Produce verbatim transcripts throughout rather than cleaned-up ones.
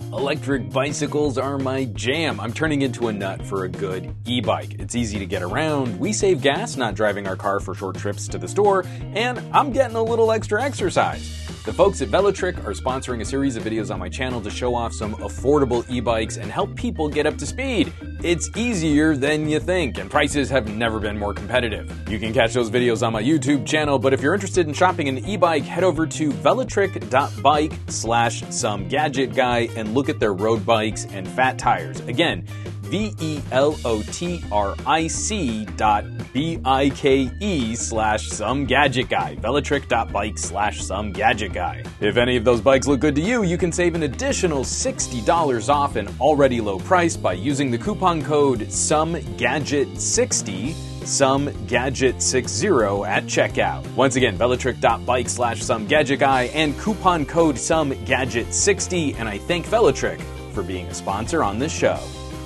Electric bicycles are my jam. I'm turning into a nut for a good e-bike. It's easy to get around, we save gas not driving our car for short trips to the store, and I'm getting a little extra exercise. The folks at Velotric are sponsoring a series of videos on my channel to show off some affordable e-bikes and help people get up to speed. It's easier than you think, and prices have never been more competitive. You can catch those videos on my YouTube channel, but if you're interested in shopping an e-bike, head over to velotric.bike slash some gadget guy and look at their road bikes and fat tires. Again, V-E-L-O-T-R-I-C dot B-I-K-E slash some gadget guy. Velotric.bike slash some gadget guy. If any of those bikes look good to you, you can save an additional sixty dollars off an already low price by using the coupon code some gadget sixty, some gadget sixty at checkout. Once again, velotric.bike slash some gadget guy and coupon code some gadget sixty, and I thank Velotric for being a sponsor on this show.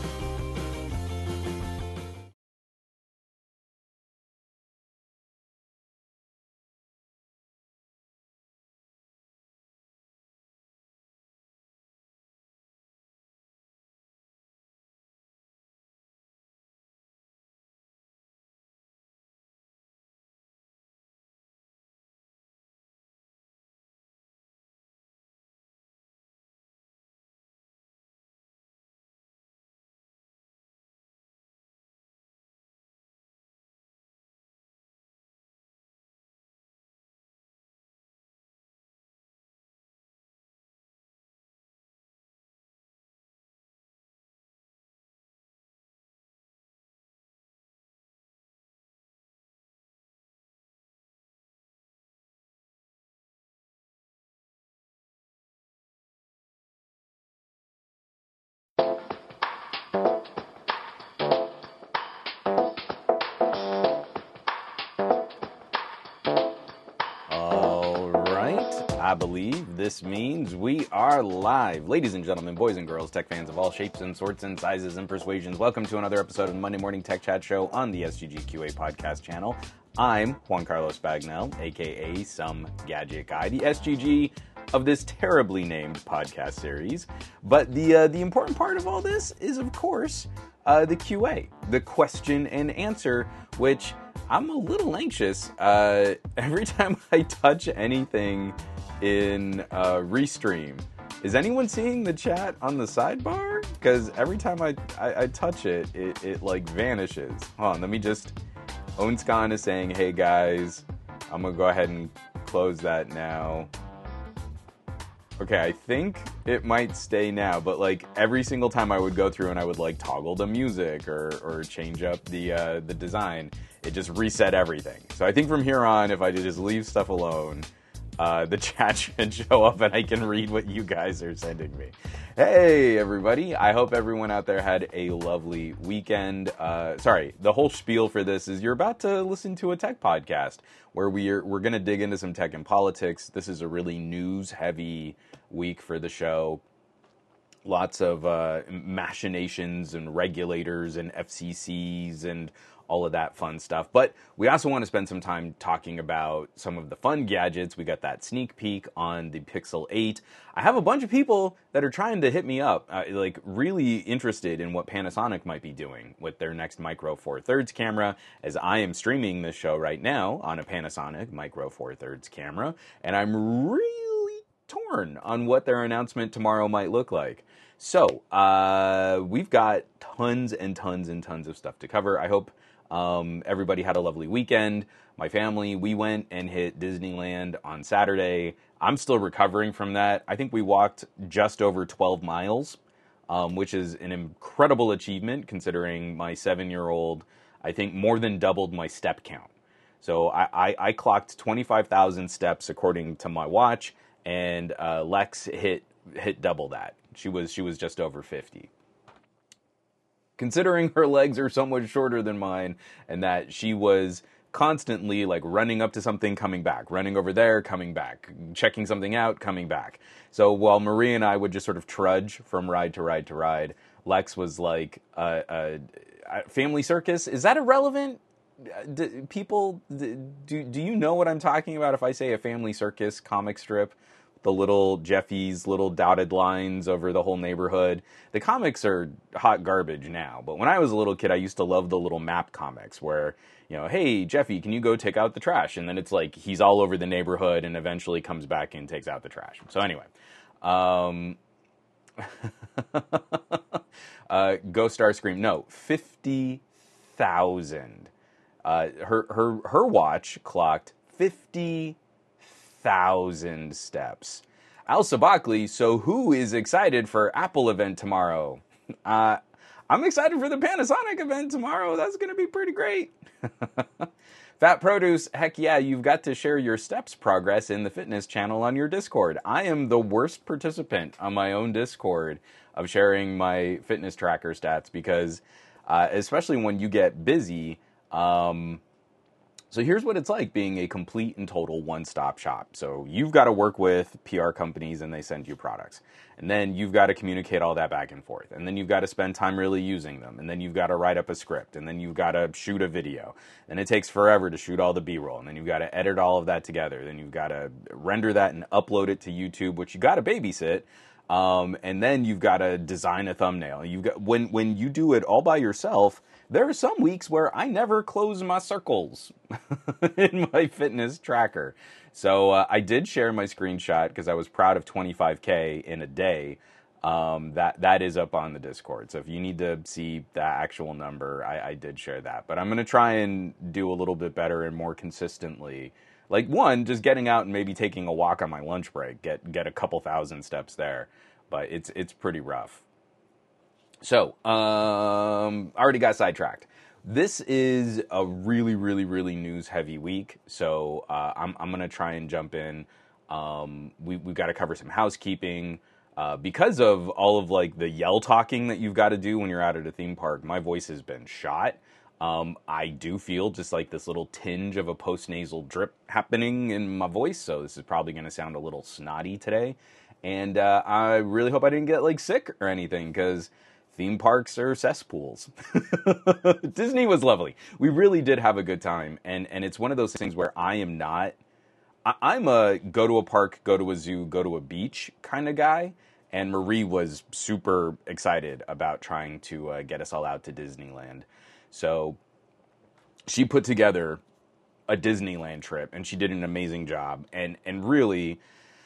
I believe this means we are live. Ladies and gentlemen, boys and girls, tech fans of all shapes and sorts and sizes and persuasions, welcome to another episode of Monday Morning Tech Chat Show on the S G G Q A podcast channel. I'm Juan Carlos Bagnell, aka Some Gadget Guy, the S G G of this terribly named podcast series. But the uh, the important part of all this is, of course, uh, the Q A, the question and answer, which I'm a little anxious. Uh, every time I touch anything in uh, Restream, is anyone seeing the chat on the sidebar? Because every time I, I, I touch it, it, it like vanishes. Hold on, let me just... Onscon is saying, hey guys, I'm gonna go ahead and close that now. Okay, I think it might stay now, but like every single time I would go through and I would like toggle the music or, or change up the uh, the design, it just reset everything. So I think from here on, if I just leave stuff alone, Uh, the chat should show up and I can read what you guys are sending me. Hey, everybody. I hope everyone out there had a lovely weekend. Uh, sorry, the whole spiel for this is you're about to listen to a tech podcast where we're, we're going to dig into some tech and politics. This is a really news-heavy week for the show. Lots of uh, machinations and regulators and F C Cs and all of that fun stuff. But we also want to spend some time talking about some of the fun gadgets. We got that sneak peek on the Pixel eight. I have a bunch of people that are trying to hit me up, uh, like really interested in what Panasonic might be doing with their next Micro Four Thirds camera, as I am streaming this show right now on a Panasonic Micro Four Thirds camera, and I'm really torn on what their announcement tomorrow might look like. So, uh, we've got tons and tons and tons of stuff to cover. I hope Um, everybody had a lovely weekend. My family, we went and hit Disneyland on Saturday. I'm still recovering from that. I think we walked just over twelve miles, um, which is an incredible achievement considering my seven-year-old, I think, more than doubled my step count. So I, I, I clocked twenty-five thousand steps according to my watch, and uh, Lex hit hit double that. She was she was just over fifty. Considering her legs are somewhat shorter than mine, and that she was constantly like running up to something, coming back, running over there, coming back, checking something out, coming back. So while Marie and I would just sort of trudge from ride to ride to ride, Lex was like a, a, a family circus. Is that irrelevant? Do, people, do, do you know what I'm talking about if I say a family circus comic strip? the little Jeffy's little dotted lines over the whole neighborhood. The comics are hot garbage now, but when I was a little kid, I used to love the little map comics where, you know, hey, Jeffy, can you go take out the trash? And then it's like he's all over the neighborhood and eventually comes back and takes out the trash. So anyway, um, uh, Ghost Starscream, no, fifty thousand. Uh, her, her, her watch clocked fifty thousand steps. Al Sabakli, so who is excited for Apple event tomorrow? Uh, I'm excited for the Panasonic event tomorrow. That's going to be pretty great. Fat Produce, heck yeah, you've got to share your steps progress in the fitness channel on your Discord. I am the worst participant on my own Discord of sharing my fitness tracker stats because, uh, especially when you get busy, um, so here's what it's like being a complete and total one-stop shop. So you've got to work with P R companies and they send you products. And then you've got to communicate all that back and forth. And then you've got to spend time really using them. And then you've got to write up a script. And then you've got to shoot a video. And it takes forever to shoot all the B-roll. And then you've got to edit all of that together. Then you've got to render that and upload it to YouTube, which you got to babysit. Um, and then you've got to design a thumbnail. You've got when when you do it all by yourself, there are some weeks where I never close my circles in my fitness tracker. So uh, I did share my screenshot because I was proud of twenty-five K in a day. Um, that that is up on the Discord. So if you need to see the actual number, I, I did share that. But I'm going to try and do a little bit better and more consistently. Like, one, just getting out and maybe taking a walk on my lunch break, get get a couple thousand steps there. But it's it's pretty rough. So, um, I already got sidetracked. This is a really, really, really news-heavy week, so uh, I'm I'm gonna try and jump in. Um, we we've got to cover some housekeeping uh, because of all of like the yell talking that you've got to do when you're out at a theme park. My voice has been shot. Um, I do feel just like this little tinge of a post-nasal drip happening in my voice, so this is probably going to sound a little snotty today. And uh, I really hope I didn't get like sick or anything, because theme parks are cesspools. Disney was lovely. We really did have a good time, and, and it's one of those things where I am not... I, I'm a go to a park, go to a zoo, go to a beach kind of guy, and Marie was super excited about trying to uh, get us all out to Disneyland. So she put together a Disneyland trip, and she did an amazing job. And and really,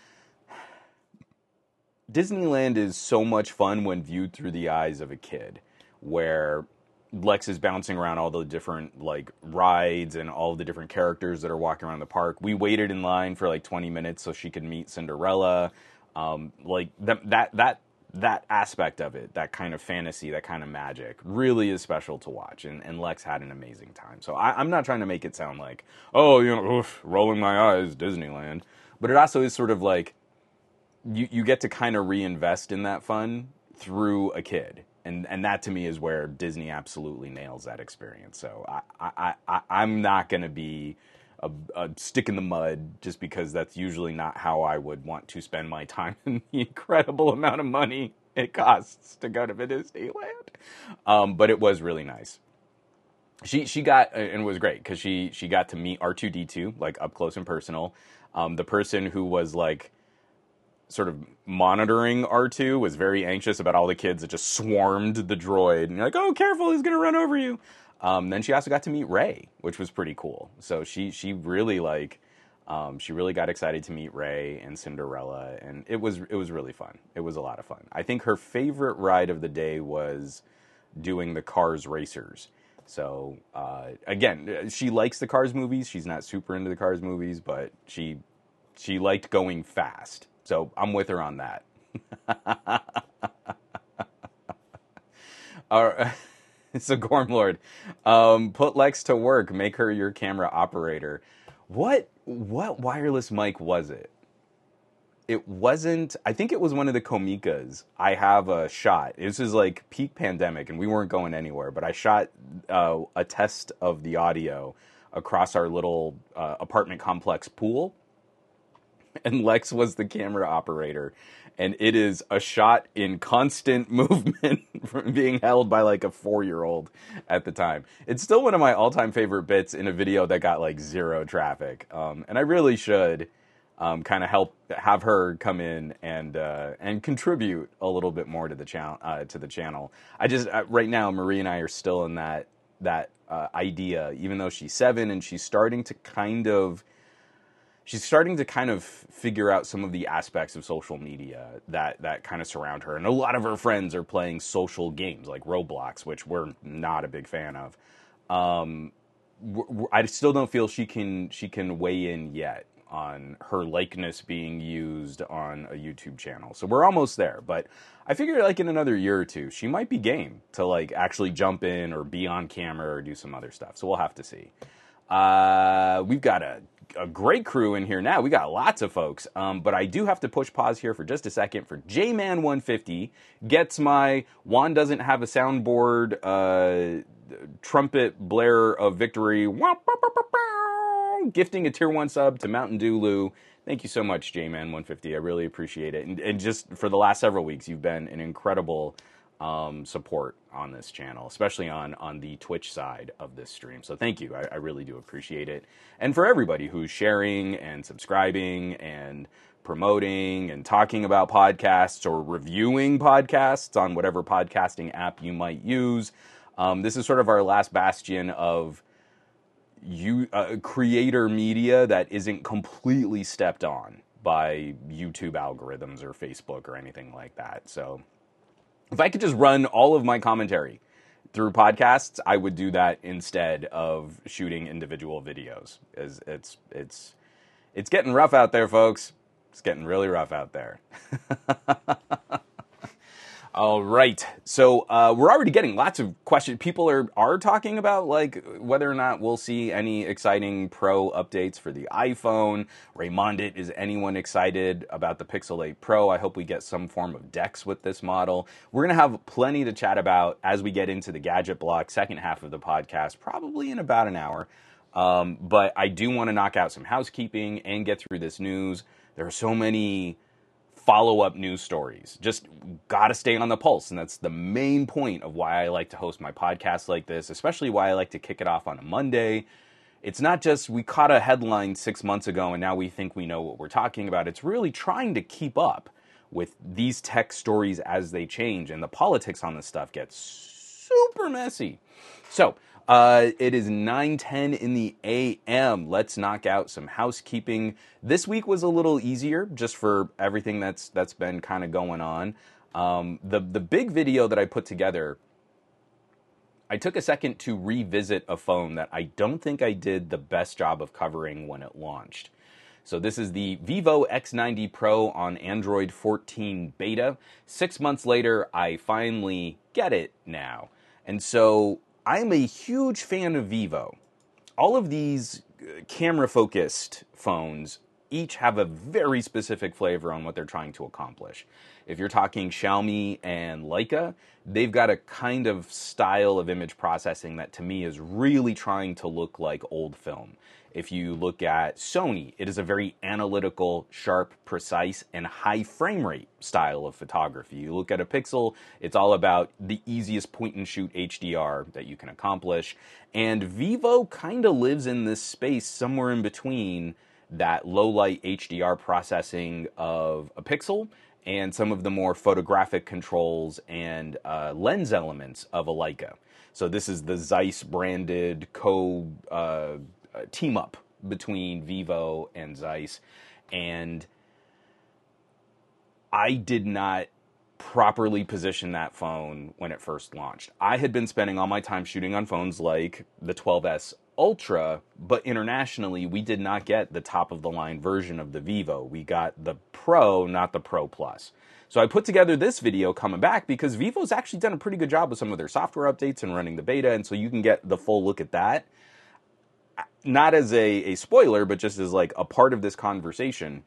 Disneyland is so much fun when viewed through the eyes of a kid, where Lex is bouncing around all the different like rides and all the different characters that are walking around the park. We waited in line for like twenty minutes so she could meet Cinderella. Um, like that that that. that aspect of it, that kind of fantasy, that kind of magic, really is special to watch. And, and Lex had an amazing time. So I, I'm not trying to make it sound like, oh, you know, oof, rolling my eyes, Disneyland. But it also is sort of like, you, you get to kind of reinvest in that fun through a kid. And and that to me is where Disney absolutely nails that experience. So I, I, I, I'm not going to be A, a stick in the mud just because that's usually not how I would want to spend my time and the incredible amount of money it costs to go to Disneyland. Um, but it was really nice. She she got, and it was great because she, she got to meet R two D two, like up close and personal. Um, the person who was like sort of monitoring R two was very anxious about all the kids that just swarmed the droid. And you're like, oh, careful, he's going to run over you. Um, then she also got to meet Rey, which was pretty cool. So she she really like um, she really got excited to meet Rey and Cinderella, and it was it was really fun. It was a lot of fun. I think her favorite ride of the day was doing the Cars Racers. So uh, again, she likes the Cars movies. She's not super into the Cars movies, but she she liked going fast. So I'm with her on that. All right. So Gormlord, um, put Lex to work. Make her your camera operator. What what wireless mic was it? It wasn't. I think it was one of the Komikas. I have a shot. This is like peak pandemic, and we weren't going anywhere. But I shot uh, a test of the audio across our little uh, apartment complex pool, and Lex was the camera operator. And it is a shot in constant movement from being held by like a four-year-old at the time. It's still one of my all-time favorite bits in a video that got like zero traffic. Um, and I really should um, kind of help have her come in and uh, and contribute a little bit more to the channel. Uh, to the channel. I just uh, right now, Marie and I are still in that that uh, idea, even though she's seven and she's starting to kind of. She's starting to kind of figure out some of the aspects of social media that, that kind of surround her. And a lot of her friends are playing social games like Roblox, which we're not a big fan of. Um, I still don't feel she can she can weigh in yet on her likeness being used on a YouTube channel. So we're almost there. But I figure like in another year or two, she might be game to like actually jump in or be on camera or do some other stuff. So we'll have to see. Uh, we've got a, a great crew in here now. We got lots of folks. Um, but I do have to push pause here for just a second for J Man one fifty. Gets my Juan doesn't have a soundboard uh, trumpet blare of victory. Gifting a tier one sub to Mountain Dew Lou. Thank you so much, J Man one fifty. I really appreciate it. And, and just for the last several weeks, you've been an incredible Um, support on this channel, especially on on the Twitch side of this stream. So thank you. I, I really do appreciate it. And for everybody who's sharing and subscribing and promoting and talking about podcasts or reviewing podcasts on whatever podcasting app you might use, um, this is sort of our last bastion of you uh, creator media that isn't completely stepped on by YouTube algorithms or Facebook or anything like that. So if I could just run all of my commentary through podcasts, I would do that instead of shooting individual videos. It's it's it's it's getting rough out there, folks. It's getting really rough out there. All right, so uh, we're already getting lots of questions. People are are talking about like whether or not we'll see any exciting Pro updates for the iPhone. Raymondit, is anyone excited about the Pixel eight Pro? I hope we get some form of DeX with this model. We're gonna have plenty to chat about as we get into the gadget block, second half of the podcast, probably in about an hour. Um, but I do want to knock out some housekeeping and get through this news. There are so many follow-up news stories. Just gotta stay on the pulse, and that's the main point of why I like to host my podcast like this, especially why I like to kick it off on a Monday. It's not just we caught a headline six months ago and now we think we know what we're talking about. It's really trying to keep up with these tech stories as they change, and the politics on this stuff gets super messy. So, Uh, it is nine ten in the A M. Let's knock out some housekeeping. This week was a little easier just for everything that's that's been kind of going on. Um, the, the big video that I put together, I took a second to revisit a phone that I don't think I did the best job of covering when it launched. So this is the Vivo X ninety Pro on Android fourteen beta. Six months later, I finally get it now. And so I'm a huge fan of Vivo. All of these camera-focused phones each have a very specific flavor on what they're trying to accomplish. If you're talking Xiaomi and Leica, they've got a kind of style of image processing that to me is really trying to look like old film. If you look at Sony, it is a very analytical, sharp, precise, and high frame rate style of photography. You look at a Pixel, it's all about the easiest point-and-shoot H D R that you can accomplish. And Vivo kind of lives in this space somewhere in between that low-light H D R processing of a Pixel and some of the more photographic controls and uh, lens elements of a Leica. So this is the Zeiss branded co uh, team up between Vivo and Zeiss, and I did not properly position that phone when it first launched. I had been spending all my time shooting on phones like the twelve S Ultra, but internationally we did not get the top of the line version of the Vivo. We got the Pro, not the Pro Plus. So I put together this video coming back because Vivo's actually done a pretty good job with some of their software updates and running the beta, and so you can get the full look at that. Not as a, a spoiler, but just as like a part of this conversation,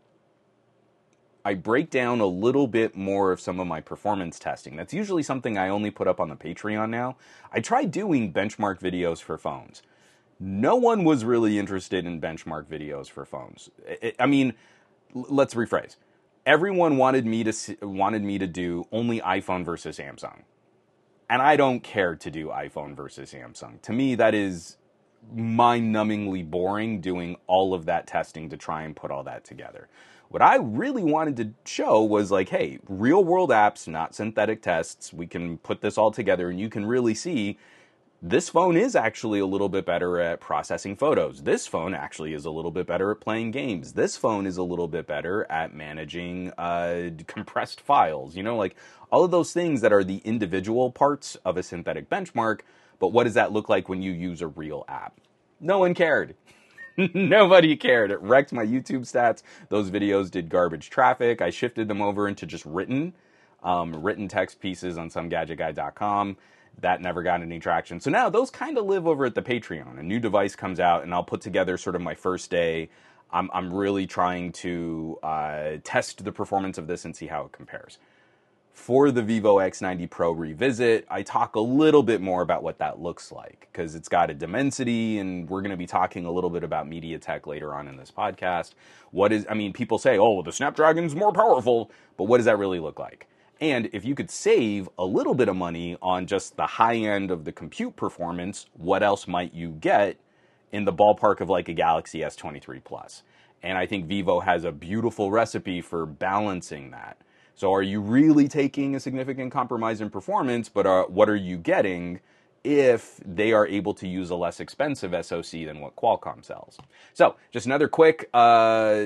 I break down a little bit more of some of my performance testing. That's usually something I only put up on the Patreon now. I tried doing benchmark videos for phones. No one was really interested in benchmark videos for phones. It, I mean, let's rephrase. Everyone wanted me to wanted me to do only iPhone versus Samsung. And I don't care to do iPhone versus Samsung. To me, that is mind-numbingly boring doing all of that testing to try and put all that together. What I really wanted to show was like, hey, real-world apps, not synthetic tests. We can put this all together, and you can really see this phone is actually a little bit better at processing photos. This phone actually is a little bit better at playing games. This phone is a little bit better at managing uh, compressed files. You know, like all of those things that are the individual parts of a synthetic benchmark. But what does that look like when you use a real app? No one cared. Nobody cared. It wrecked my YouTube stats. Those videos did garbage traffic. I shifted them over into just written, um, written text pieces on some gadget guy dot com. That never got any traction. So now those kind of live over at the Patreon. A new device comes out, and I'll put together sort of my first day. I'm, I'm really trying to uh, test the performance of this and see how it compares. For the Vivo X ninety Pro Revisit, I talk a little bit more about what that looks like, because it's got a Dimensity, and we're going to be talking a little bit about MediaTek later on in this podcast. What is, I mean, people say, oh, well, the Snapdragon's more powerful, but what does that really look like? And if you could save a little bit of money on just the high end of the compute performance, what else might you get in the ballpark of like a Galaxy S twenty-three Plus? And I think Vivo has a beautiful recipe for balancing that. So are you really taking a significant compromise in performance, but are, what are you getting if they are able to use a less expensive S O C than what Qualcomm sells? So just another quick uh,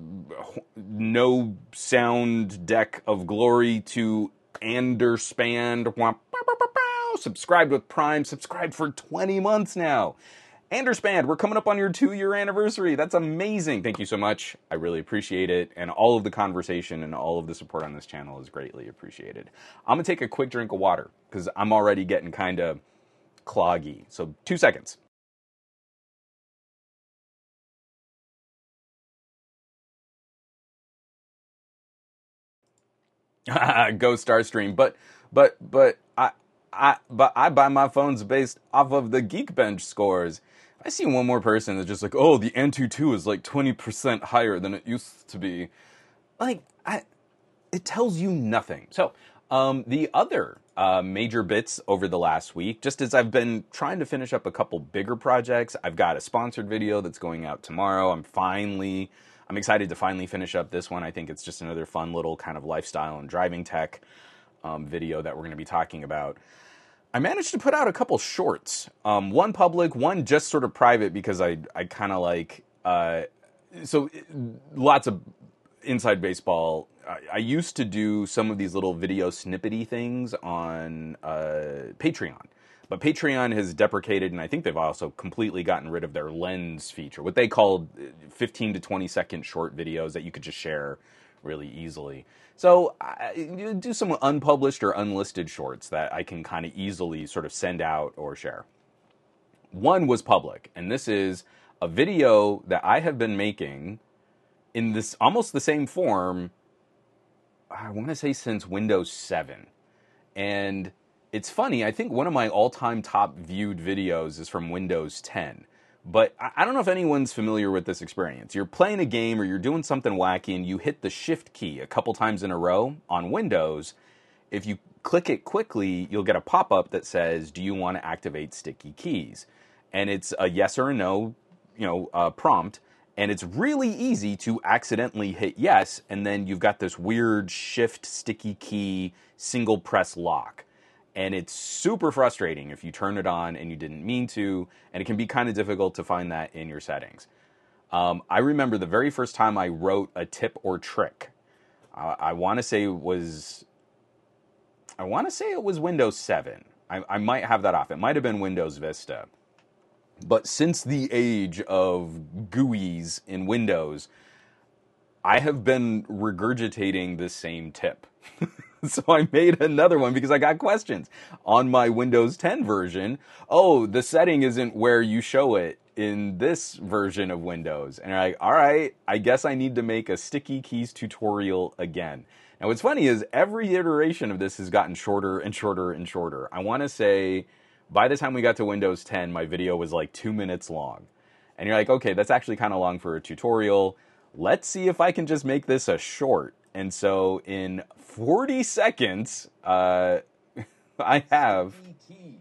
no sound deck of glory to Anderspand. Subscribed with Prime. Subscribed for twenty months now. Anderspand, we're coming up on your two-year anniversary. That's amazing. Thank you so much. I really appreciate it. And all of the conversation and all of the support on this channel is greatly appreciated. I'm going to take a quick drink of water because I'm already getting kind of cloggy. So two seconds. Go Starstream. But, but, but, I, I, but I buy my phones based off of the Geekbench scores. I see one more person that's just like, oh, the Antutu is like twenty percent higher than it used to be. Like, I, it tells you nothing. So, um, the other uh, major bits over the last week, just as I've been trying to finish up a couple bigger projects, I've got a sponsored video that's going out tomorrow. I'm finally, I'm excited to finally finish up this one. I think it's just another fun little kind of lifestyle and driving tech um, video that we're going to be talking about. I managed to put out a couple shorts, um, one public, one just sort of private because I, I kind of like, uh, so lots of inside baseball. I, I used to do some of these little video snippety things on uh, Patreon, but Patreon has deprecated, and I think they've also completely gotten rid of their lens feature, what they called fifteen to twenty second short videos that you could just share really easily. So I do some unpublished or unlisted shorts that I can kind of easily sort of send out or share. One was public, and this is a video that I have been making in this almost the same form, I want to say since Windows seven. And it's funny, I think one of my all-time top viewed videos is from Windows ten. But I don't know if anyone's familiar with this experience. You're playing a game or you're doing something wacky and you hit the shift key a couple times in a row on Windows. If you click it quickly, you'll get a pop-up that says, do you want to activate sticky keys? And it's a yes or a no, you know, uh, prompt. And it's really easy to accidentally hit yes, and then you've got this weird shift sticky key single press lock. And it's super frustrating if you turn it on and you didn't mean to, and it can be kind of difficult to find that in your settings. Um, I remember the very first time I wrote a tip or trick. Uh, I want to say it was, I want to say it was Windows seven. I, I might have that off. It might have been Windows Vista. But since the age of G U Is in Windows, I have been regurgitating the same tip. So I made another one because I got questions on my Windows ten version. Oh, the setting isn't where you show it in this version of Windows. And you're like, all right, I guess I need to make a sticky keys tutorial again. Now what's funny is every iteration of this has gotten shorter and shorter and shorter. I want to say by the time we got to Windows ten, my video was like two minutes long. And you're like, okay, that's actually kind of long for a tutorial. Let's see if I can just make this a short. And so in forty seconds, uh, I have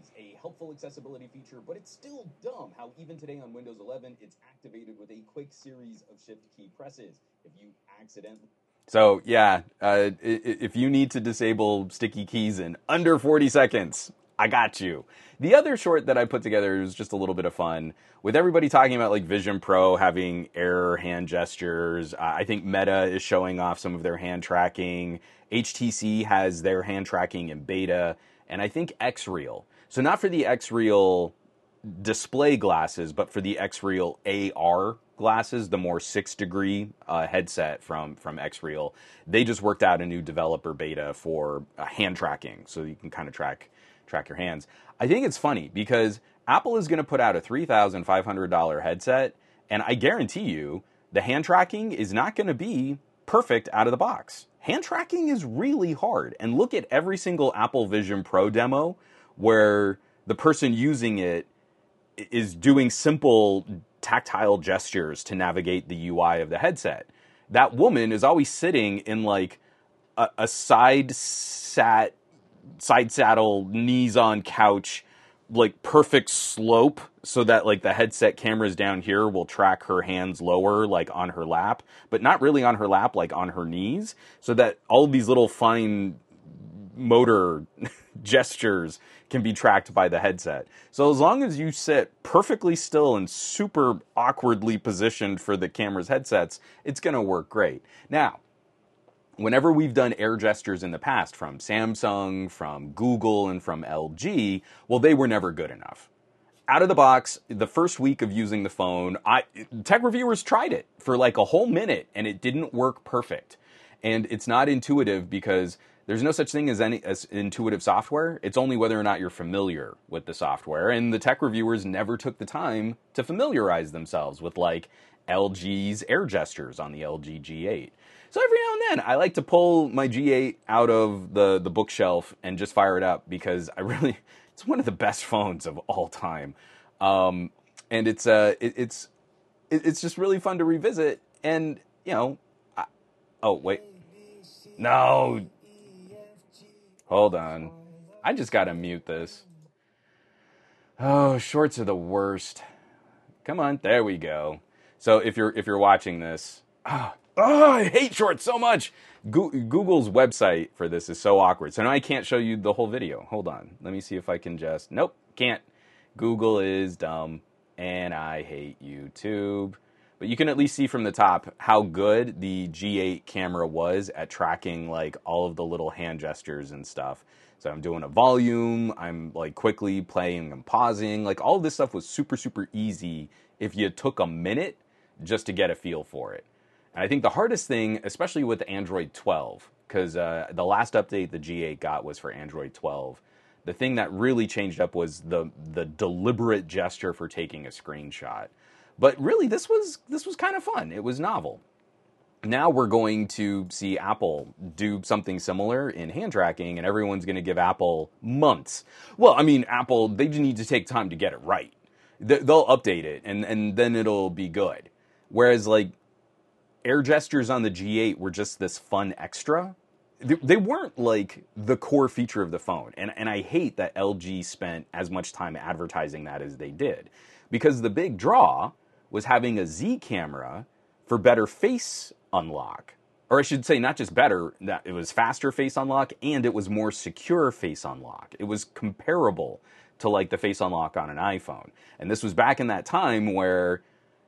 helpful accessibility feature, but it's still dumb how even today on Windows eleven, it's activated with a quick series of shift key presses. If you accidentally... So, yeah, uh, if you need to disable sticky keys in under forty seconds, I got you. The other short that I put together was just a little bit of fun. With everybody talking about like Vision Pro having error hand gestures, uh, I think Meta is showing off some of their hand tracking. H T C has their hand tracking in beta, and I think X-Real. So not for the X-Real display glasses, but for the X-Real A R glasses, the more six degree uh, headset from, from X-Real, they just worked out a new developer beta for uh, hand tracking, so you can kind of track track your hands. I think it's funny because Apple is going to put out a three thousand five hundred dollars headset, and I guarantee you the hand tracking is not going to be perfect out of the box. Hand tracking is really hard, and look at every single Apple Vision Pro demo where the person using it is doing simple tactile gestures to navigate the U I of the headset. That woman is always sitting in like a, a side sat, side saddle, knees on couch, like perfect slope so that like the headset cameras down here will track her hands lower, like on her lap, but not really on her lap, like on her knees, so that all of these little fine motor gestures can be tracked by the headset. So as long as you sit perfectly still and super awkwardly positioned for the camera's headsets, it's going to work great. Now, whenever we've done air gestures in the past from Samsung, from Google, and from L G, well, they were never good enough. Out of the box, the first week of using the phone, I, tech reviewers tried it for like a whole minute, and it didn't work perfect. And it's not intuitive because there's no such thing as any as intuitive software. It's only whether or not you're familiar with the software. And the tech reviewers never took the time to familiarize themselves with like L G's air gestures on the L G G eight. So every now and then, I like to pull my G eight out of the, the bookshelf and just fire it up because I really, it's one of the best phones of all time. Um, and it's, uh, it, it's, it, it's just really fun to revisit. And, you know, I, oh, wait. No. Hold on. I just gotta mute this. Oh, shorts are the worst. Come on, there we go. So if you're if you're watching this, ah, oh, I hate shorts so much. Go- Google's website for this is so awkward. So now I can't show you the whole video. Hold on. Let me see if I can just... Nope, can't. Google is dumb, and I hate YouTube. But you can at least see from the top how good the G eight camera was at tracking like all of the little hand gestures and stuff. So I'm doing a volume, I'm like quickly playing and pausing. Like all of this stuff was super, super easy if you took a minute just to get a feel for it. And I think the hardest thing, especially with Android twelve, because uh, the last update the G eight got was for Android twelve. The thing that really changed up was the the deliberate gesture for taking a screenshot. But really, this was this was kind of fun. It was novel. Now we're going to see Apple do something similar in hand tracking, and everyone's going to give Apple months. Well, I mean, Apple, they just need to take time to get it right. They'll update it, and, and then it'll be good. Whereas, like, air gestures on the G eight were just this fun extra. They weren't, like, the core feature of the phone. And, and I hate that L G spent as much time advertising that as they did. Because the big draw was having a Z camera for better face unlock. Or I should say not just better, that it was faster face unlock and it was more secure face unlock. It was comparable to like the face unlock on an iPhone. And this was back in that time where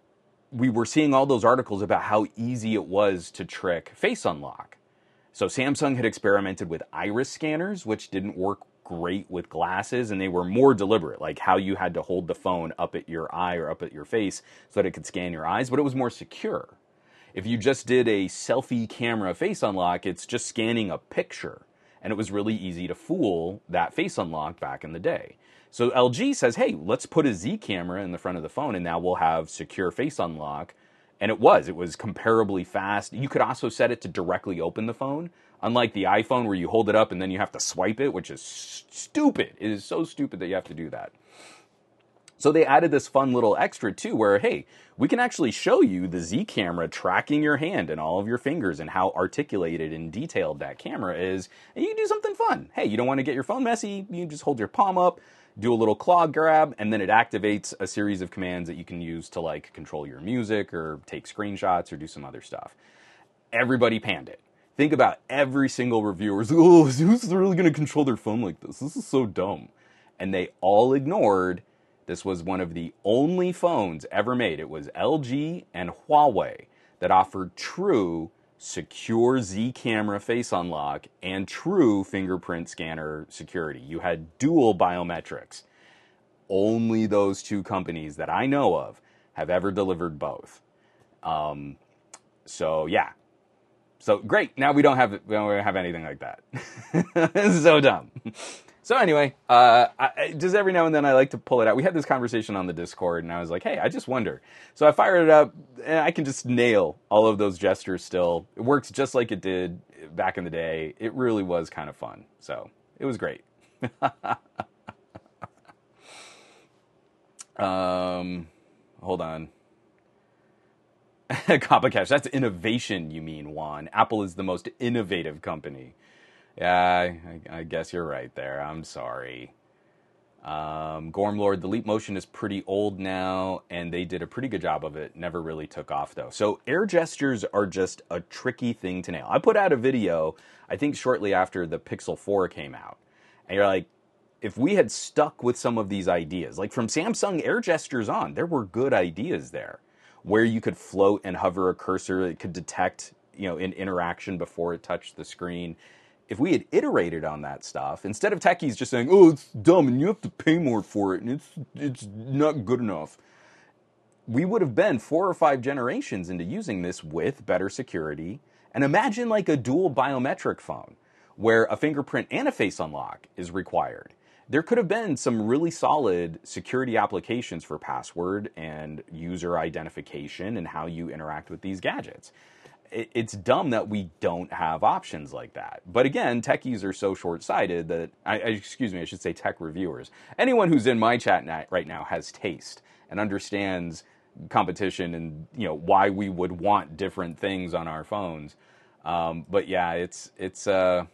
we were seeing all those articles about how easy it was to trick face unlock. So Samsung had experimented with iris scanners, which didn't work great with glasses, and they were more deliberate, like how you had to hold the phone up at your eye or up at your face so that it could scan your eyes, but it was more secure. If you just did a selfie camera face unlock, it's just scanning a picture, and it was really easy to fool that face unlock back in the day. So L G says, hey, let's put a Z camera in the front of the phone, and now we'll have secure face unlock. And it was. It was comparably fast. You could also set it to directly open the phone, unlike the iPhone where you hold it up and then you have to swipe it, which is stupid. It is so stupid that you have to do that. So they added this fun little extra too where, hey, we can actually show you the Z camera tracking your hand and all of your fingers and how articulated and detailed that camera is. And you can do something fun. Hey, you don't want to get your phone messy, you just hold your palm up, do a little claw grab, and then it activates a series of commands that you can use to like control your music or take screenshots or do some other stuff. Everybody panned it. Think about every single reviewer. Oh, who's really going to control their phone like this? This is so dumb. And they all ignored this was one of the only phones ever made. It was L G and Huawei that offered true secure Z camera face unlock and true fingerprint scanner security. You had dual biometrics. Only those two companies that I know of have ever delivered both. Um, so yeah. So great. Now we don't have we don't have anything like that. It's so dumb. So anyway, uh, I, just every now and then I like to pull it out. We had this conversation on the Discord, and I was like, hey, I just wonder. So I fired it up, and I can just nail all of those gestures still. It works just like it did back in the day. It really was kind of fun. So it was great. um, hold on. Kappa Cash, that's innovation, you mean, Juan. Apple is the most innovative company. Yeah, I, I guess you're right there. I'm sorry. Um, Gormlord, the Leap Motion is pretty old now, and they did a pretty good job of it. Never really took off, though. So air gestures are just a tricky thing to nail. I put out a video, I think shortly after the Pixel four came out. And you're like, if we had stuck with some of these ideas, like from Samsung air gestures on, there were good ideas there. Where you could float and hover a cursor, it could detect, you know, an interaction before it touched the screen. If we had iterated on that stuff, instead of techies just saying, oh, it's dumb and you have to pay more for it and it's it's not good enough, we would have been four or five generations into using this with better security. And imagine like a dual biometric phone where a fingerprint and a face unlock is required. There could have been some really solid security applications for password and user identification and how you interact with these gadgets. It's dumb that we don't have options like that. But again, techies are so short-sighted that, I, excuse me, I should say tech reviewers. Anyone who's in my chat right now has taste and understands competition and, you know, why we would want different things on our phones. Um, but yeah, it's, it's, uh,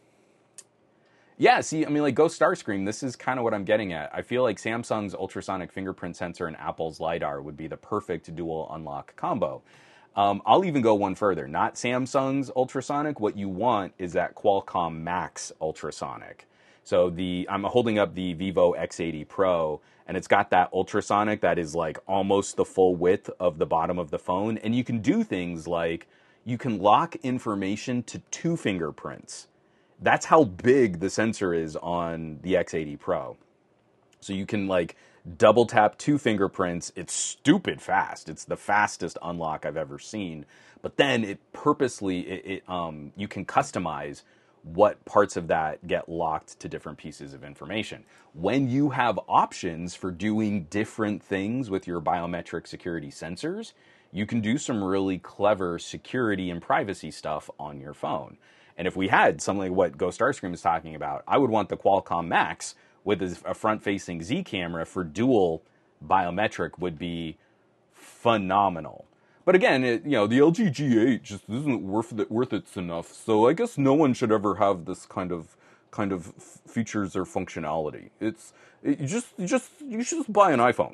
yeah, see, I mean, like Ghost Starscream, this is kind of what I'm getting at. I feel like Samsung's ultrasonic fingerprint sensor and Apple's LiDAR would be the perfect dual unlock combo. Um, I'll even go one further. Not Samsung's ultrasonic. What you want is that Qualcomm Max ultrasonic. So the I'm holding up the Vivo X eighty Pro, and it's got that ultrasonic that is like almost the full width of the bottom of the phone. And you can do things like you can lock information to two fingerprints. That's how big the sensor is on the X eighty Pro. So you can like double tap two fingerprints. It's stupid fast. It's the fastest unlock I've ever seen. But then it purposely, it, it um, you can customize what parts of that get locked to different pieces of information. When you have options for doing different things with your biometric security sensors, you can do some really clever security and privacy stuff on your phone. And if we had something like what Ghost Starscream is talking about, I would want the Qualcomm Max with a front-facing Z camera for dual biometric would be phenomenal. But again, it, you know, the L G G eight just isn't worth it, worth it enough. So I guess no one should ever have this kind of kind of features or functionality. It's it, you just you just you should just buy an iPhone.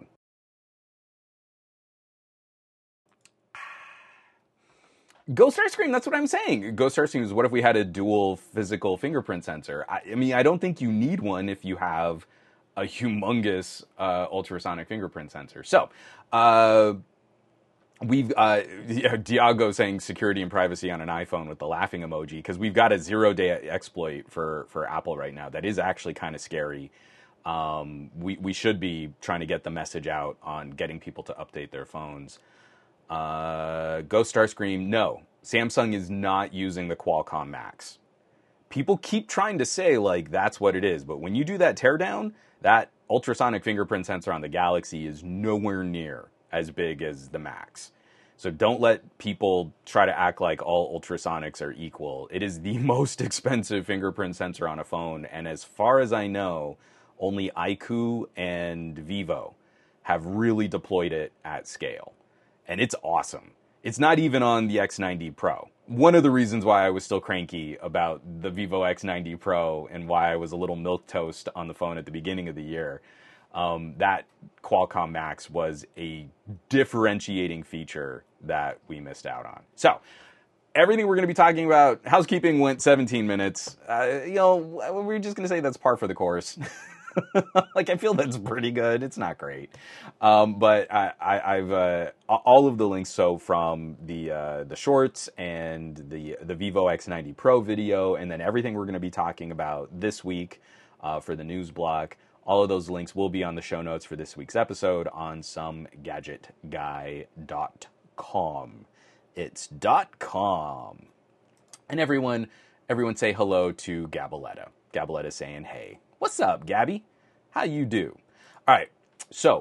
Ghost Starscream, that's what I'm saying. Ghost Starscream is what if we had a dual physical fingerprint sensor? I, I mean, I don't think you need one if you have a humongous uh, ultrasonic fingerprint sensor. So, uh, we've, uh, Diago saying security and privacy on an iPhone with the laughing emoji, because we've got a zero-day exploit for, for Apple right now that is actually kind of scary. Um, we, we should be trying to get the message out on getting people to update their phones. Uh, Ghost Starscream, no. Samsung is not using the Qualcomm Max. People keep trying to say, like, that's what it is. But when you do that teardown, that ultrasonic fingerprint sensor on the Galaxy is nowhere near as big as the Max. So don't let people try to act like all ultrasonics are equal. It is the most expensive fingerprint sensor on a phone. And as far as I know, only iQOO and Vivo have really deployed it at scale. And it's awesome. It's not even on the X ninety Pro. One of the reasons why I was still cranky about the Vivo X ninety Pro and why I was a little milquetoast on the phone at the beginning of the year, um, that Qualcomm Max was a differentiating feature that we missed out on. So, everything we're going to be talking about, housekeeping went seventeen minutes. Uh, you know, we're just going to say that's par for the course. Like, I feel that's pretty good. It's not great. Um, but I, I, I've, uh, all of the links, so from the, uh, the shorts and the, the Vivo X ninety Pro video, and then everything we're going to be talking about this week, uh, for the news block, all of those links will be on the show notes for this week's episode on some gadget guy dot com. It's .com. And everyone, everyone say hello to Gabaletta. Gabaletta saying, hey, what's up, Gabby? How you do? All right, so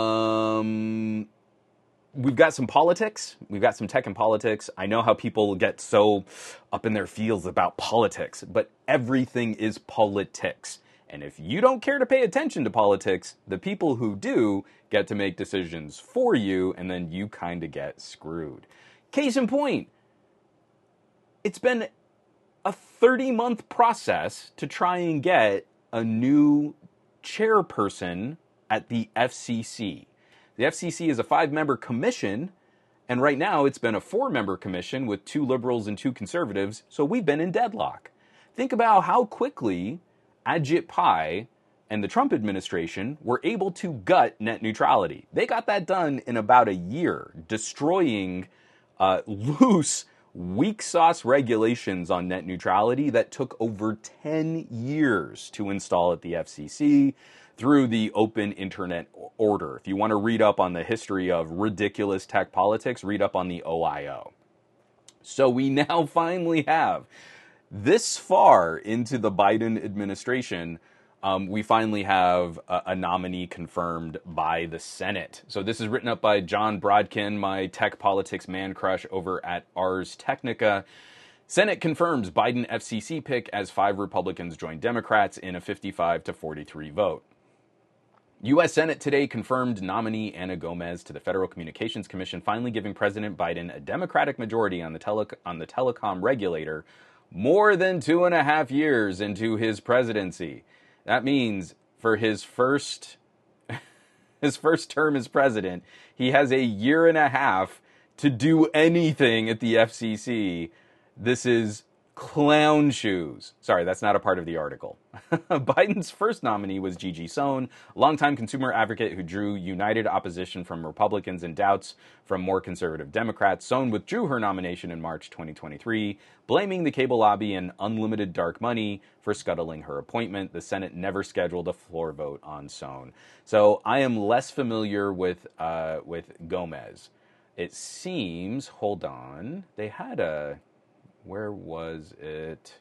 um, we've got some politics. We've got some tech and politics. I know how people get so up in their feels about politics, but everything is politics. And if you don't care to pay attention to politics, the people who do get to make decisions for you, and then you kind of get screwed. Case in point, it's been a thirty-month process to try and get a new chairperson at the F C C. The F C C is a five-member commission, and right now it's been a four-member commission with two liberals and two conservatives, so we've been in deadlock. Think about how quickly Ajit Pai and the Trump administration were able to gut net neutrality. They got that done in about a year, destroying uh, loose, weak sauce regulations on net neutrality that took over ten years to install at the F C C through the Open Internet Order. If you want to read up on the history of ridiculous tech politics, read up on the O I O. So we now finally have, this far into the Biden administration, um, we finally have a, a nominee confirmed by the Senate. So this is written up by John Brodkin, my tech politics man crush over at Ars Technica. Senate confirms Biden F C C pick as five Republicans join Democrats in a fifty-five to forty-three vote. U S Senate today confirmed nominee Ana Gomez to the Federal Communications Commission, finally giving President Biden a Democratic majority on the tele- on the telecom regulator more than two and a half years into his presidency. That means for his first his first term as president, he has a year and a half to do anything at the F C C. This is clown shoes. Sorry, that's not a part of the article. Biden's first nominee was Gigi Sohn, longtime consumer advocate who drew united opposition from Republicans and doubts from more conservative Democrats. Sohn withdrew her nomination in March twenty twenty-three, blaming the cable lobby and unlimited dark money for scuttling her appointment. The Senate never scheduled a floor vote on Sohn. So I am less familiar with uh, with Gomez. It seems, hold on, they had a... Where was it?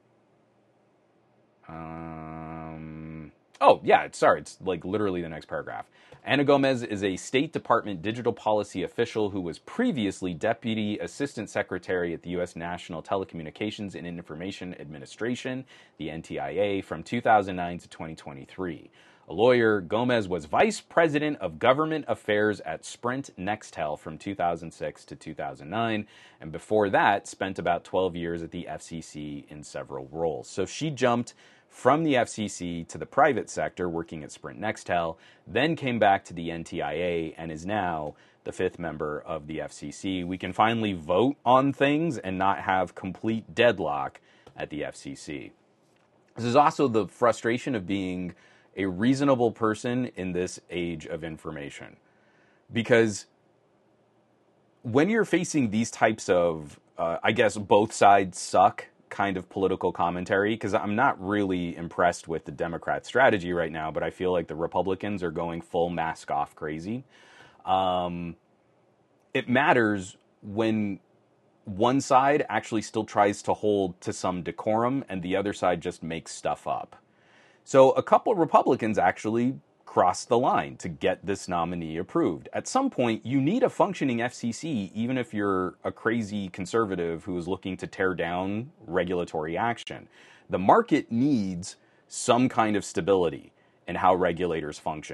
Um, oh, yeah, sorry. It's like literally the next paragraph. Ana Gomez is a State Department digital policy official who was previously Deputy Assistant Secretary at the U S National Telecommunications and Information Administration, the N T I A, from two thousand nine to twenty twenty-three. A lawyer, Gomez was Vice President of Government Affairs at Sprint Nextel from two thousand six to two thousand nine, and before that spent about twelve years at the F C C in several roles. So she jumped from the F C C to the private sector working at Sprint Nextel, then came back to the N T I A and is now the fifth member of the F C C. We can finally vote on things and not have complete deadlock at the F C C. This is also the frustration of being a reasonable person in this age of information. Because when you're facing these types of, uh, I guess, both sides suck kind of political commentary, because I'm not really impressed with the Democrat strategy right now, but I feel like the Republicans are going full mask off crazy. Um, it matters when one side actually still tries to hold to some decorum and the other side just makes stuff up. So a couple of Republicans actually crossed the line to get this nominee approved. At some point, you need a functioning F C C, even if you're a crazy conservative who is looking to tear down regulatory action. The market needs some kind of stability in how regulators function.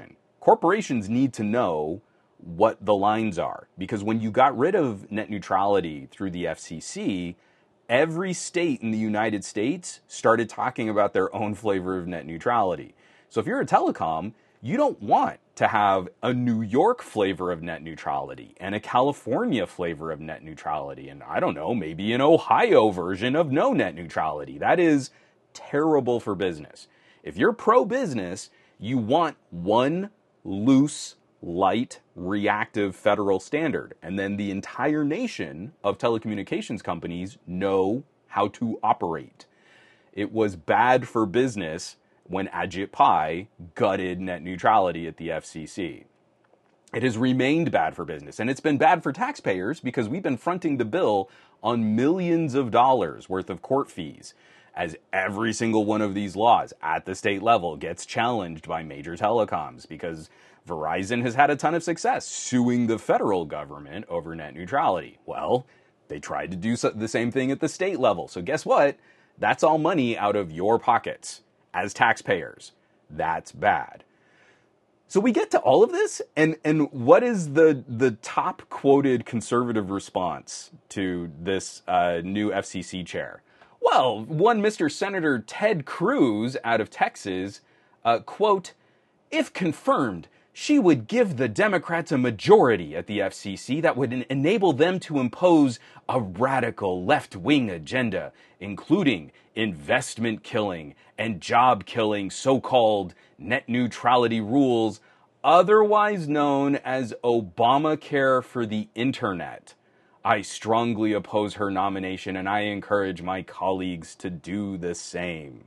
corporations need to know what the lines are, because when you got rid of net neutrality through the F C C, every state in the United States started talking about their own flavor of net neutrality. So if you're a telecom, you don't want to have a New York flavor of net neutrality and a California flavor of net neutrality, and I don't know, maybe an Ohio version of no net neutrality. That is terrible for business. If you're pro-business, you want one loose, light, reactive federal standard, and then the entire nation of telecommunications companies know how to operate. It was bad for business when Ajit Pai gutted net neutrality at the F C C. It has remained bad for business, and it's been bad for taxpayers because we've been fronting the bill on millions of dollars worth of court fees, as every single one of these laws at the state level gets challenged by major telecoms, because Verizon has had a ton of success suing the federal government over net neutrality. Well, they tried to do the same thing at the state level. So guess what? That's all money out of your pockets as taxpayers. That's bad. So we get to all of this, and, and what is the, the top quoted conservative response to this uh, new F C C chair? Well, one Mister Senator Ted Cruz out of Texas, uh, quote, "If confirmed, she would give the Democrats a majority at the F C C that would en- enable them to impose a radical left-wing agenda, including investment killing and job killing so-called net neutrality rules, otherwise known as Obamacare for the Internet. I strongly oppose her nomination, and I encourage my colleagues to do the same."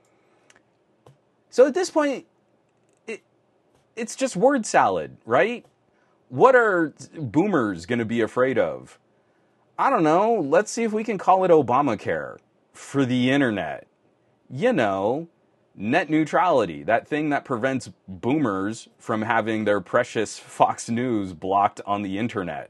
So at this point, it, it's just word salad, right? What are boomers going to be afraid of? I don't know. Let's see if we can call it Obamacare for the Internet. You know, net neutrality, that thing that prevents boomers from having their precious Fox News blocked on the Internet.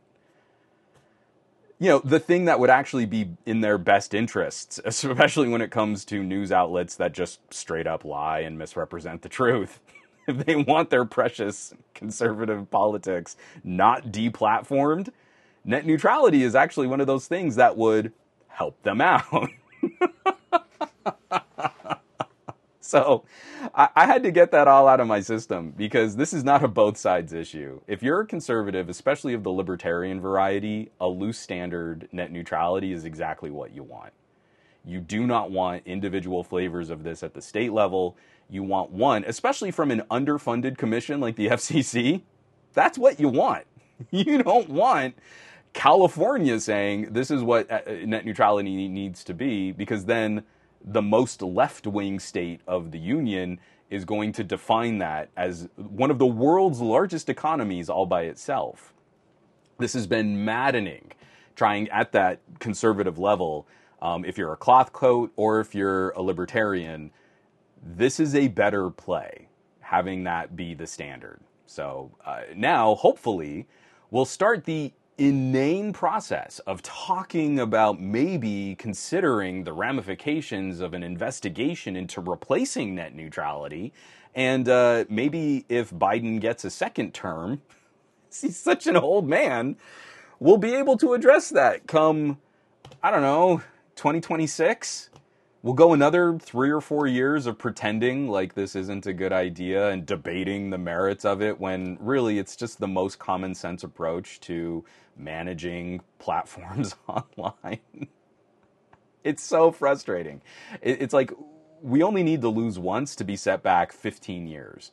You know, the thing that would actually be in their best interests, especially when it comes to news outlets that just straight up lie and misrepresent the truth. If they want their precious conservative politics not deplatformed, net neutrality is actually one of those things that would help them out. So I, I had to get that all out of my system, because this is not a both sides issue. If you're a conservative, especially of the libertarian variety, a loose standard net neutrality is exactly what you want. You do not want individual flavors of this at the state level. You want one, especially from an underfunded commission like the F C C. That's what you want. You don't want California saying this is what net neutrality needs to be, because then the most left-wing state of the union is going to define that as one of the world's largest economies all by itself. This has been maddening, trying at that conservative level. Um, if you're a cloth coat or if you're a libertarian, this is a better play, having that be the standard. So uh, now, hopefully, we'll start the inane process of talking about maybe considering the ramifications of an investigation into replacing net neutrality. And uh, maybe if Biden gets a second term, he's such an old man, we'll be able to address that come, I don't know, twenty twenty-six. We'll go another three or four years of pretending like this isn't a good idea and debating the merits of it, when really it's just the most common sense approach to managing platforms online. It's so frustrating. It's like we only need to lose once to be set back fifteen years.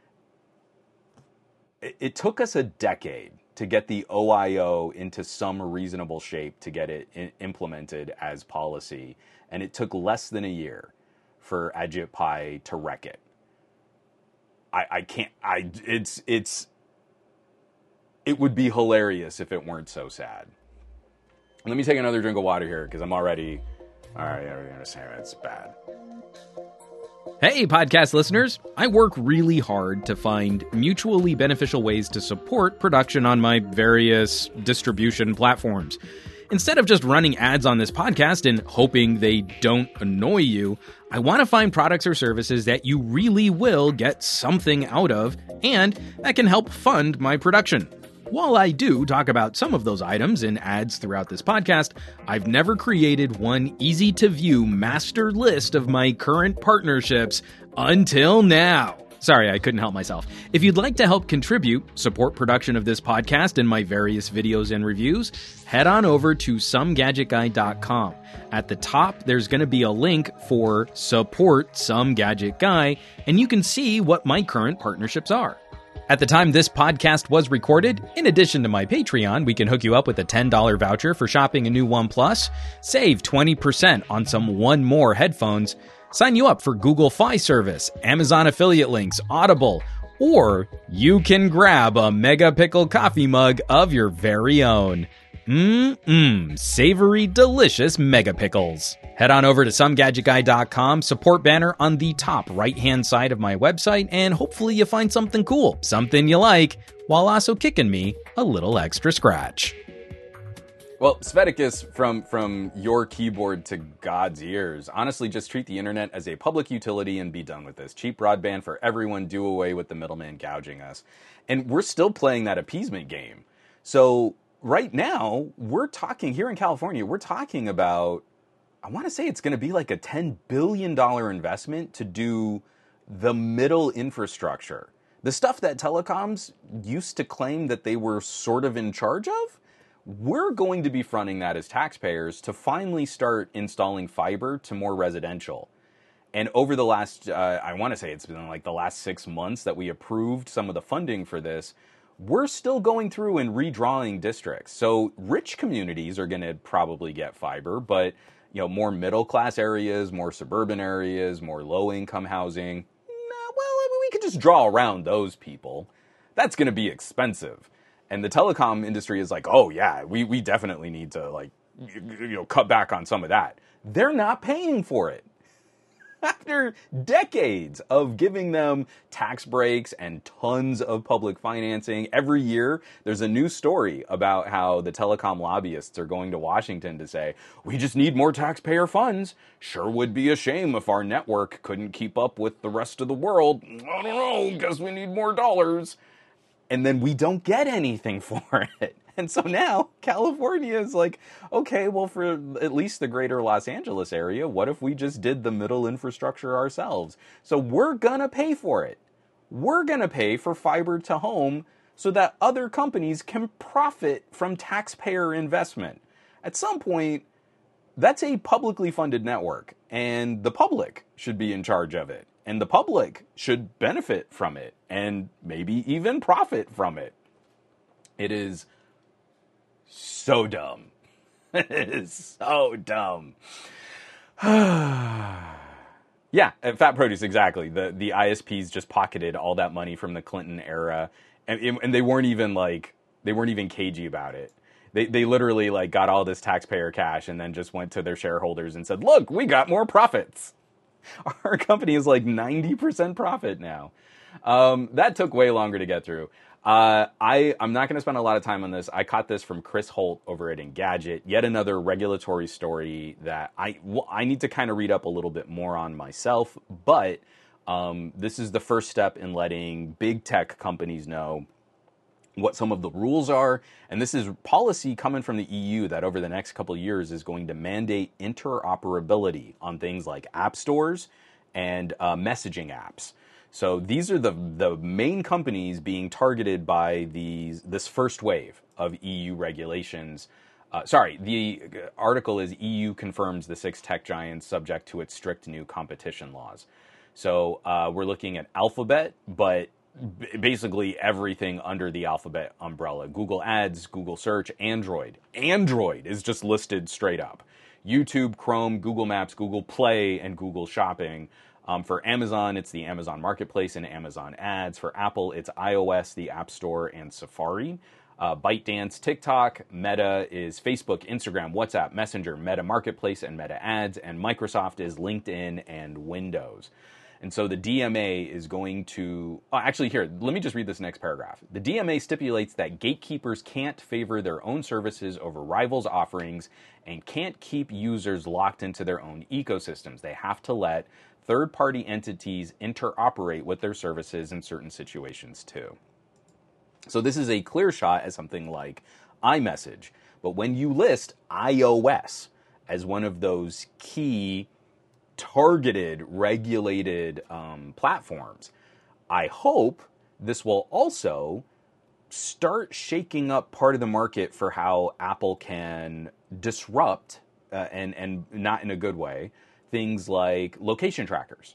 It took us a decade to get the O I O into some reasonable shape to get it implemented as policy. And it took less than a year for Ajit Pai to wreck it. I, I can't, I, it's, it's, it would be hilarious if it weren't so sad. Let me take another drink of water here, because I'm already, all right, I'm going to say it's bad. Hey, podcast listeners. I work really hard to find mutually beneficial ways to support production on my various distribution platforms. Instead of just running ads on this podcast and hoping they don't annoy you, I want to find products or services that you really will get something out of and that can help fund my production. While I do talk about some of those items in ads throughout this podcast, I've never created one easy-to-view master list of my current partnerships until now. Sorry, I couldn't help myself. If you'd like to help contribute, support production of this podcast and my various videos and reviews, head on over to some gadget guy dot com. At the top, there's going to be a link for Support Some Gadget Guy, and you can see what my current partnerships are. At the time this podcast was recorded, in addition to my Patreon, we can hook you up with a ten dollars voucher for shopping a new OnePlus, save twenty percent on some One More headphones, sign you up for Google Fi service, Amazon affiliate links, Audible, or you can grab a Mega Pickle coffee mug of your very own. Mmm, savory, delicious Mega Pickles. Head on over to some gadget guy dot com, support banner on the top right-hand side of my website, and hopefully you find something cool, something you like, while also kicking me a little extra scratch. Well, Sveticus, from, from your keyboard to God's ears, honestly just treat the internet as a public utility and be done with this. Cheap broadband for everyone, do away with the middleman gouging us. And we're still playing that appeasement game. So right now, we're talking, here in California, we're talking about, I want to say it's going to be like a ten billion dollars investment to do the middle infrastructure. The stuff that telecoms used to claim that they were sort of in charge of, we're going to be fronting that as taxpayers to finally start installing fiber to more residential. And over the last, uh, I want to say it's been like the last six months that we approved some of the funding for this, we're still going through and redrawing districts. So rich communities are going to probably get fiber, but you know, more middle-class areas, more suburban areas, more low-income housing, nah, well, I mean, we could just draw around those people. That's going to be expensive. And the telecom industry is like, oh yeah, we, we definitely need to like, you know, cut back on some of that. They're not paying for it. After decades of giving them tax breaks and tons of public financing, every year there's a new story about how the telecom lobbyists are going to Washington to say, we just need more taxpayer funds. Sure would be a shame if our network couldn't keep up with the rest of the world. I don't know, guess we need more dollars. And then we don't get anything for it. And so now California is like, okay, well, for at least the greater Los Angeles area, what if we just did the middle infrastructure ourselves? So we're going to pay for it. We're going to pay for fiber to home so that other companies can profit from taxpayer investment. At some point, that's a publicly funded network, and the public should be in charge of it. And the public should benefit from it and maybe even profit from it. It is so dumb. It is so dumb. Yeah, Fat Produce, exactly. The the I S Ps just pocketed all that money from the Clinton era, and and they weren't even like they weren't even cagey about it. They they literally like got all this taxpayer cash and then just went to their shareholders and said, "Look, we got more profits. Our company is like ninety percent profit now." Um, that took way longer to get through. Uh, I, I'm not going to spend a lot of time on this. I caught this from Chris Holt over at Engadget. Yet another regulatory story that I, well, I need to kind of read up a little bit more on myself. But um, this is the first step in letting big tech companies know what some of the rules are. And this is policy coming from the E U that over the next couple of years is going to mandate interoperability on things like app stores and uh, messaging apps. So these are the the main companies being targeted by these this first wave of E U regulations. Uh, sorry, the article is E U confirms the six tech giants subject to its strict new competition laws. So uh, we're looking at Alphabet, but basically everything under the Alphabet umbrella. Google Ads, Google Search, Android. Android is just listed straight up. YouTube, Chrome, Google Maps, Google Play, and Google Shopping. Um, for Amazon, it's the Amazon Marketplace and Amazon Ads. For Apple, it's iOS, the App Store, and Safari. Uh, ByteDance, TikTok. Meta is Facebook, Instagram, WhatsApp, Messenger, Meta Marketplace, and Meta Ads. And Microsoft is LinkedIn and Windows. And so the D M A is going to, oh, actually here, let me just read this next paragraph. The D M A stipulates that gatekeepers can't favor their own services over rivals' offerings and can't keep users locked into their own ecosystems. They have to let third-party entities interoperate with their services in certain situations too. So this is a clear shot at something like iMessage. But when you list iOS as one of those key targeted, regulated um, platforms, I hope this will also start shaking up part of the market for how Apple can disrupt, uh, and, and not in a good way, things like location trackers.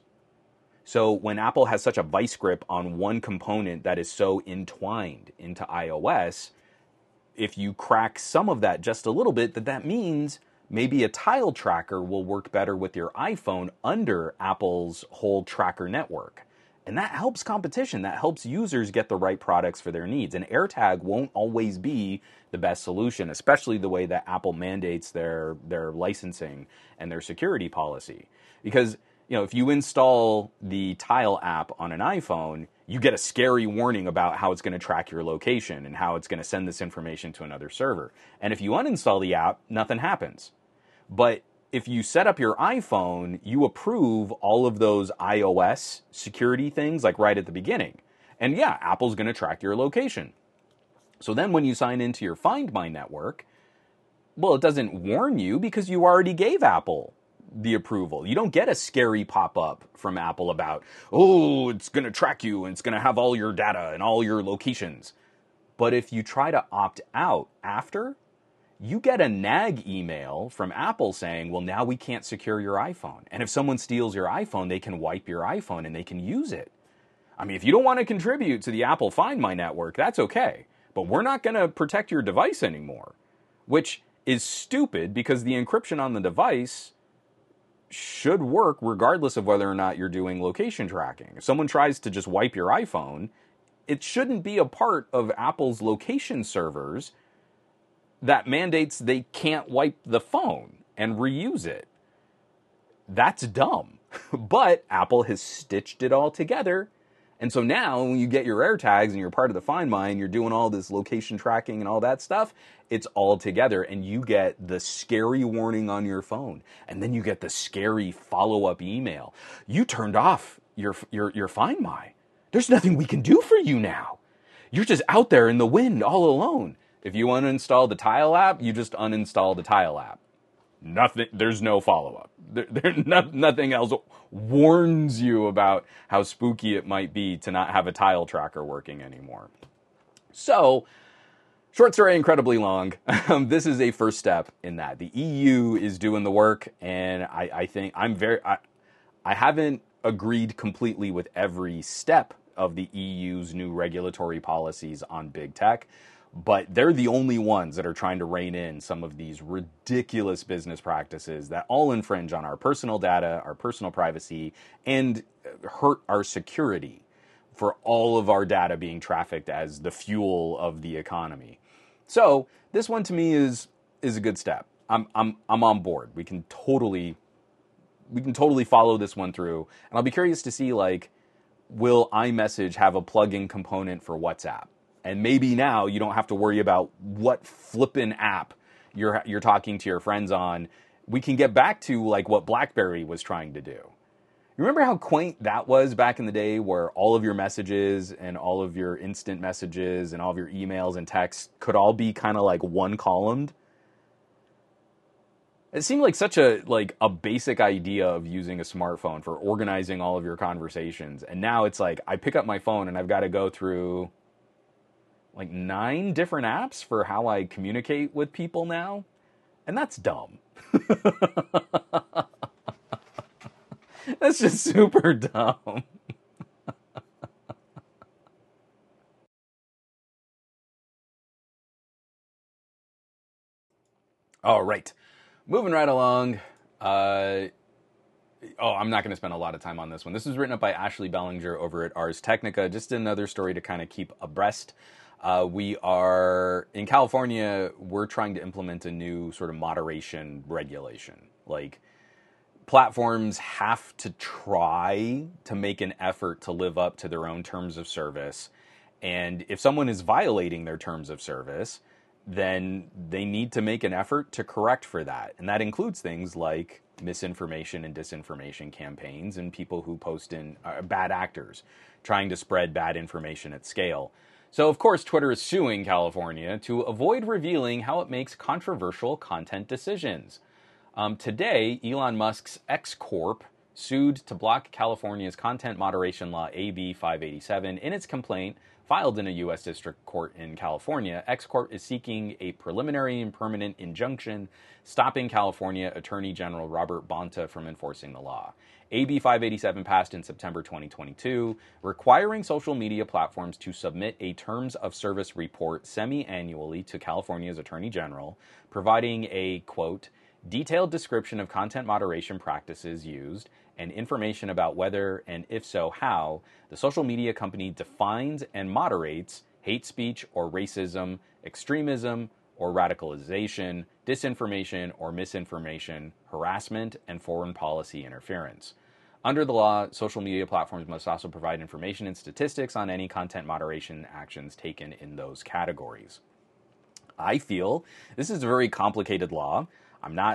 So when Apple has such a vice grip on one component that is so entwined into iOS, if you crack some of that just a little bit, that that means maybe a tile tracker will work better with your iPhone under Apple's whole tracker network. And that helps competition. That helps users get the right products for their needs. And AirTag won't always be the best solution, especially the way that Apple mandates their, their licensing and their security policy. Because, you know, if you install the Tile app on an iPhone, you get a scary warning about how it's going to track your location and how it's going to send this information to another server. And if you uninstall the app, nothing happens. But if you set up your iPhone, you approve all of those iOS security things like right at the beginning. And yeah, Apple's going to track your location. So then when you sign into your Find My network, well, it doesn't warn you because you already gave Apple the approval. You don't get a scary pop-up from Apple about, oh, it's going to track you and it's going to have all your data and all your locations. But if you try to opt out after, you get a nag email from Apple saying, well, now we can't secure your iPhone. And if someone steals your iPhone, they can wipe your iPhone and they can use it. I mean, if you don't want to contribute to the Apple Find My network, that's okay. But we're not going to protect your device anymore, which is stupid because the encryption on the device should work regardless of whether or not you're doing location tracking. If someone tries to just wipe your iPhone, it shouldn't be a part of Apple's location servers that mandates they can't wipe the phone and reuse it. That's dumb. But Apple has stitched it all together. And so now when you get your AirTags and you're part of the Find My and you're doing all this location tracking and all that stuff, it's all together and you get the scary warning on your phone. And then you get the scary follow-up email. You turned off your, your, your Find My. There's nothing we can do for you now. You're just out there in the wind all alone. If you uninstall the Tile app, you just uninstall the Tile app. Nothing. There's no follow-up. There, there, no, nothing else warns you about how spooky it might be to not have a Tile tracker working anymore. So, short story, incredibly long. This is a first step in that. The E U is doing the work, and I, I think I'm very. I, I haven't agreed completely with every step of the E U's new regulatory policies on big tech. But they're the only ones that are trying to rein in some of these ridiculous business practices that all infringe on our personal data, our personal privacy, and hurt our security for all of our data being trafficked as the fuel of the economy. So this one to me is is a good step. I'm I'm I'm on board. We can totally we can totally follow this one through, and I'll be curious to see, like, will iMessage have a plug-in component for WhatsApp? And maybe now you don't have to worry about what flippin' app you're you're talking to your friends on. We can get back to like what BlackBerry was trying to do. You remember how quaint that was back in the day, where all of your messages and all of your instant messages and all of your emails and texts could all be kind of like one columned? It seemed like such a like a basic idea of using a smartphone for organizing all of your conversations. And now it's like I pick up my phone and I've got to go through like nine different apps for how I communicate with people now. And that's dumb. That's just super dumb. All right. Moving right along. Uh, oh, I'm not going to spend a lot of time on this one. This was written up by Ashley Bellinger over at Ars Technica. Just another story to kind of keep abreast. Uh, we are, in California, we're trying to implement a new sort of moderation regulation. Like, platforms have to try to make an effort to live up to their own terms of service. And if someone is violating their terms of service, then they need to make an effort to correct for that. And that includes things like misinformation and disinformation campaigns and people who post in uh, bad actors trying to spread bad information at scale. So, of course, Twitter is suing California to avoid revealing how it makes controversial content decisions. Um, today, Elon Musk's X Corp sued to block California's content moderation law A B five eighty-seven. In its complaint, filed in a U S district court in California, X Corp is seeking a preliminary and permanent injunction stopping California Attorney General Robert Bonta from enforcing the law. A B five eighty-seven passed in September twenty twenty-two, requiring social media platforms to submit a terms of service report semi-annually to California's Attorney General, providing a, quote, detailed description of content moderation practices used and information about whether, and if so, how, the social media company defines and moderates hate speech or racism, extremism or radicalization, disinformation or misinformation, harassment, and foreign policy interference. Under the law, social media platforms must also provide information and statistics on any content moderation actions taken in those categories. I feel this is a very complicated law. I'm not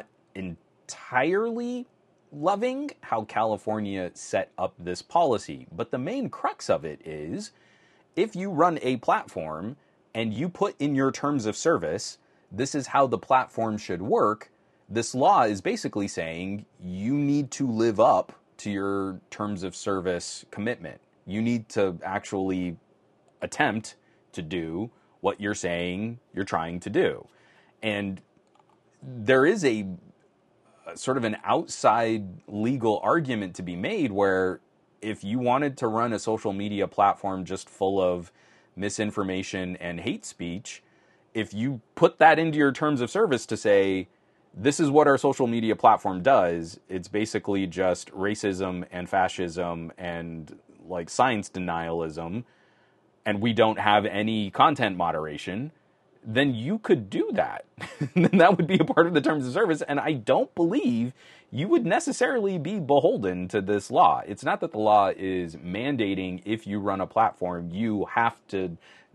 entirely loving how California set up this policy, but the main crux of it is if you run a platform and you put in your terms of service, this is how the platform should work, this law is basically saying you need to live up to your terms of service commitment. You need to actually attempt to do what you're saying you're trying to do. And there is a, a sort of an outside legal argument to be made where if you wanted to run a social media platform just full of misinformation and hate speech, if you put that into your terms of service to say, this is what our social media platform does, it's basically just racism and fascism and like science denialism, and we don't have any content moderation, then you could do that. That would be a part of the terms of service, and I don't believe you would necessarily be beholden to this law. It's not that the law is mandating if you run a platform, you have to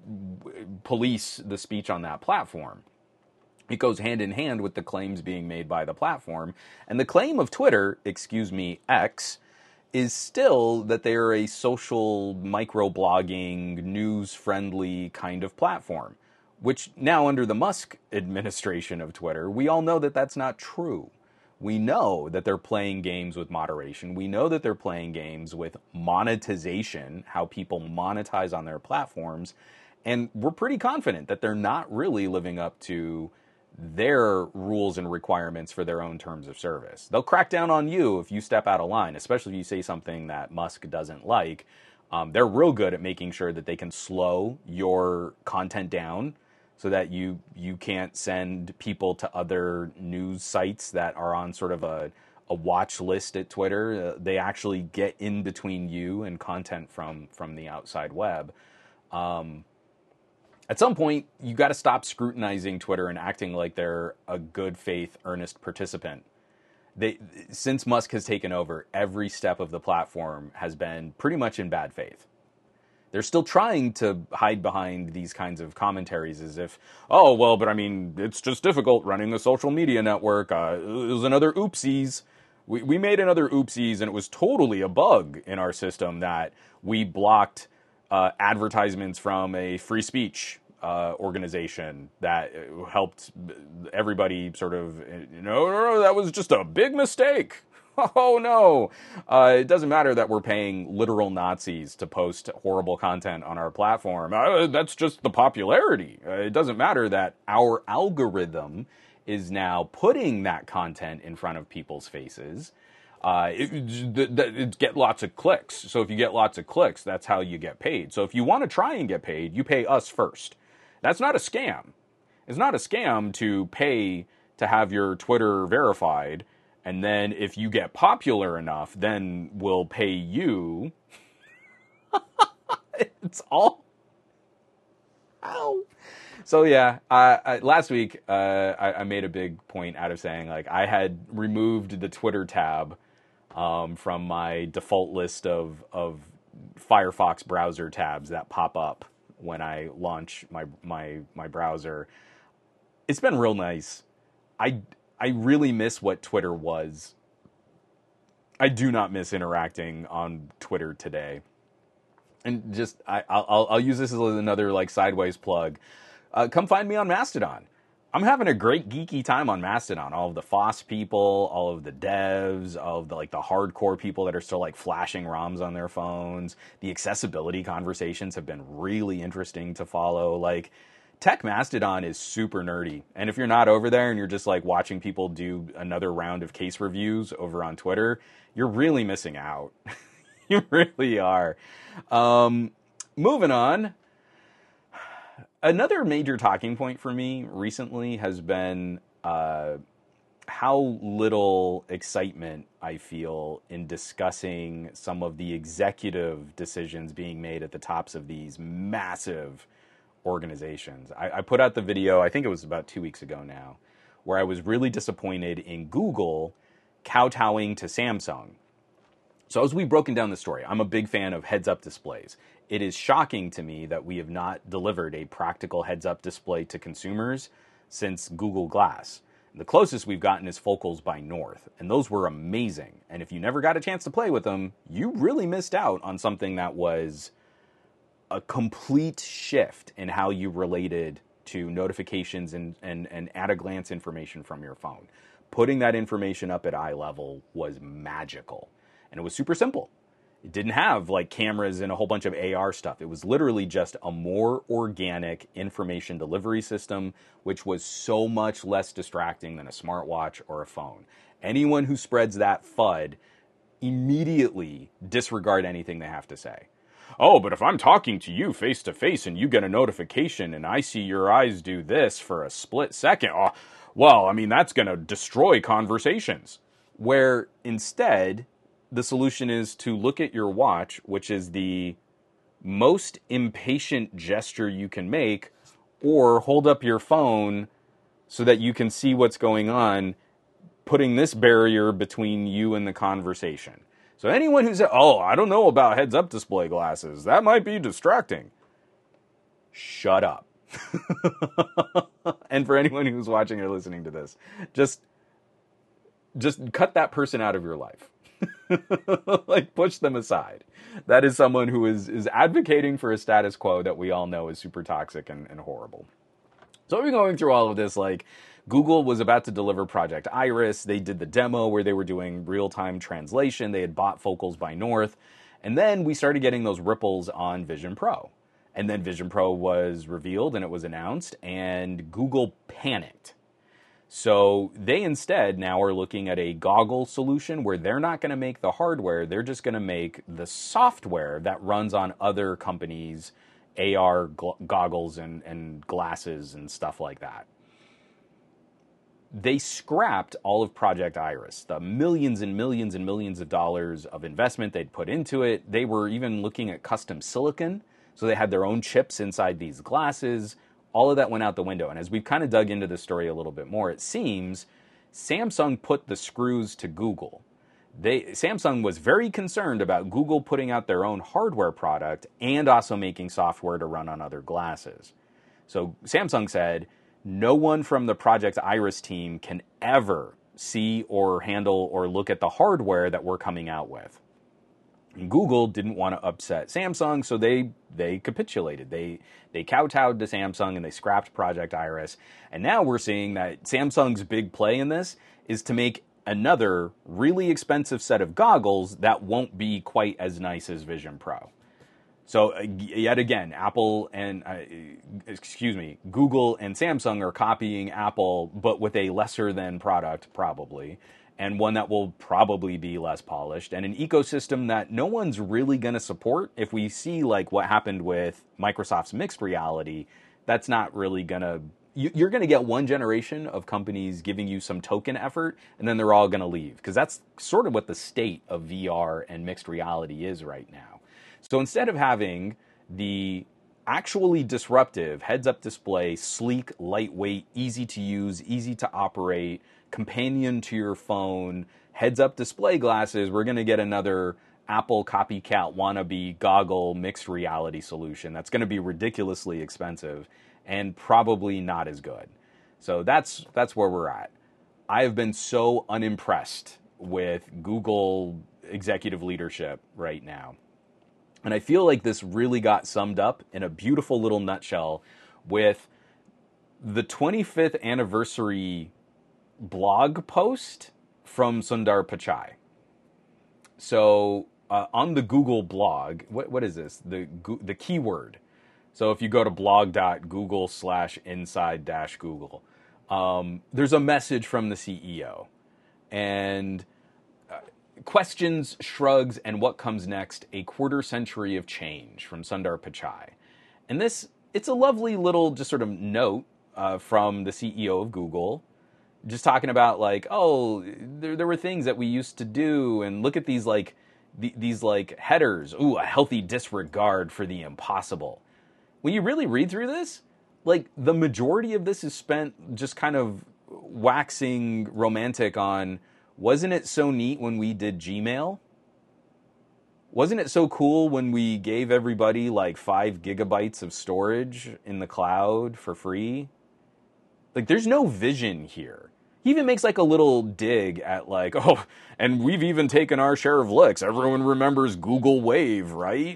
police the speech on that platform. It goes hand in hand with the claims being made by the platform. And the claim of Twitter, excuse me, X, is still that they're a social microblogging, news-friendly kind of platform, which now under the Musk administration of Twitter, we all know that that's not true. We know that they're playing games with moderation. We know that they're playing games with monetization, how people monetize on their platforms. And we're pretty confident that they're not really living up to their rules and requirements for their own terms of service. They'll crack down on you if you step out of line, especially if you say something that Musk doesn't like. Um, they're real good at making sure that they can slow your content down so that you you can't send people to other news sites that are on sort of a, a watch list at Twitter. Uh, they actually get in between you and content from, from the outside web. Um, At some point, you got to stop scrutinizing Twitter and acting like they're a good faith, earnest participant. They, since Musk has taken over, every step of the platform has been pretty much in bad faith. They're still trying to hide behind these kinds of commentaries as if, oh, well, but I mean, it's just difficult running a social media network. Uh, it was another oopsies. We, we made another oopsies, and it was totally a bug in our system that we blocked uh, advertisements from a free speech Uh, organization that helped everybody sort of, you know, no, no, that was just a big mistake. Oh, no. Uh, it doesn't matter that we're paying literal Nazis to post horrible content on our platform. Uh, that's just the popularity. Uh, it doesn't matter that our algorithm is now putting that content in front of people's faces. Uh, it, it, it get lots of clicks. So if you get lots of clicks, that's how you get paid. So if you want to try and get paid, you pay us first. That's not a scam. It's not a scam to pay to have your Twitter verified, and then if you get popular enough, then we'll pay you. It's all... Ow. So yeah, uh, I, last week uh, I, I made a big point out of saying, like, I had removed the Twitter tab um, from my default list of, of Firefox browser tabs that pop up when I launch my, my, my browser. It's been real nice. I, I really miss what Twitter was. I do not miss interacting on Twitter today. And just, I, I'll, I'll use this as another like sideways plug. Uh, come find me on Mastodon. I'm having a great geeky time on Mastodon. All of the F O S S people, all of the devs, all of the like the hardcore people that are still like flashing ROMs on their phones. The accessibility conversations have been really interesting to follow. Like, Tech Mastodon is super nerdy. And if you're not over there and you're just like watching people do another round of case reviews over on Twitter, you're really missing out. You really are. Um, moving on. Another major talking point for me recently has been uh, how little excitement I feel in discussing some of the executive decisions being made at the tops of these massive organizations. I, I put out the video, I think it was about two weeks ago now, where I was really disappointed in Google kowtowing to Samsung. So as we've broken down the story, I'm a big fan of heads-up displays. It is shocking to me that we have not delivered a practical heads-up display to consumers since Google Glass. The closest we've gotten is Focals by North, and those were amazing. And if you never got a chance to play with them, you really missed out on something that was a complete shift in how you related to notifications and, and, and at-a-glance information from your phone. Putting that information up at eye level was magical. And it was super simple. It didn't have like cameras and a whole bunch of A R stuff. It was literally just a more organic information delivery system, which was so much less distracting than a smartwatch or a phone. Anyone who spreads that F U D immediately disregard anything they have to say. Oh, but if I'm talking to you face to face and you get a notification and I see your eyes do this for a split second, oh, well, I mean, that's going to destroy conversations. Where instead, the solution is to look at your watch, which is the most impatient gesture you can make, or hold up your phone so that you can see what's going on, putting this barrier between you and the conversation. So anyone who says, oh, I don't know about heads-up display glasses, that might be distracting. Shut up. And for anyone who's watching or listening to this, just, just cut that person out of your life. Like, push them aside. That is someone who is, is advocating for a status quo that we all know is super toxic and, and horrible. So we're going through all of this, like, Google was about to deliver Project Iris. They did the demo where they were doing real-time translation. They had bought Focals by North. And then we started getting those ripples on Vision Pro. And then Vision Pro was revealed and it was announced, and Google panicked. So they instead now are looking at a goggle solution where they're not going to make the hardware. They're just going to make the software that runs on other companies' A R gl- goggles and, and glasses and stuff like that. They scrapped all of Project Iris, the millions and millions and millions of dollars of investment they'd put into it. They were even looking at custom silicon, so they had their own chips inside these glasses. All of that went out the window. And as we've kind of dug into the story a little bit more, it seems Samsung put the screws to Google. They, Samsung was very concerned about Google putting out their own hardware product and also making software to run on other glasses. So Samsung said, no one from the Project Iris team can ever see or handle or look at the hardware that we're coming out with. And Google didn't want to upset Samsung, so they they capitulated. They they kowtowed to Samsung and they scrapped Project Iris. And now we're seeing that Samsung's big play in this is to make another really expensive set of goggles that won't be quite as nice as Vision Pro. So uh, yet again, Apple and, uh, excuse me, Google and Samsung are copying Apple, but with a lesser than product probably, and one that will probably be less polished, and an ecosystem that no one's really going to support. If we see like what happened with Microsoft's mixed reality, that's not really going to, you're going to get one generation of companies giving you some token effort, and then they're all going to leave, because that's sort of what the state of V R and mixed reality is right now. So instead of having the actually disruptive, heads-up display, sleek, lightweight, easy to use, easy to operate, companion to your phone, heads-up display glasses. We're going to get another Apple copycat wannabe goggle mixed reality solution that's going to be ridiculously expensive and probably not as good. So that's that's where we're at. I have been so unimpressed with Google executive leadership right now. And I feel like this really got summed up in a beautiful little nutshell with the twenty-fifth anniversary blog post from Sundar Pichai. So uh, on the Google blog, what what is this? The the keyword. So if you go to blog.google slash inside dash Google, um, there's a message from the C E O. And uh, questions, shrugs, and what comes next, a quarter century of change from Sundar Pichai. And this, it's a lovely little just sort of note uh, from the C E O of Google, just talking about like, oh, there, there were things that we used to do, and look at these like, the, these like headers. Ooh, a healthy disregard for the impossible. When you really read through this, like the majority of this is spent just kind of waxing romantic on, wasn't it so neat when we did Gmail? Wasn't it so cool when we gave everybody like five gigabytes of storage in the cloud for free? Like there's no vision here. He even makes like a little dig at like, oh, and we've even taken our share of licks. Everyone remembers Google Wave, right?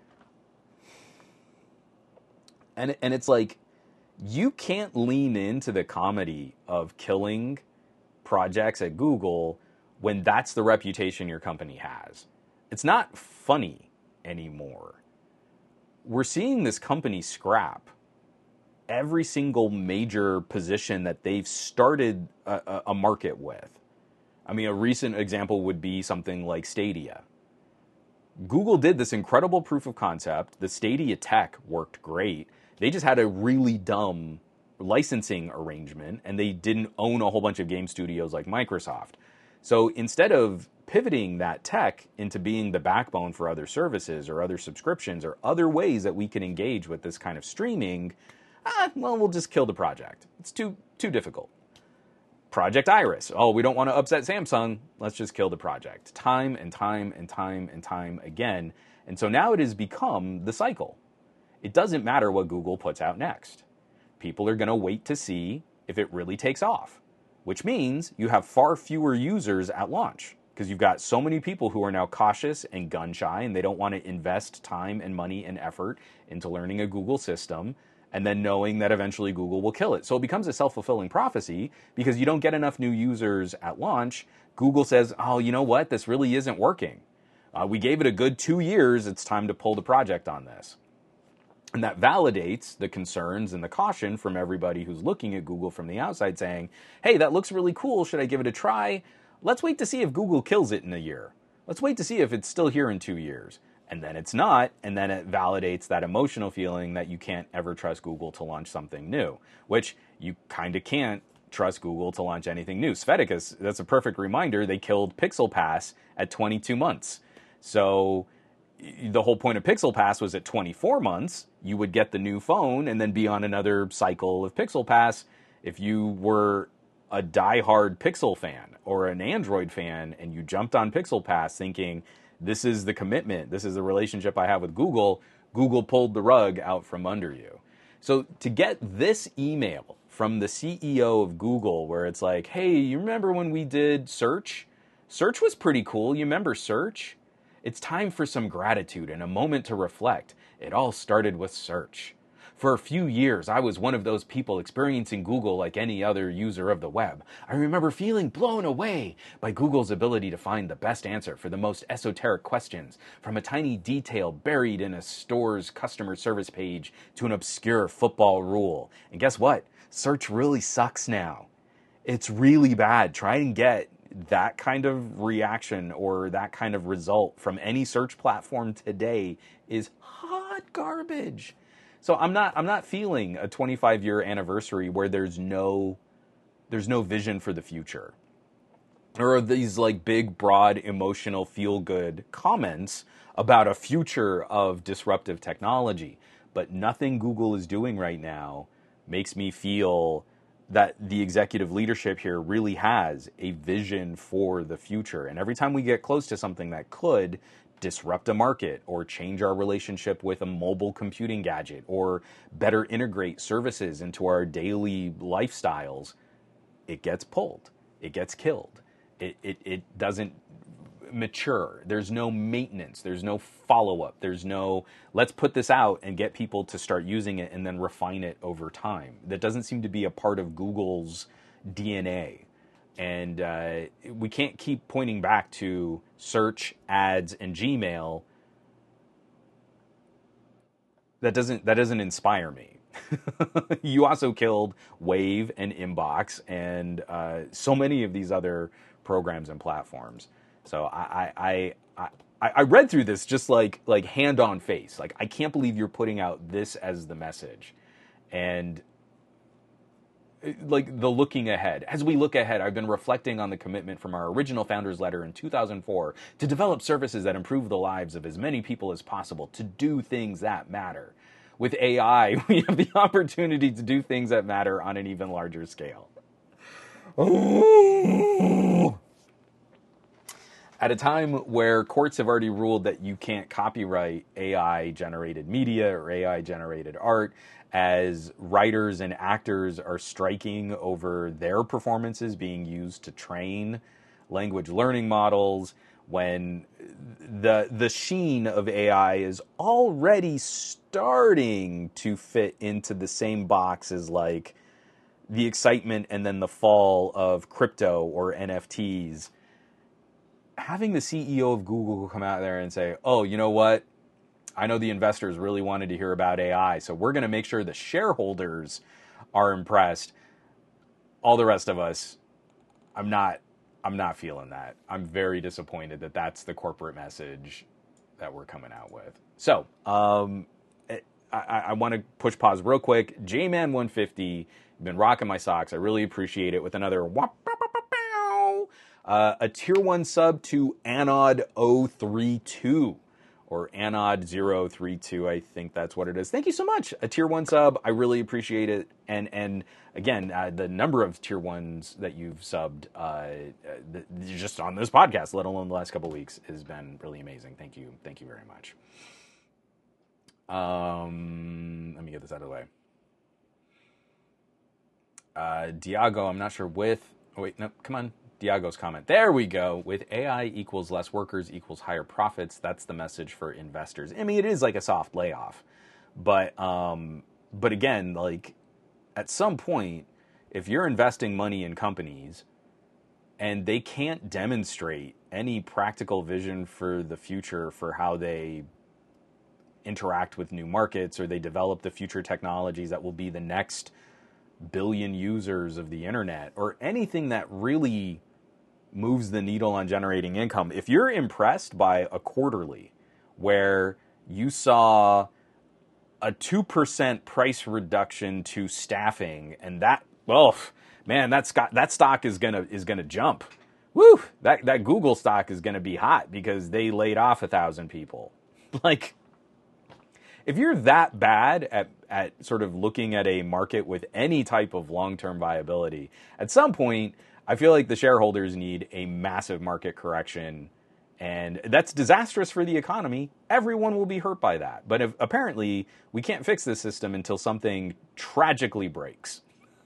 And and it's like, you can't lean into the comedy of killing projects at Google when that's the reputation your company has. It's not funny anymore. We're seeing this company scrap every single major position that they've started a, a market with. I mean, a recent example would be something like Stadia. Google did this incredible proof of concept. The Stadia tech worked great. They just had a really dumb licensing arrangement, and they didn't own a whole bunch of game studios like Microsoft. So instead of pivoting that tech into being the backbone for other services or other subscriptions or other ways that we can engage with this kind of streaming, ah, well, we'll just kill the project. It's too too difficult. Project Iris. Oh, we don't want to upset Samsung. Let's just kill the project. Time and time and time and time again. And so now it has become the cycle. It doesn't matter what Google puts out next. People are going to wait to see if it really takes off, which means you have far fewer users at launch because you've got so many people who are now cautious and gun shy, and they don't want to invest time and money and effort into learning a Google system and then knowing that eventually Google will kill it. So it becomes a self-fulfilling prophecy because you don't get enough new users at launch. Google says, oh, you know what? This really isn't working. Uh, we gave it a good two years. It's time to pull the project on this. And that validates the concerns and the caution from everybody who's looking at Google from the outside saying, hey, that looks really cool. Should I give it a try? Let's wait to see if Google kills it in a year. Let's wait to see if it's still here in two years. And then it's not, and then it validates that emotional feeling that you can't ever trust Google to launch something new, which you kind of can't trust Google to launch anything new. Sveticus, that's a perfect reminder, they killed Pixel Pass at twenty-two months. So the whole point of Pixel Pass was at twenty-four months, you would get the new phone and then be on another cycle of Pixel Pass. If you were a diehard Pixel fan or an Android fan and you jumped on Pixel Pass thinking, this is the commitment, this is the relationship I have with Google, Google pulled the rug out from under you. So to get this email from the C E O of Google where it's like, hey, you remember when we did search? Search was pretty cool. You remember search? It's time for some gratitude and a moment to reflect. It all started with search. For a few years, I was one of those people experiencing Google like any other user of the web. I remember feeling blown away by Google's ability to find the best answer for the most esoteric questions, from a tiny detail buried in a store's customer service page to an obscure football rule. And guess what? Search really sucks now. It's really bad. Try and get that kind of reaction or that kind of result from any search platform today is hot garbage. So I'm not I'm not feeling a twenty-five year anniversary where there's no there's no vision for the future. Or these like big, broad, emotional, feel-good comments about a future of disruptive technology. but nothing Google is doing right now makes me feel that the executive leadership here really has a vision for the future. And every time we get close to something that could disrupt a market or change our relationship with a mobile computing gadget or better integrate services into our daily lifestyles, it gets pulled, it gets killed. It, it, it doesn't mature. There's no maintenance. There's no follow-up. There's no, let's put this out and get people to start using it and then refine it over time. That doesn't seem to be a part of Google's D N A. And uh, we can't keep pointing back to search, ads, and Gmail. That doesn't, that doesn't inspire me. You also killed Wave and Inbox and uh, so many of these other programs and platforms. So I, I I I I read through this just like like hand on face. Like, I can't believe you're putting out this as the message. And like the looking ahead. As we look ahead, I've been reflecting on the commitment from our original founders letter in two thousand four to develop services that improve the lives of as many people as possible, to do things that matter. With A I, we have the opportunity to do things that matter on an even larger scale. Oh. At a time where courts have already ruled that you can't copyright A I-generated media or A I-generated art, as writers and actors are striking over their performances being used to train language learning models, when the the sheen of A I is already starting to fit into the same box as like the excitement and then the fall of crypto or N F Ts. Having the C E O of Google come out there and say, oh, you know what? I know the investors really wanted to hear about A I, so we're going to make sure the shareholders are impressed. All the rest of us, I'm not, I'm not feeling that. I'm very disappointed that that's the corporate message that we're coming out with. So, um, I, I want to push pause real quick. J Man one fifty, you've been rocking my socks. I really appreciate it. With another whop, Uh, a tier one sub to Anod zero three two, or Anod zero three two, I think that's what it is. Thank you so much. A tier one sub, I really appreciate it. And and again, uh, the number of tier ones that you've subbed uh, the, just on this podcast, let alone the last couple of weeks, has been really amazing. Thank you. Thank you very much. Um, let me get this out of the way. Uh, Diago, I'm not sure with, oh wait, no, come on. Diago's comment. There we go. With A I equals less workers equals higher profits. That's the message for investors. I mean, it is like a soft layoff, but um, but again, like at some point, if you're investing money in companies and they can't demonstrate any practical vision for the future for how they interact with new markets, or they develop the future technologies that will be the next billion users of the internet, or anything that really moves the needle on generating income. If you're impressed by a quarterly where you saw a two percent price reduction to staffing, and that, well, man, that stock, that stock is gonna is gonna jump. Woo! That that Google stock is gonna be hot because they laid off a thousand people. Like, if you're that bad at, at sort of looking at a market with any type of long-term viability, at some point, I feel like the shareholders need a massive market correction, and that's disastrous for the economy. Everyone will be hurt by that. But if, apparently, we can't fix this system until something tragically breaks.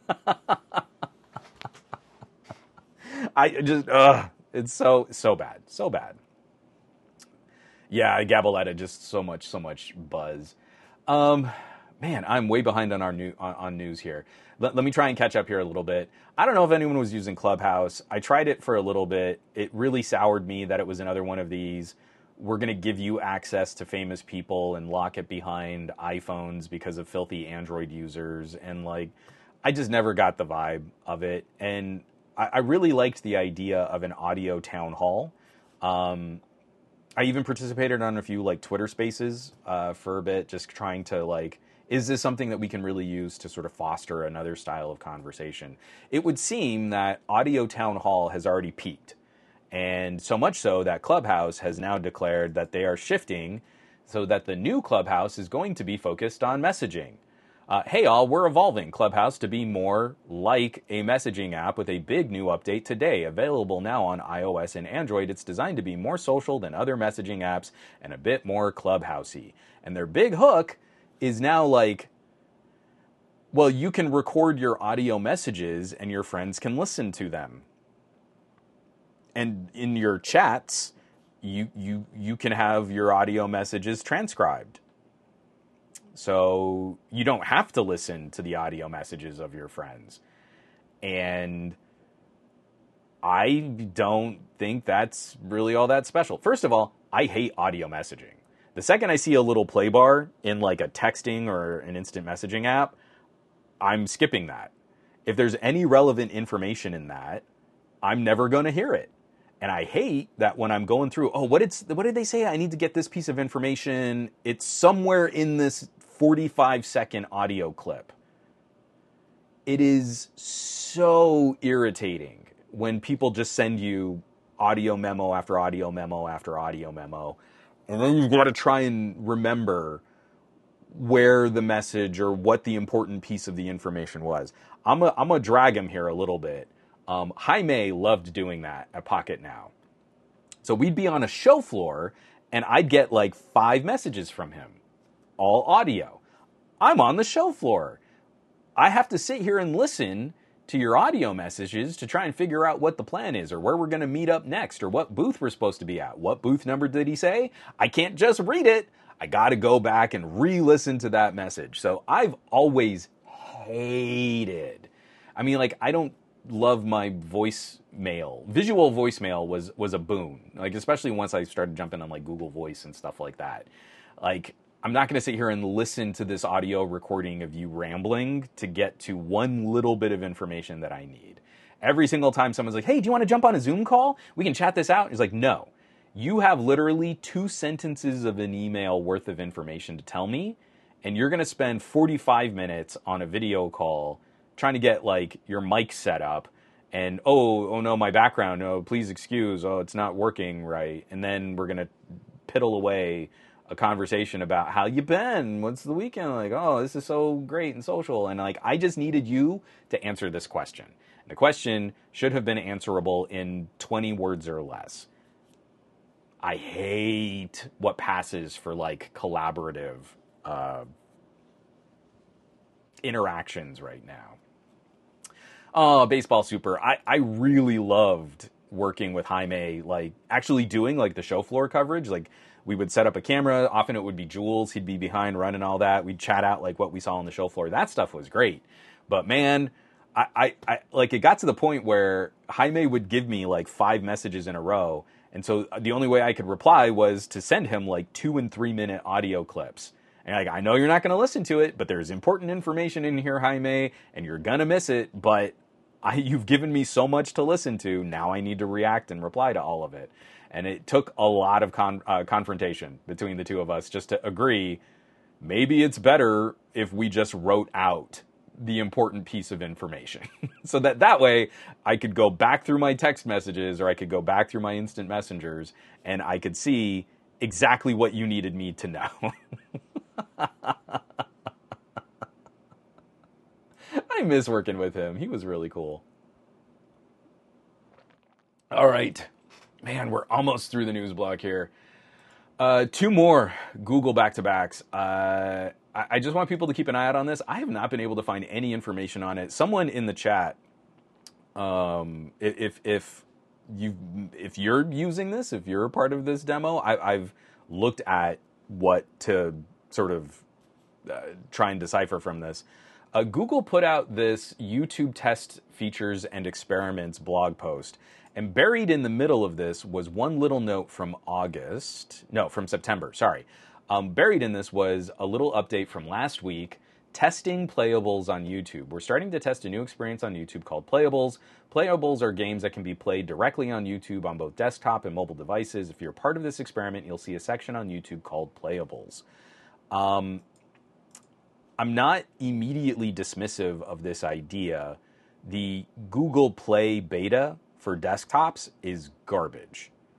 I just, ugh, it's so, so bad, so bad. Yeah, Gabaletta, just so much, so much buzz. Um, man, I'm way behind on our new on, on news here. Let, let me try and catch up here a little bit. I don't know if anyone was using Clubhouse. I tried it for a little bit. It really soured me that it was another one of these, we're going to give you access to famous people and lock it behind iPhones because of filthy Android users. And like, I just never got the vibe of it. And I, I really liked the idea of an audio town hall. Um, I even participated on a few like Twitter spaces uh, for a bit, just trying to like, is this something that we can really use to sort of foster another style of conversation? It would seem that audio town hall has already peaked. And so much so that Clubhouse has now declared that they are shifting so that the new Clubhouse is going to be focused on messaging. Uh, hey all, we're evolving Clubhouse to be more like a messaging app with a big new update today, available now on iOS and Android. It's designed to be more social than other messaging apps and a bit more Clubhousey. And their big hook is now like, well, you can record your audio messages and your friends can listen to them. And in your chats, you you you can have your audio messages transcribed. So you don't have to listen to the audio messages of your friends. And I don't think that's really all that special. First of all, I hate audio messaging. The second I see a little play bar in like a texting or an instant messaging app, I'm skipping that. If there's any relevant information in that, I'm never going to hear it. And I hate that when I'm going through, oh, what, it's, what did they say? I need to get this piece of information. It's somewhere in this forty-five second audio clip. It is so irritating when people just send you audio memo after audio memo after audio memo. And then you've got to try and remember where the message or what the important piece of the information was. I'm a, I'm going to drag him here a little bit. Um, Jaime loved doing that at Pocket Now. So we'd be on a show floor and I'd get like five messages from him, all audio. I'm on the show floor. I have to sit here and listen to your audio messages to try and figure out what the plan is or where we're going to meet up next or what booth we're supposed to be at. What booth number did he say? I can't just read it. I got to go back and re-listen to that message. So I've always hated, I mean, like, I don't love my voicemail. Visual voicemail was was a boon. Like, especially once I started jumping on like Google Voice and stuff like that. Like, I'm not going to sit here and listen to this audio recording of you rambling to get to one little bit of information that I need. Every single time someone's like, hey, do you want to jump on a Zoom call? We can chat this out. He's like, no. You have literally two sentences of an email worth of information to tell me, and you're going to spend forty-five minutes on a video call trying to get like your mic set up and, oh, oh no, my background, oh, please excuse, oh, it's not working right. And then we're going to piddle away a conversation about how you been, what's the weekend like, oh, this is so great and social. And like, I just needed you to answer this question. And the question should have been answerable in twenty words or less. I hate what passes for like collaborative uh, interactions right now. Oh, Baseball Super. I, I really loved working with Jaime, like actually doing like the show floor coverage. Like we would set up a camera. Often it would be Jules. He'd be behind running all that. We'd chat out like what we saw on the show floor. That stuff was great. But man, I, I, I like it got to the point where Jaime would give me like five messages in a row. And so the only way I could reply was to send him like two and three minute audio clips. And like, I know you're not going to listen to it, but there's important information in here, Jaime, and you're going to miss it. But I, you've given me so much to listen to. Now I need to react and reply to all of it. And it took a lot of con- uh, confrontation between the two of us just to agree, maybe it's better if we just wrote out the important piece of information. So that that way I could go back through my text messages or I could go back through my instant messengers and I could see exactly what you needed me to know. I miss working with him. He was really cool. All right. Man, we're almost through the news block here. Uh, two more Google back-to-backs. Uh, I, I just want people to keep an eye out on this. I have not been able to find any information on it. Someone in the chat, um, if if you if you're using this, if you're a part of this demo, I, I've looked at what to sort of uh, try and decipher from this. Uh, Google put out this YouTube test features and experiments blog post. And buried in the middle of this was one little note from August. No, from September, sorry. Um, buried in this was a little update from last week, testing playables on YouTube. We're starting to test a new experience on YouTube called Playables. Playables are games that can be played directly on YouTube on both desktop and mobile devices. If you're part of this experiment, you'll see a section on YouTube called Playables. Um, I'm not immediately dismissive of this idea. The Google Play beta for desktops is garbage.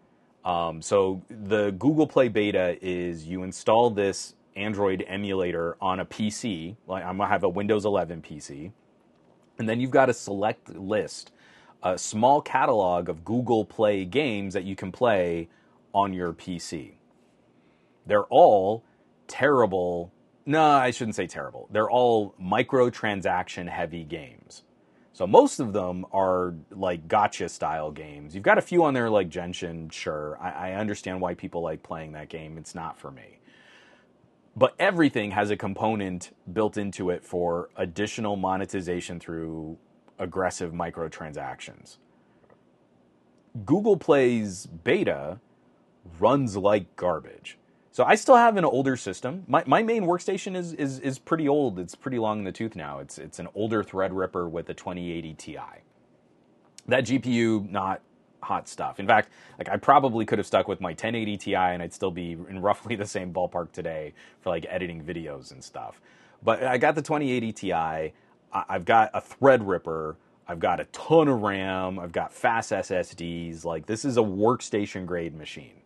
Um, so the Google Play beta is you install this Android emulator on a P C. Like I'm gonna have a Windows eleven P C, and then you've got a select list, a small catalog of Google Play games that you can play on your P C. They're all terrible. No, I shouldn't say terrible. They're all microtransaction heavy games. So most of them are like gotcha style games. You've got a few on there like Genshin, sure. I, I understand why people like playing that game. It's not for me. But everything has a component built into it for additional monetization through aggressive microtransactions. Google Play's beta runs like garbage. So I still have an older system. My my main workstation is is is pretty old. It's pretty long in the tooth now. It's it's an older Threadripper with a twenty eighty Ti. That G P U, not hot stuff. In fact, like I probably could have stuck with my ten eighty Ti and I'd still be in roughly the same ballpark today for like editing videos and stuff. But I got the twenty eighty Ti. I've got a Threadripper. I've got a ton of RAM. I've got fast S S Ds. Like this is a workstation grade machine.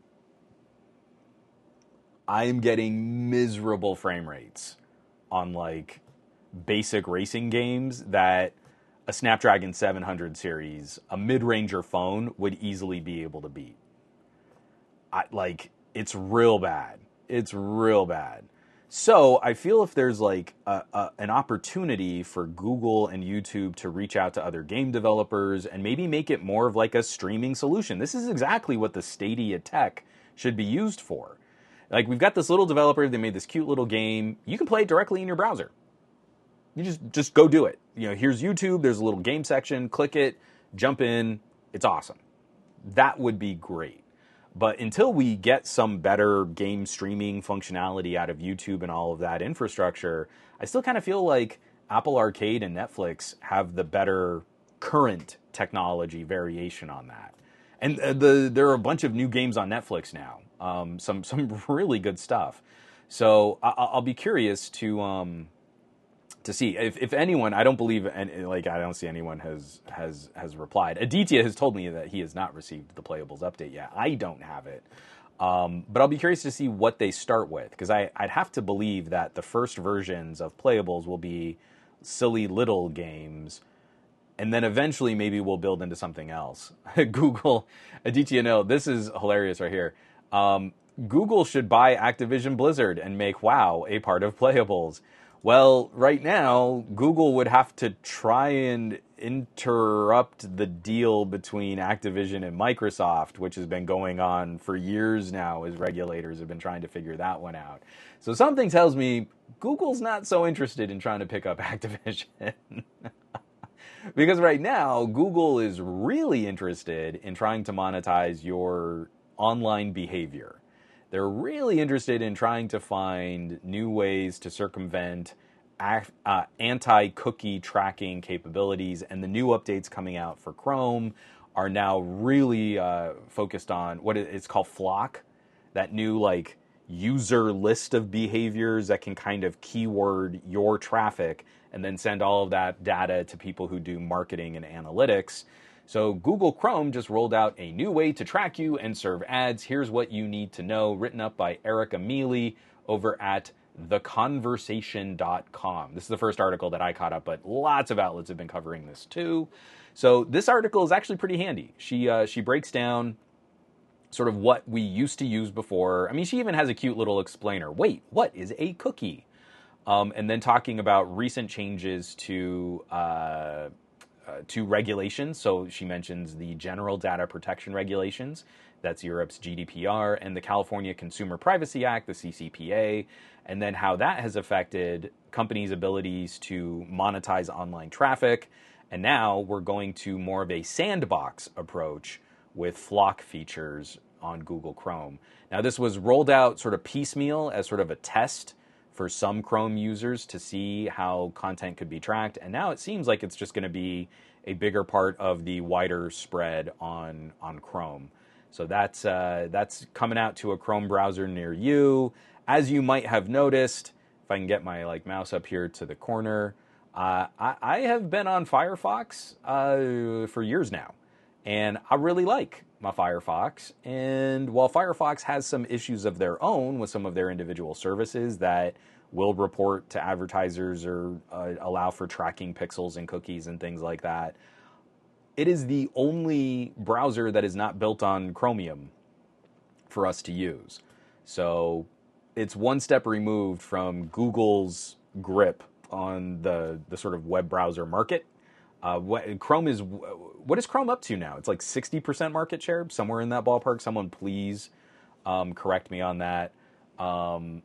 I am getting miserable frame rates on like basic racing games that a Snapdragon seven hundred series, a mid-ranger phone would easily be able to beat. I, like, it's real bad. It's real bad. So I feel if there's like a, a, an opportunity for Google and YouTube to reach out to other game developers and maybe make it more of like a streaming solution. This is exactly what the Stadia tech should be used for. Like, we've got this little developer, they made this cute little game. You can play it directly in your browser. You just, just go do it. You know, here's YouTube, there's a little game section, click it, jump in, it's awesome. That would be great. But until we get some better game streaming functionality out of YouTube and all of that infrastructure, I still kind of feel like Apple Arcade and Netflix have the better current technology variation on that. And the there are a bunch of new games on Netflix now. Um, some some really good stuff. So I, I'll be curious to um, to see if, if anyone. I don't believe any, like I don't see anyone has has has replied. Aditya has told me that he has not received the Playables update yet. I don't have it, um, but I'll be curious to see what they start with because I I'd have to believe that the first versions of Playables will be silly little games. And then eventually maybe we'll build into something else. Google, Aditya, no, this is hilarious right here. Um, Google should buy Activision Blizzard and make WoW a part of Playables. Well, right now, Google would have to try and interrupt the deal between Activision and Microsoft, which has been going on for years now as regulators have been trying to figure that one out. So something tells me Google's not so interested in trying to pick up Activision. Because right now, Google is really interested in trying to monetize your online behavior. They're really interested in trying to find new ways to circumvent uh, anti-cookie tracking capabilities, and the new updates coming out for Chrome are now really uh, focused on what it's called Flock, that new like user list of behaviors that can kind of keyword your traffic and then send all of that data to people who do marketing and analytics. So Google Chrome just rolled out a new way to track you and serve ads. Here's what you need to know, written up by Erica Mealy over at the conversation dot com. This is the first article that I caught up, but lots of outlets have been covering this too. So this article is actually pretty handy. She uh, she breaks down sort of what we used to use before. I mean, she even has a cute little explainer. Wait, what is a cookie? Um, and then talking about recent changes to uh, uh, to regulations. So she mentions the General Data Protection Regulations. That's Europe's G D P R, and the California Consumer Privacy Act, the C C P A, and then how that has affected companies' abilities to monetize online traffic. And now we're going to more of a sandbox approach with Flock features on Google Chrome. Now, this was rolled out sort of piecemeal as sort of a test for some Chrome users to see how content could be tracked. And now it seems like it's just going to be a bigger part of the wider spread on, on Chrome. So that's, uh, that's coming out to a Chrome browser near you. As you might have noticed, if I can get my like mouse up here to the corner, uh, I, I have been on Firefox uh, for years now. And I really like my Firefox. And while Firefox has some issues of their own with some of their individual services that will report to advertisers or uh, allow for tracking pixels and cookies and things like that, it is the only browser that is not built on Chromium for us to use. So it's one step removed from Google's grip on the, the sort of web browser market. Uh, what, Chrome is, what is Chrome up to now? It's like sixty percent market share, somewhere in that ballpark. Someone please um, correct me on that. Um,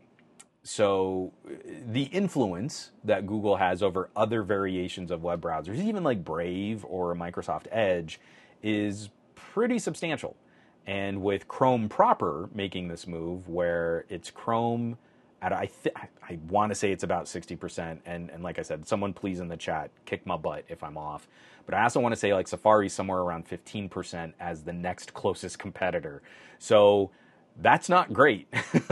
so the influence that Google has over other variations of web browsers, even like Brave or Microsoft Edge, is pretty substantial. And with Chrome proper making this move, where it's Chrome at, I th- I want to say it's about sixty percent, and, and like I said, someone please in the chat kick my butt if I'm off. But I also want to say like Safari somewhere around fifteen percent as the next closest competitor. So that's not great.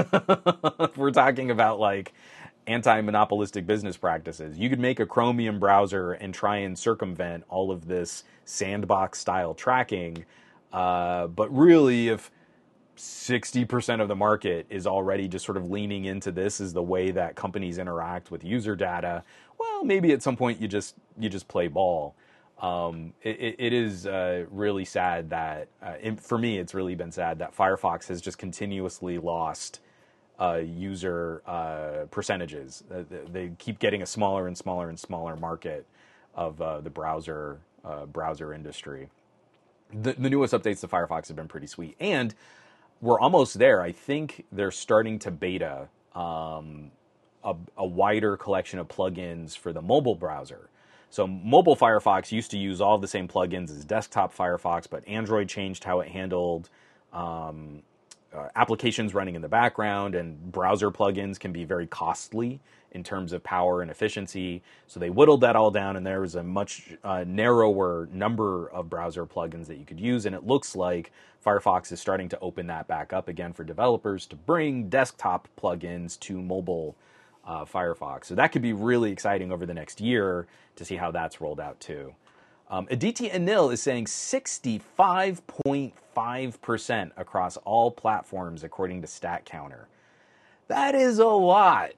If we're talking about like anti-monopolistic business practices, you could make a Chromium browser and try and circumvent all of this sandbox style tracking. Uh, but really, if sixty percent of the market is already just sort of leaning into this as the way that companies interact with user data, well, maybe at some point you just you just play ball. Um, it, it is uh, really sad that, uh, in, for me, it's really been sad that Firefox has just continuously lost uh, user uh, percentages. Uh, they keep getting a smaller and smaller and smaller market of uh, the browser uh, browser industry. The, the newest updates to Firefox have been pretty sweet, and we're almost there. I think they're starting to beta um, a, a wider collection of plugins for the mobile browser. So mobile Firefox used to use all the same plugins as desktop Firefox, but Android changed how it handled um, uh, applications running in the background, and browser plugins can be very costly in terms of power and efficiency. So they whittled that all down, and there was a much uh, narrower number of browser plugins that you could use. And it looks like Firefox is starting to open that back up again for developers to bring desktop plugins to mobile uh, Firefox. So that could be really exciting over the next year to see how that's rolled out too. Um, Aditya Anil is saying sixty-five point five percent across all platforms according to StatCounter. That is a lot.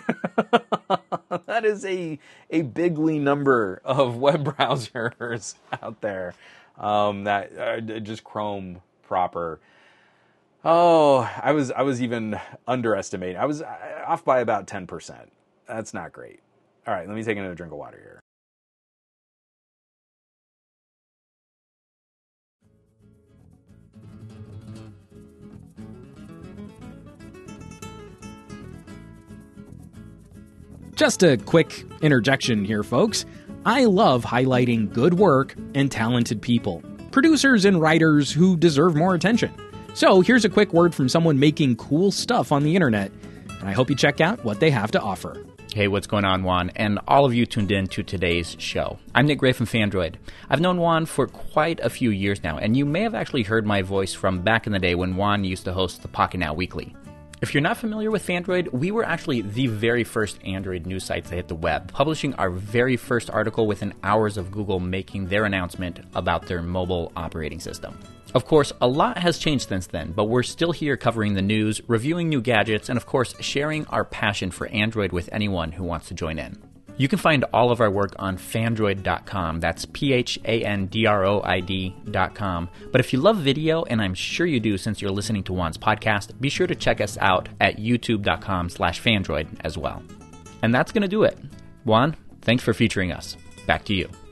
That is a a bigly number of web browsers out there. Um, that uh, just Chrome proper. Oh, I was I was even underestimating. I was off by about ten percent. That's not great. All right, let me take another drink of water here. Just a quick interjection here, folks. I love highlighting good work and talented people, producers and writers who deserve more attention. So here's a quick word from someone making cool stuff on the internet, and I hope you check out what they have to offer. Hey, what's going on, Juan? And all of you tuned in to today's show. I'm Nick Gray from Fandroid. I've known Juan for quite a few years now, and you may have actually heard my voice from back in the day when Juan used to host the Pocket Now Weekly. If you're not familiar with Fandroid, we were actually the very first Android news site to hit the web, publishing our very first article within hours of Google making their announcement about their mobile operating system. Of course, a lot has changed since then, but we're still here covering the news, reviewing new gadgets, and of course, sharing our passion for Android with anyone who wants to join in. You can find all of our work on Phandroid dot com. That's P H A N D R O I D dot com. But if you love video, and I'm sure you do since you're listening to Juan's podcast, be sure to check us out at YouTube dot com slash Phandroid as well. And that's going to do it. Juan, thanks for featuring us. Back to you.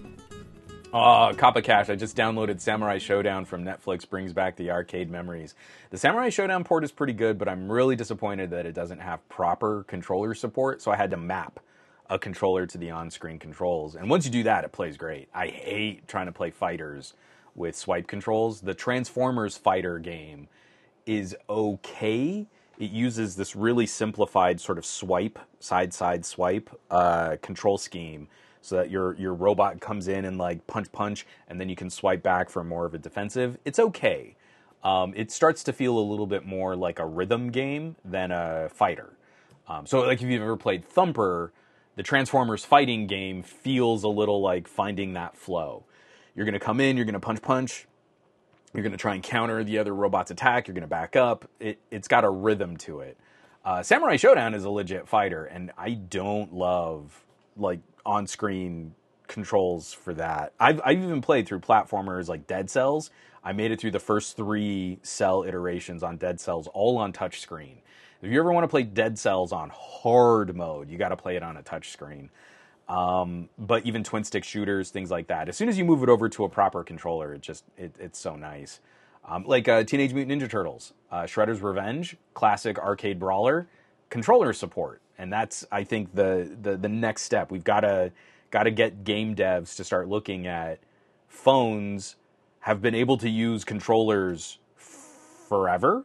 Oh, Kappa Cash, I just downloaded Samurai Showdown from Netflix, brings back the arcade memories. The Samurai Showdown port is pretty good, but I'm really disappointed that it doesn't have proper controller support, so I had to map a controller to the on-screen controls. And once you do that, it plays great. I hate trying to play fighters with swipe controls. The Transformers fighter game is okay. It uses this really simplified sort of swipe, side-side swipe uh, control scheme, so that your your robot comes in and like punch punch, and then you can swipe back for more of a defensive. It's okay. Um, it starts to feel a little bit more like a rhythm game than a fighter. Um, so like if you've ever played Thumper, the Transformers fighting game feels a little like finding that flow. You're going to come in, you're going to punch punch, you're going to try and counter the other robot's attack, you're going to back up. It, it's got a rhythm to it. Uh, Samurai Showdown is a legit fighter, and I don't love like on-screen controls for that. I've, I've even played through platformers like Dead Cells. I made it through the first three Cell iterations on Dead Cells, all on touchscreen. If you ever want to play Dead Cells on hard mode, you got to play it on a touchscreen. Um, but even twin stick shooters, things like that. As soon as you move it over to a proper controller, it just it, it's so nice. Um, like uh, Teenage Mutant Ninja Turtles, uh, Shredder's Revenge, classic arcade brawler, controller support, and that's I think the the, the next step. We've got to got to get game devs to start looking at phones have been able to use controllers f- forever.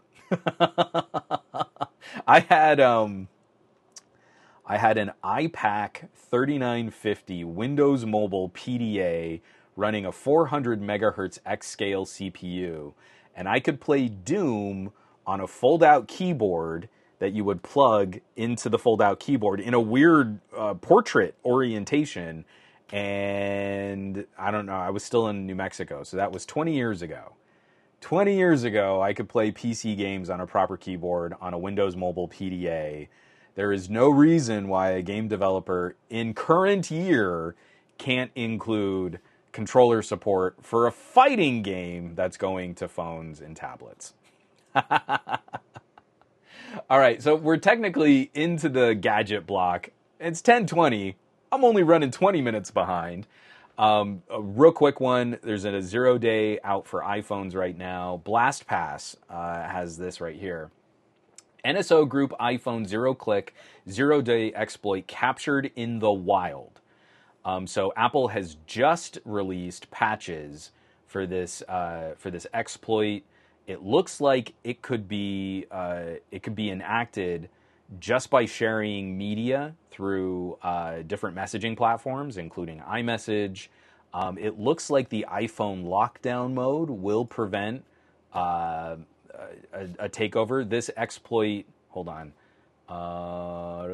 I had um, I had an iPac thirty-nine fifty Windows Mobile P D A running a four hundred megahertz X-Scale C P U, and I could play Doom on a fold-out keyboard that you would plug into the fold-out keyboard in a weird uh, portrait orientation, and I don't know, I was still in New Mexico, so that was twenty years ago. twenty years ago, I could play P C games on a proper keyboard on a Windows Mobile P D A. There is no reason why a game developer in current year can't include controller support for a fighting game that's going to phones and tablets. All right, so we're technically into the gadget block. It's ten twenty. I'm only running twenty minutes behind. Um, a real quick one, there's a zero day out for iPhones right now. BlastPass uh, has this right here. N S O Group iPhone zero-click, zero-day exploit captured in the wild. Um, so Apple has just released patches for this uh, for this exploit. It looks like it could be uh, it could be enacted just by sharing media through uh, different messaging platforms, including iMessage. Um, it looks like the iPhone lockdown mode will prevent uh, a, a takeover. This exploit, hold on. Uh,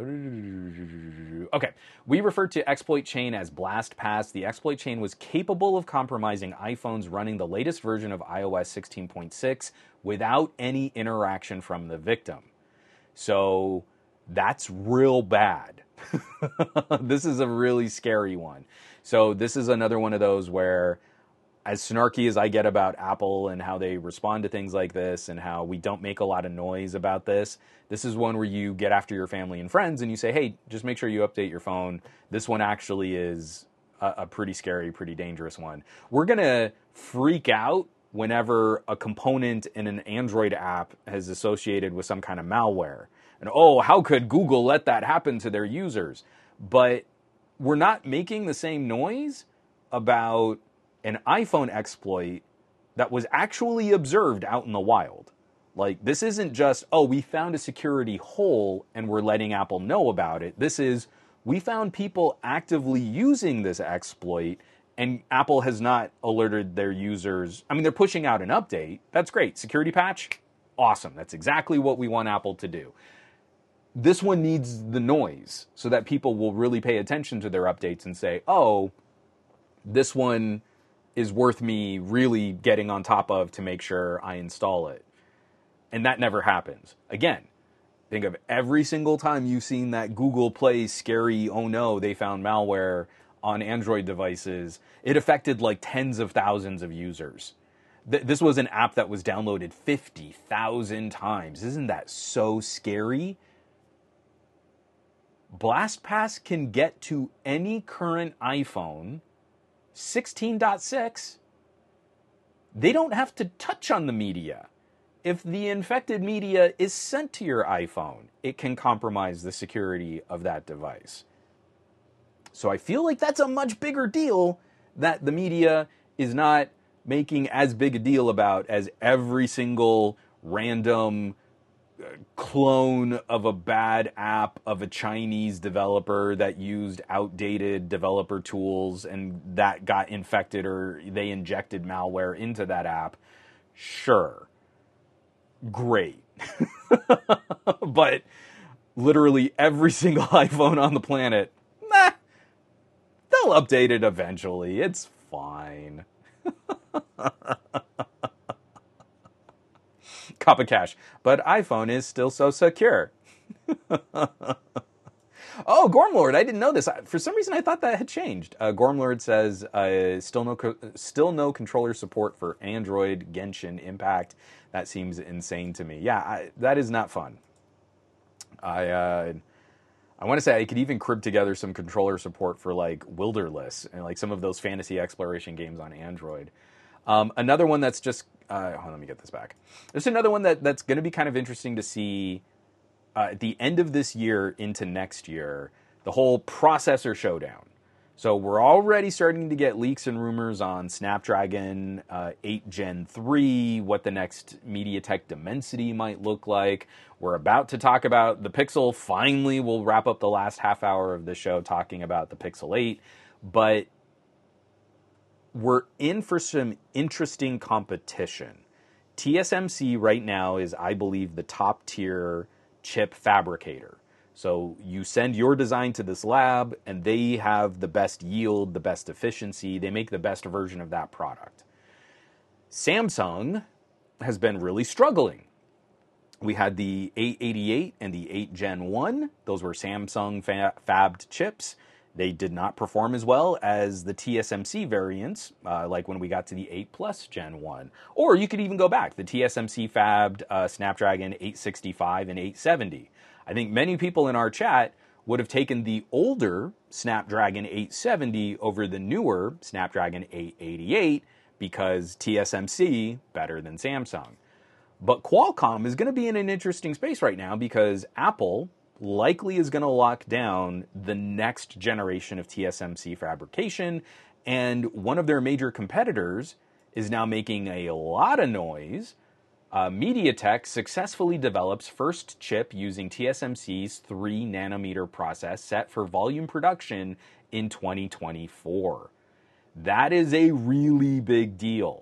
okay, we refer to exploit chain as BlastPass. The exploit chain was capable of compromising iPhones running the latest version of i O S sixteen point six without any interaction from the victim. So that's real bad. This is a really scary one. So this is another one of those where, as snarky as I get about Apple and how they respond to things like this and how we don't make a lot of noise about this, this is one where you get after your family and friends and you say, hey, just make sure you update your phone. This one actually is a, a pretty scary, pretty dangerous one. We're going to freak out whenever a component in an Android app is associated with some kind of malware. And, oh, how could Google let that happen to their users? But we're not making the same noise about an iPhone exploit that was actually observed out in the wild. Like, this isn't just, oh, we found a security hole and we're letting Apple know about it. This is, we found people actively using this exploit and Apple has not alerted their users. I mean, they're pushing out an update. That's great. Security patch? Awesome. That's exactly what we want Apple to do. This one needs the noise so that people will really pay attention to their updates and say, oh, this one is worth me really getting on top of to make sure I install it. And that never happens. Again, think of every single time you've seen that Google Play scary, oh no, they found malware on Android devices. It affected like tens of thousands of users. Th- this was an app that was downloaded fifty thousand times. Isn't that so scary? BlastPass can get to any current iPhone sixteen point six. They don't have to touch on the media. If the infected media is sent to your iPhone, it can compromise the security of that device. So I feel like that's a much bigger deal that the media is not making as big a deal about as every single random clone of a bad app of a Chinese developer that used outdated developer tools and that got infected or they injected malware into that app. Sure. Great. But literally every single iPhone on the planet, nah, they'll update it eventually. It's fine. Cop of cash. But iPhone is still so secure. Oh, Gormlord, I didn't know this. For some reason, I thought that had changed. Uh, Gormlord says, uh, still no co- still no controller support for Android, Genshin Impact. That seems insane to me. Yeah, I, that is not fun. I uh, I want to say I could even crib together some controller support for, like, Wilderless and, like, some of those fantasy exploration games on Android. Um, another one that's just... Uh, hold on, let me get this back. There's another one that, that's going to be kind of interesting to see... Uh, at the end of this year into next year, the whole processor showdown. So we're already starting to get leaks and rumors on Snapdragon uh, eight Gen three, what the next MediaTek Dimensity might look like. We're about to talk about the Pixel. Finally, we'll wrap up the last half hour of the show talking about the Pixel eight. But we're in for some interesting competition. T S M C right now is, I believe, the top tier chip fabricator. So you send your design to this lab and they have the best yield, the best efficiency. They make the best version of that product. Samsung has been really struggling. We had the eight eighty-eight and the eight Gen one. Those were Samsung fa- fabbed chips. They did not perform as well as the T S M C variants, uh, like when we got to the eight Plus Gen one. Or you could even go back, the T S M C fabbed uh, Snapdragon eight sixty-five and eight seventy. I think many people in our chat would have taken the older Snapdragon eight seventy over the newer Snapdragon eight eighty-eight because T S M C better than Samsung. But Qualcomm is going to be in an interesting space right now because Apple likely is going to lock down the next generation of T S M C fabrication, and one of their major competitors is now making a lot of noise. Uh, MediaTek successfully develops first chip using T S M C's three nanometer process set for volume production in twenty twenty-four. That is a really big deal.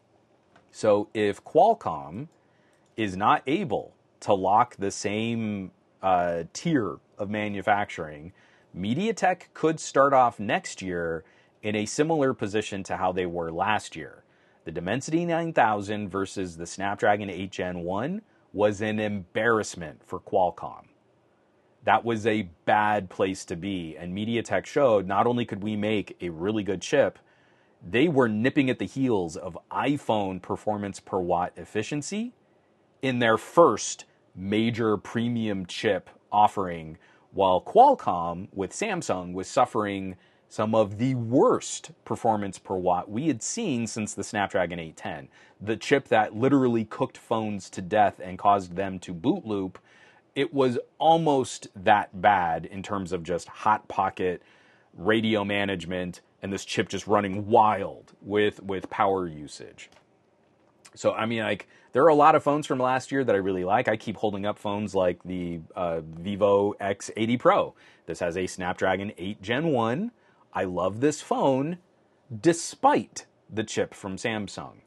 So if Qualcomm is not able to lock the same Uh, tier of manufacturing, MediaTek could start off next year in a similar position to how they were last year. The Dimensity nine thousand versus the Snapdragon eight Gen one was an embarrassment for Qualcomm. That was a bad place to be, and MediaTek showed not only could we make a really good chip, they were nipping at the heels of iPhone performance per watt efficiency in their first major premium chip offering, while Qualcomm with Samsung was suffering some of the worst performance per watt we had seen since the Snapdragon eight ten. The chip that literally cooked phones to death and caused them to boot loop. It was almost that bad in terms of just hot pocket radio management and this chip just running wild with, with power usage. So, I mean, like, there are a lot of phones from last year that I really like. I keep holding up phones like the uh, Vivo X eighty Pro. This has a Snapdragon eight Gen one. I love this phone despite the chip from Samsung.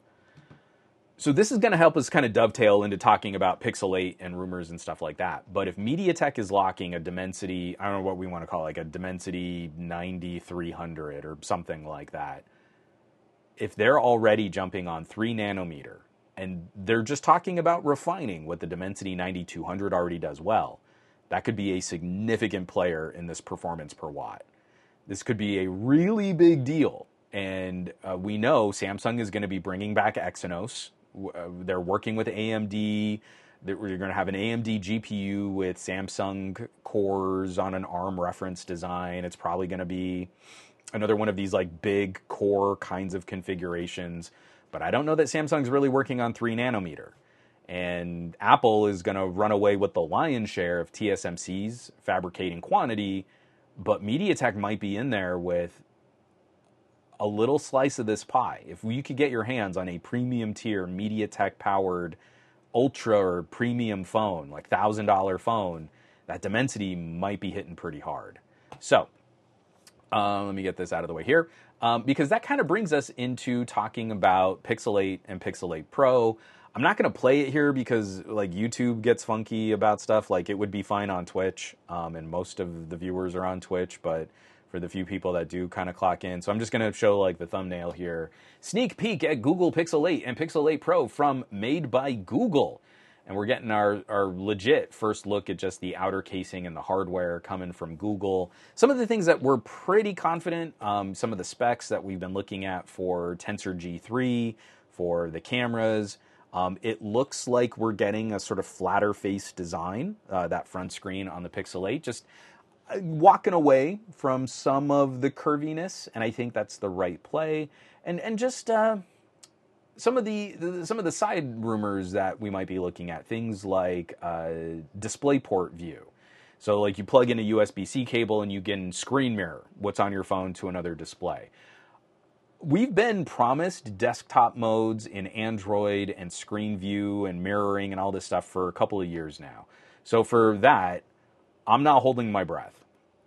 So this is going to help us kind of dovetail into talking about Pixel eight and rumors and stuff like that. But if MediaTek is locking a Dimensity, I don't know what we want to call it, like a Dimensity ninety-three hundred or something like that, if they're already jumping on three nanometer, and they're just talking about refining what the Dimensity ninety-two hundred already does well, that could be a significant player in this performance per watt. This could be a really big deal. And uh, we know Samsung is going to be bringing back Exynos. Uh, they're working with A M D. They're going to have an A M D G P U with Samsung cores on an ARM reference design. It's probably going to be another one of these like big core kinds of configurations. But I don't know that Samsung's really working on three nanometer. And Apple is going to run away with the lion's share of T S M C's fabricating quantity. But MediaTek might be in there with a little slice of this pie. If you could get your hands on a premium tier MediaTek powered ultra or premium phone, like one thousand dollars phone, that Dimensity might be hitting pretty hard. So, uh, let me get this out of the way here. Um, because that kind of brings us into talking about Pixel eight and Pixel eight Pro. I'm not going to play it here because like YouTube gets funky about stuff. Like it would be fine on Twitch, um, and most of the viewers are on Twitch, but for the few people that do kind of clock in. So I'm just going to show like the thumbnail here. Sneak peek at Google Pixel eight and Pixel eight Pro from Made by Google. And we're getting our, our legit first look at just the outer casing and the hardware coming from Google. Some of the things that we're pretty confident, um, some of the specs that we've been looking at for Tensor G three, for the cameras. Um, it looks like we're getting a sort of flatter face design, uh, that front screen on the Pixel eight. Just walking away from some of the curviness, and I think that's the right play. And and just uh, some of the, the some of the side rumors that we might be looking at, things like uh, DisplayPort view. So like you plug in a U S B C cable and you can screen mirror what's on your phone to another display. We've been promised desktop modes in Android and screen view and mirroring and all this stuff for a couple of years now. So for that, I'm not holding my breath.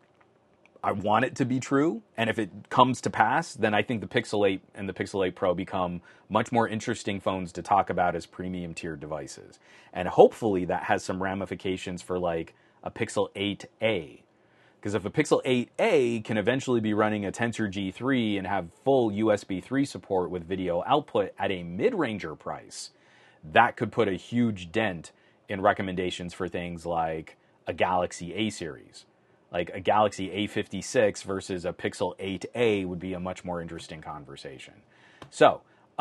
I want it to be true, and if it comes to pass, then I think the Pixel eight and the Pixel eight Pro become much more interesting phones to talk about as premium tier devices. And hopefully that has some ramifications for like a Pixel eight A. Because if a Pixel eight A can eventually be running a Tensor G three and have full U S B three support with video output at a mid-ranger price, that could put a huge dent in recommendations for things like a Galaxy A series. Like a Galaxy A fifty-six versus a Pixel eight A would be a much more interesting conversation. So,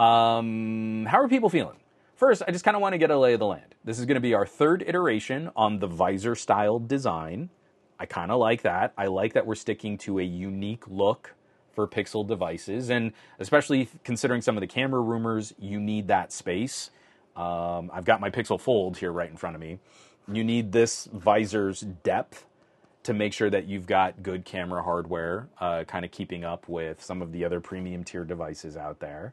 um, how are people feeling? First, I just kind of want to get a lay of the land. This is going to be our third iteration on the visor-style design. I kind of like that. I like that we're sticking to a unique look for Pixel devices, and especially considering some of the camera rumors, you need that space. Um, I've got my Pixel Fold here right in front of me. You need this visor's depth to make sure that you've got good camera hardware, uh, kind of keeping up with some of the other premium tier devices out there.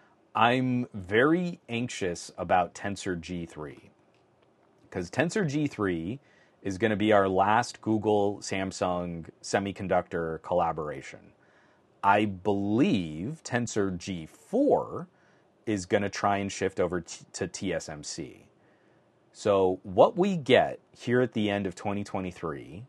I'm very anxious about Tensor G three, because Tensor G three is going to be our last Google-Samsung semiconductor collaboration. I believe Tensor G four is going to try and shift over t- to T S M C. So what we get here at the end of twenty twenty-three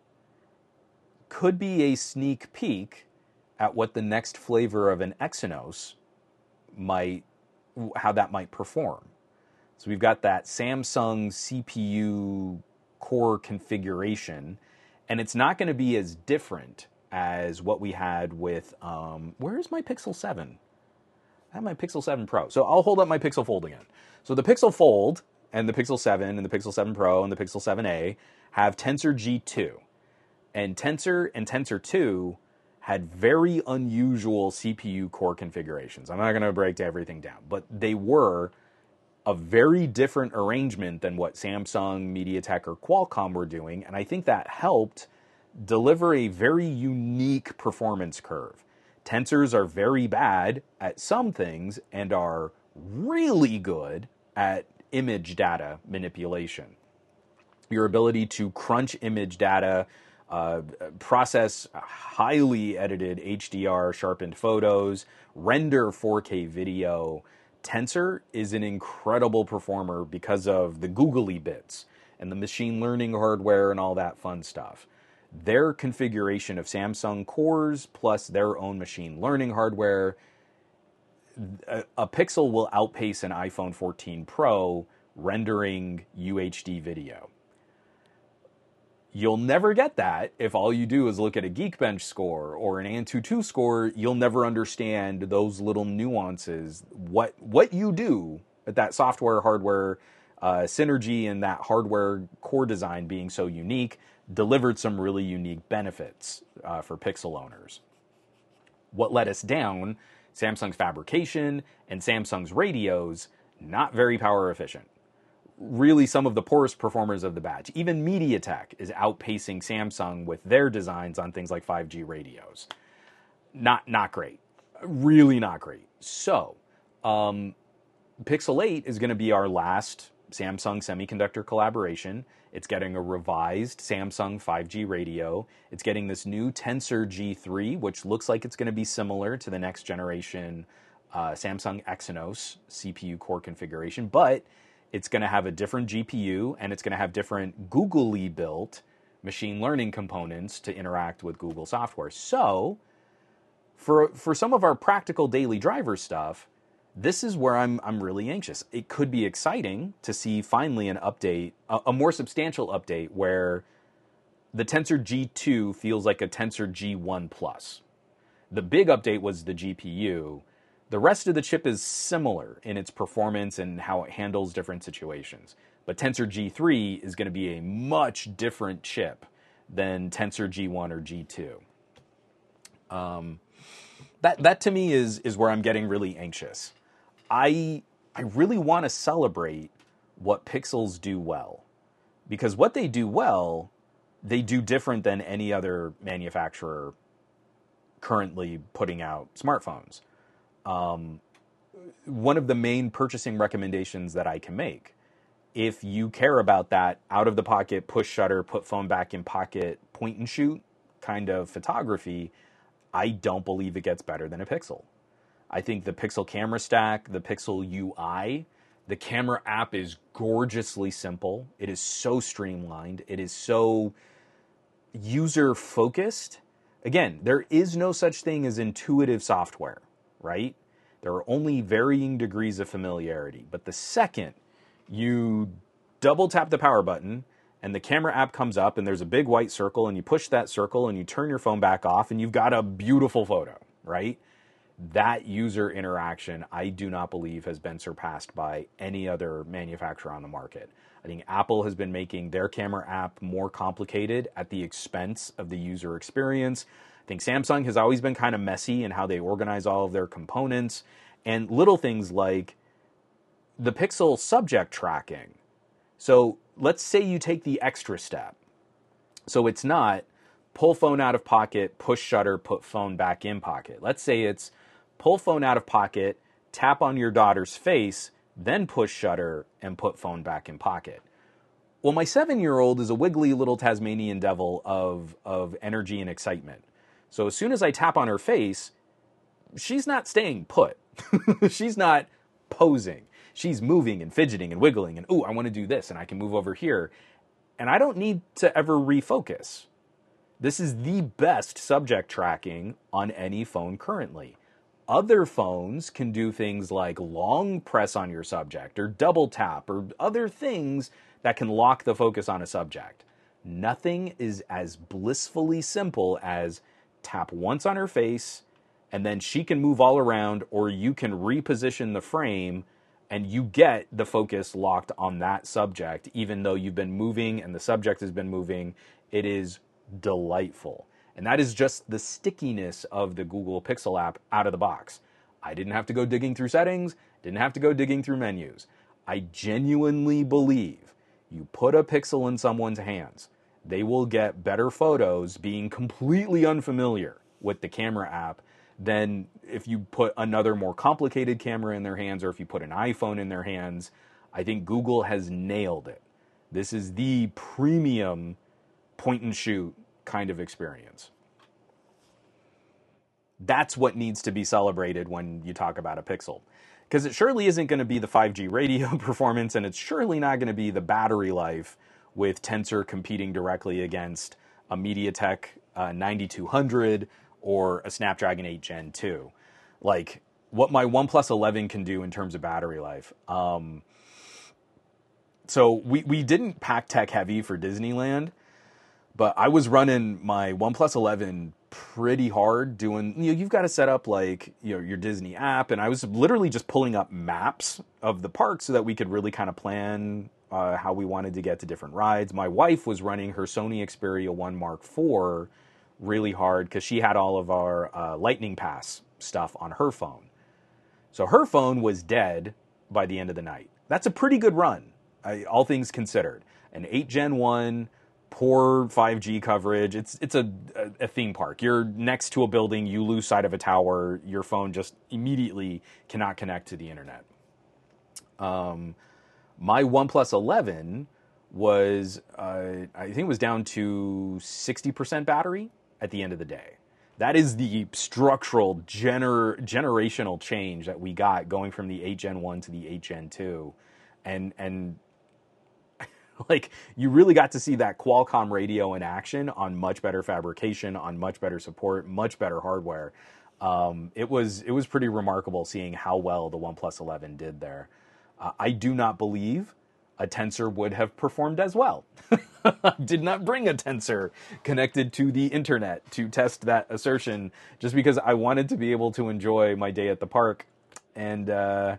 could be a sneak peek at what the next flavor of an Exynos might, how that might perform. So we've got that Samsung C P U core configuration, and it's not going to be as different as what we had with, um, where's my Pixel seven? I have my Pixel seven Pro. So I'll hold up my Pixel Fold again. So the Pixel Fold and the Pixel seven and the Pixel seven Pro and the Pixel seven A have Tensor G two. And Tensor and Tensor two had very unusual C P U core configurations. I'm not going to break everything down, but they were a very different arrangement than what Samsung, MediaTek, or Qualcomm were doing, and I think that helped deliver a very unique performance curve. Tensors are very bad at some things and are really good at image data manipulation. Your ability to crunch image data, uh, process highly edited H D R sharpened photos, render four K video. Tensor is an incredible performer because of the googly bits and the machine learning hardware and all that fun stuff. Their configuration of Samsung cores plus their own machine learning hardware, a, a Pixel will outpace an iPhone fourteen Pro rendering U H D video. You'll never get that if all you do is look at a Geekbench score or an Antutu score. You'll never understand those little nuances. What what you do at that software hardware uh, synergy and that hardware core design being so unique delivered some really unique benefits uh, for Pixel owners. What let us down, Samsung's fabrication and Samsung's radios, not very power efficient. Really some of the poorest performers of the batch. Even MediaTek is outpacing Samsung with their designs on things like five G radios. Not not great. Really not great. So, um, Pixel eight is going to be our last Samsung semiconductor collaboration. It's getting a revised Samsung five G radio. It's getting this new Tensor G three, which looks like it's going to be similar to the next generation uh, Samsung Exynos C P U core configuration, but it's going to have a different G P U, and it's going to have different googly built machine learning components to interact with Google software. So for for some of our practical daily driver stuff, this is where I'm I'm really anxious. It could be exciting to see finally an update, a, a more substantial update where the Tensor G two feels like a Tensor G one Plus. The big update was the G P U. The rest of the chip is similar in its performance and how it handles different situations. But Tensor G three is going to be a much different chip than Tensor G one or G two. Um, that that to me is is where I'm getting really anxious. I I really want to celebrate what Pixels do well, because what they do well, they do different than any other manufacturer currently putting out smartphones. Um, one of the main purchasing recommendations that I can make, if you care about that out of the pocket, push shutter, put phone back in pocket, point and shoot kind of photography, I don't believe it gets better than a Pixel. I think the Pixel camera stack, the Pixel U I, the camera app is gorgeously simple. It is so streamlined. It is so user-focused. Again, there is no such thing as intuitive software, right? There are only varying degrees of familiarity. But the second you double tap the power button and the camera app comes up and there's a big white circle and you push that circle and you turn your phone back off and you've got a beautiful photo, right? That user interaction, I do not believe has been surpassed by any other manufacturer on the market. I think Apple has been making their camera app more complicated at the expense of the user experience. I think Samsung has always been kind of messy in how they organize all of their components, and little things like the Pixel subject tracking. So let's say you take the extra step. So it's not pull phone out of pocket, push shutter, put phone back in pocket. Let's say it's pull phone out of pocket, tap on your daughter's face, then push shutter and put phone back in pocket. Well, my seven-year-old is a wiggly little Tasmanian devil of, of energy and excitement. So as soon as I tap on her face, she's not staying put. She's not posing. She's moving and fidgeting and wiggling and, ooh, I want to do this and I can move over here. And I don't need to ever refocus. This is the best subject tracking on any phone currently. Other phones can do things like long press on your subject or double tap or other things that can lock the focus on a subject. Nothing is as blissfully simple as tap once on her face and then she can move all around, or you can reposition the frame and you get the focus locked on that subject even though you've been moving and the subject has been moving. It is delightful. And that is just the stickiness of the Google Pixel app out of the box. I didn't have to go digging through settings, didn't have to go digging through menus. I genuinely believe you put a Pixel in someone's hands, they will get better photos being completely unfamiliar with the camera app than if you put another more complicated camera in their hands or if you put an iPhone in their hands. I think Google has nailed it. This is the premium point and shoot kind of experience. That's what needs to be celebrated when you talk about a Pixel. Because it surely isn't going to be the five G radio performance, and it's surely not going to be the battery life with Tensor competing directly against a MediaTek uh, ninety-two hundred or a Snapdragon eight Gen two. Like, what my OnePlus eleven can do in terms of battery life. Um, so we, we didn't pack tech heavy for Disneyland, but I was running my OnePlus eleven pretty hard doing, you know, you've got to set up like, you know, your Disney app. And I was literally just pulling up maps of the park so that we could really kind of plan uh, how we wanted to get to different rides. My wife was running her Sony Xperia one Mark four really hard because she had all of our uh, Lightning Pass stuff on her phone. So her phone was dead by the end of the night. That's a pretty good run, I, all things considered. An eight Gen one, poor five G coverage. It's it's a, a, a theme park. You're next to a building, you lose sight of a tower, your phone just immediately cannot connect to the internet. Um, my OnePlus eleven was, uh, I think it was down to sixty percent battery at the end of the day. That is the structural gener- generational change that we got going from the eight Gen one to the eight Gen two. And, and Like, you really got to see that Qualcomm radio in action on much better fabrication, on much better support, much better hardware. Um, it was it was pretty remarkable seeing how well the OnePlus eleven did there. Uh, I do not believe a Tensor would have performed as well. I did not bring a Tensor connected to the internet to test that assertion, just because I wanted to be able to enjoy my day at the park. And uh,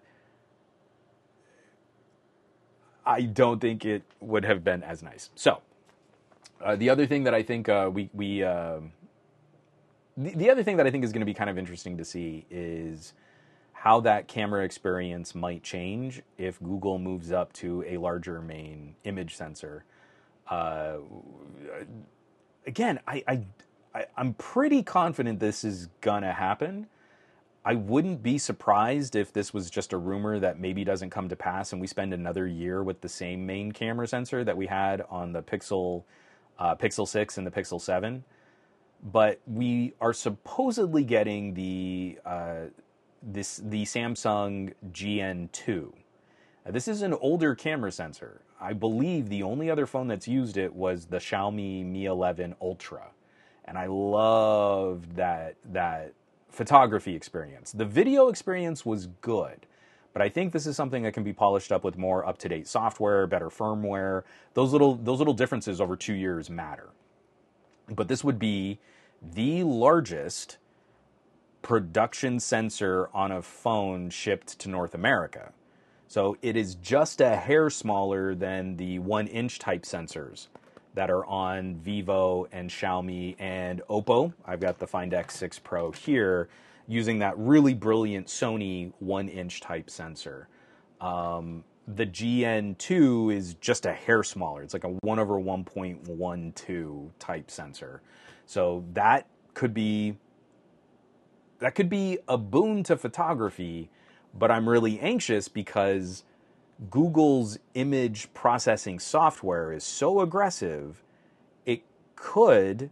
I don't think it would have been as nice. So uh, the other thing that I think uh, we... we uh, the, the other thing that I think is going to be kind of interesting to see is how that camera experience might change if Google moves up to a larger main image sensor. Uh, again, I, I, I, I'm pretty confident this is gonna happen. I wouldn't be surprised if this was just a rumor that maybe doesn't come to pass and we spend another year with the same main camera sensor that we had on the Pixel, uh, Pixel six and the Pixel seven. But we are supposedly getting the... Uh, This the Samsung G N two. Now, this is an older camera sensor. I believe the only other phone that's used it was the Xiaomi Mi eleven Ultra, and I loved that that photography experience. The video experience was good, but I think this is something that can be polished up with more up-to-date software, better firmware. Those little those little differences over two years matter. But this would be the largest production sensor on a phone shipped to North America. So it is just a hair smaller than the one inch type sensors that are on Vivo and Xiaomi and Oppo. I've got the Find X six Pro here using that really brilliant Sony one inch type sensor. Um, the G N two is just a hair smaller. It's like a one over one point one two type sensor. So that could be That could be a boon to photography, but I'm really anxious because Google's image processing software is so aggressive, it could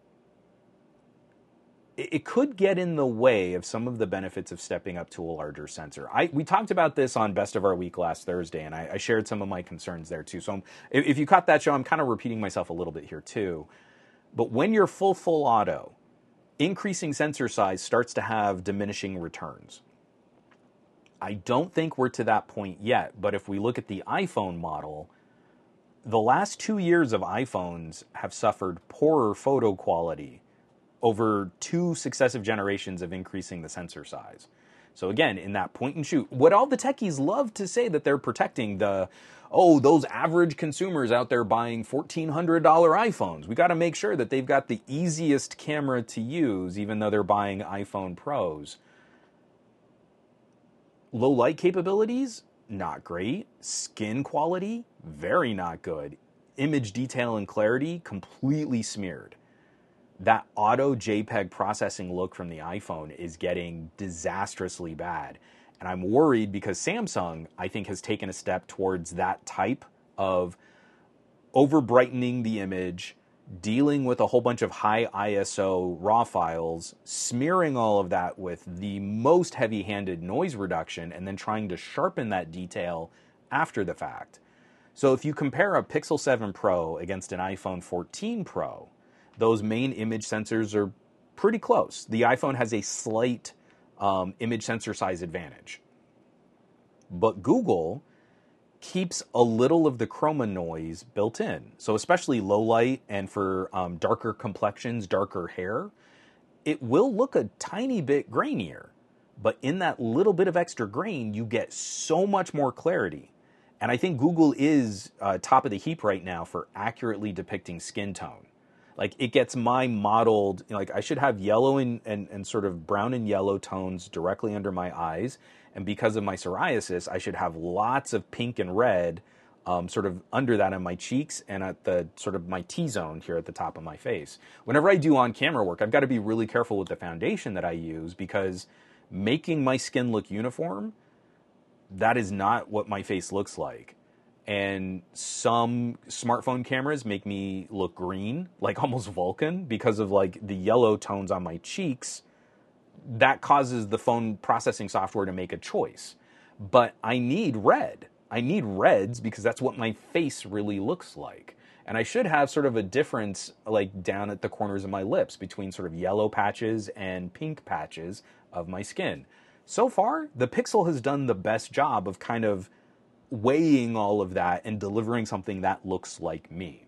it could get in the way of some of the benefits of stepping up to a larger sensor. I we talked about this on Best of Our Week last Thursday, and I, I shared some of my concerns there too. So I'm, if, if you caught that show, I'm kind of repeating myself a little bit here too. But when you're full full auto, increasing sensor size starts to have diminishing returns. I don't think we're to that point yet, but if we look at the iPhone model, the last two years of iPhones have suffered poorer photo quality over two successive generations of increasing the sensor size. So again, in that point and shoot, what all the techies love to say that they're protecting the, oh, those average consumers out there buying fourteen hundred dollars iPhones. We got to make sure that they've got the easiest camera to use, even though they're buying iPhone Pros. Low light capabilities, not great. Skin quality, very not good. Image detail and clarity, completely smeared. That auto JPEG processing look from the iPhone is getting disastrously bad. And I'm worried because Samsung, I think, has taken a step towards that type of over-brightening the image, dealing with a whole bunch of high I S O RAW files, smearing all of that with the most heavy-handed noise reduction, and then trying to sharpen that detail after the fact. So if you compare a Pixel seven Pro against an iPhone fourteen Pro, those main image sensors are pretty close. The iPhone has a slight um, image sensor size advantage. But Google keeps a little of the chroma noise built in. So especially low light and for um, darker complexions, darker hair, it will look a tiny bit grainier. But in that little bit of extra grain, you get so much more clarity. And I think Google is uh, top of the heap right now for accurately depicting skin tone. Like, it gets my modeled, you know, like I should have yellow and, and, and sort of brown and yellow tones directly under my eyes. And because of my psoriasis, I should have lots of pink and red um, sort of under that on my cheeks and at the sort of my T-zone here at the top of my face. Whenever I do on-camera work, I've got to be really careful with the foundation that I use because making my skin look uniform, that is not what my face looks like. And some smartphone cameras make me look green, like almost Vulcan, because of like the yellow tones on my cheeks. That causes the phone processing software to make a choice. But I need red. I need reds because that's what my face really looks like. And I should have sort of a difference like down at the corners of my lips between sort of yellow patches and pink patches of my skin. So far, the Pixel has done the best job of kind of weighing all of that and delivering something that looks like me.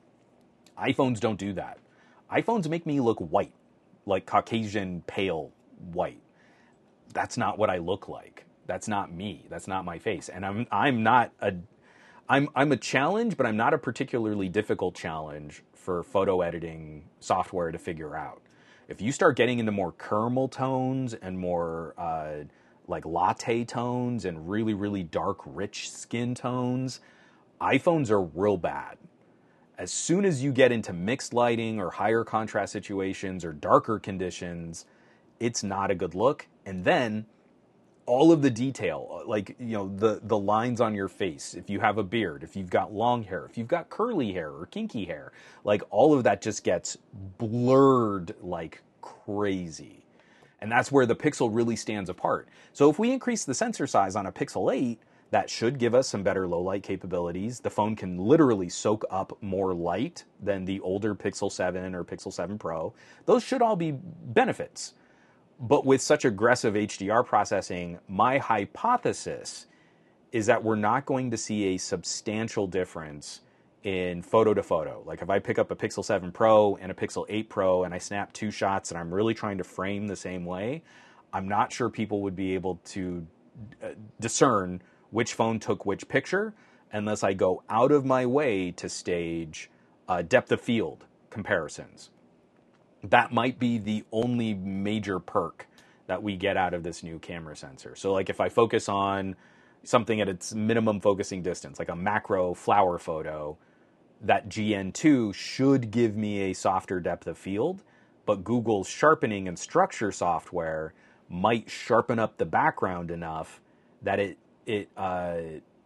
iPhones don't do that. iPhones make me look white, like Caucasian pale white. That's not what I look like. That's not me. That's not my face. And I'm I'm not a I'm I'm a challenge, but I'm not a particularly difficult challenge for photo editing software to figure out. If you start getting into more caramel tones and more uh, like latte tones and really, really dark, rich skin tones, iPhones are real bad. As soon as you get into mixed lighting or higher contrast situations or darker conditions, it's not a good look. And then all of the detail, like, you know, the, the lines on your face, if you have a beard, if you've got long hair, if you've got curly hair or kinky hair, like all of that just gets blurred like crazy. And that's where the Pixel really stands apart. So if we increase the sensor size on a Pixel eight, that should give us some better low light capabilities. The phone can literally soak up more light than the older Pixel seven or Pixel seven Pro. Those should all be benefits. But with such aggressive H D R processing, my hypothesis is that we're not going to see a substantial difference in photo to photo. Like if I pick up a Pixel seven Pro and a Pixel eight Pro and I snap two shots and I'm really trying to frame the same way, I'm not sure people would be able to uh, discern which phone took which picture unless I go out of my way to stage uh, depth of field comparisons. That might be the only major perk that we get out of this new camera sensor. So like if I focus on something at its minimum focusing distance, like a macro flower photo, that G N two should give me a softer depth of field, but Google's sharpening and structure software might sharpen up the background enough that it it uh,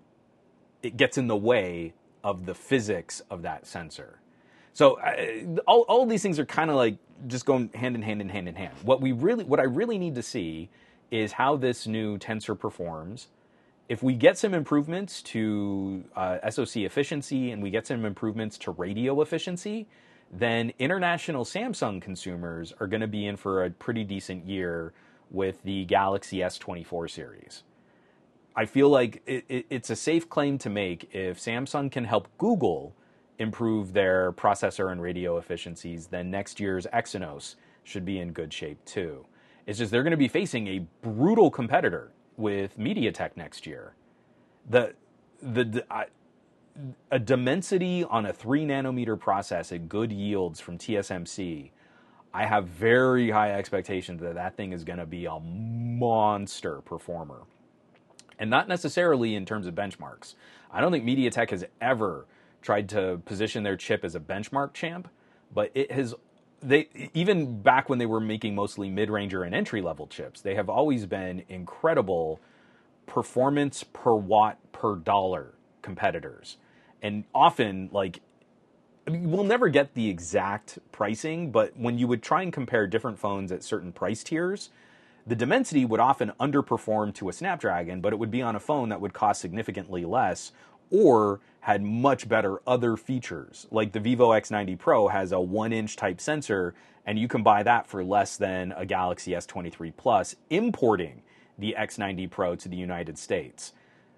it gets in the way of the physics of that sensor. So uh, all all of these things are kind of like just going hand in hand and hand in hand. What we really, what I really need to see is how this new Tensor performs. If we get some improvements to uh, S O C efficiency and we get some improvements to radio efficiency, then international Samsung consumers are going to be in for a pretty decent year with the Galaxy S twenty-four series. I feel like it, it, it's a safe claim to make if Samsung can help Google improve their processor and radio efficiencies, then next year's Exynos should be in good shape too. It's just they're going to be facing a brutal competitor with MediaTek next year. The the uh, a Dimensity on a three nanometer process at good yields from T S M C. I have very high expectations that that thing is going to be a monster performer, and not necessarily in terms of benchmarks. I don't think MediaTek has ever tried to position their chip as a benchmark champ, but it has, they even back when they were making mostly mid-ranger and entry-level chips, they have always been incredible performance per watt per dollar competitors. And often, like, I mean, we'll never get the exact pricing, but when you would try and compare different phones at certain price tiers, the Dimensity would often underperform to a Snapdragon, but it would be on a phone that would cost significantly less or had much better other features. Like the Vivo X ninety Pro has a one inch type sensor, and you can buy that for less than a Galaxy S twenty-three Plus, importing the X ninety Pro to the United States.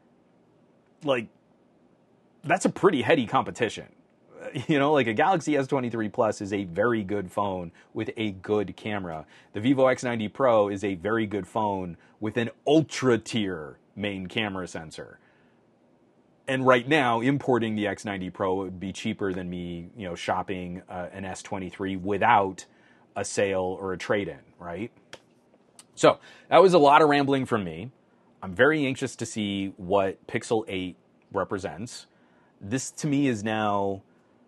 Like, that's a pretty heady competition. You know, like a Galaxy S twenty-three Plus is a very good phone with a good camera. The Vivo X ninety Pro is a very good phone with an ultra tier main camera sensor. And right now, importing the X ninety Pro would be cheaper than me, you know, shopping uh, an S twenty-three without a sale or a trade-in, right? So that was a lot of rambling from me. I'm very anxious to see what Pixel eight represents. This, to me, is now,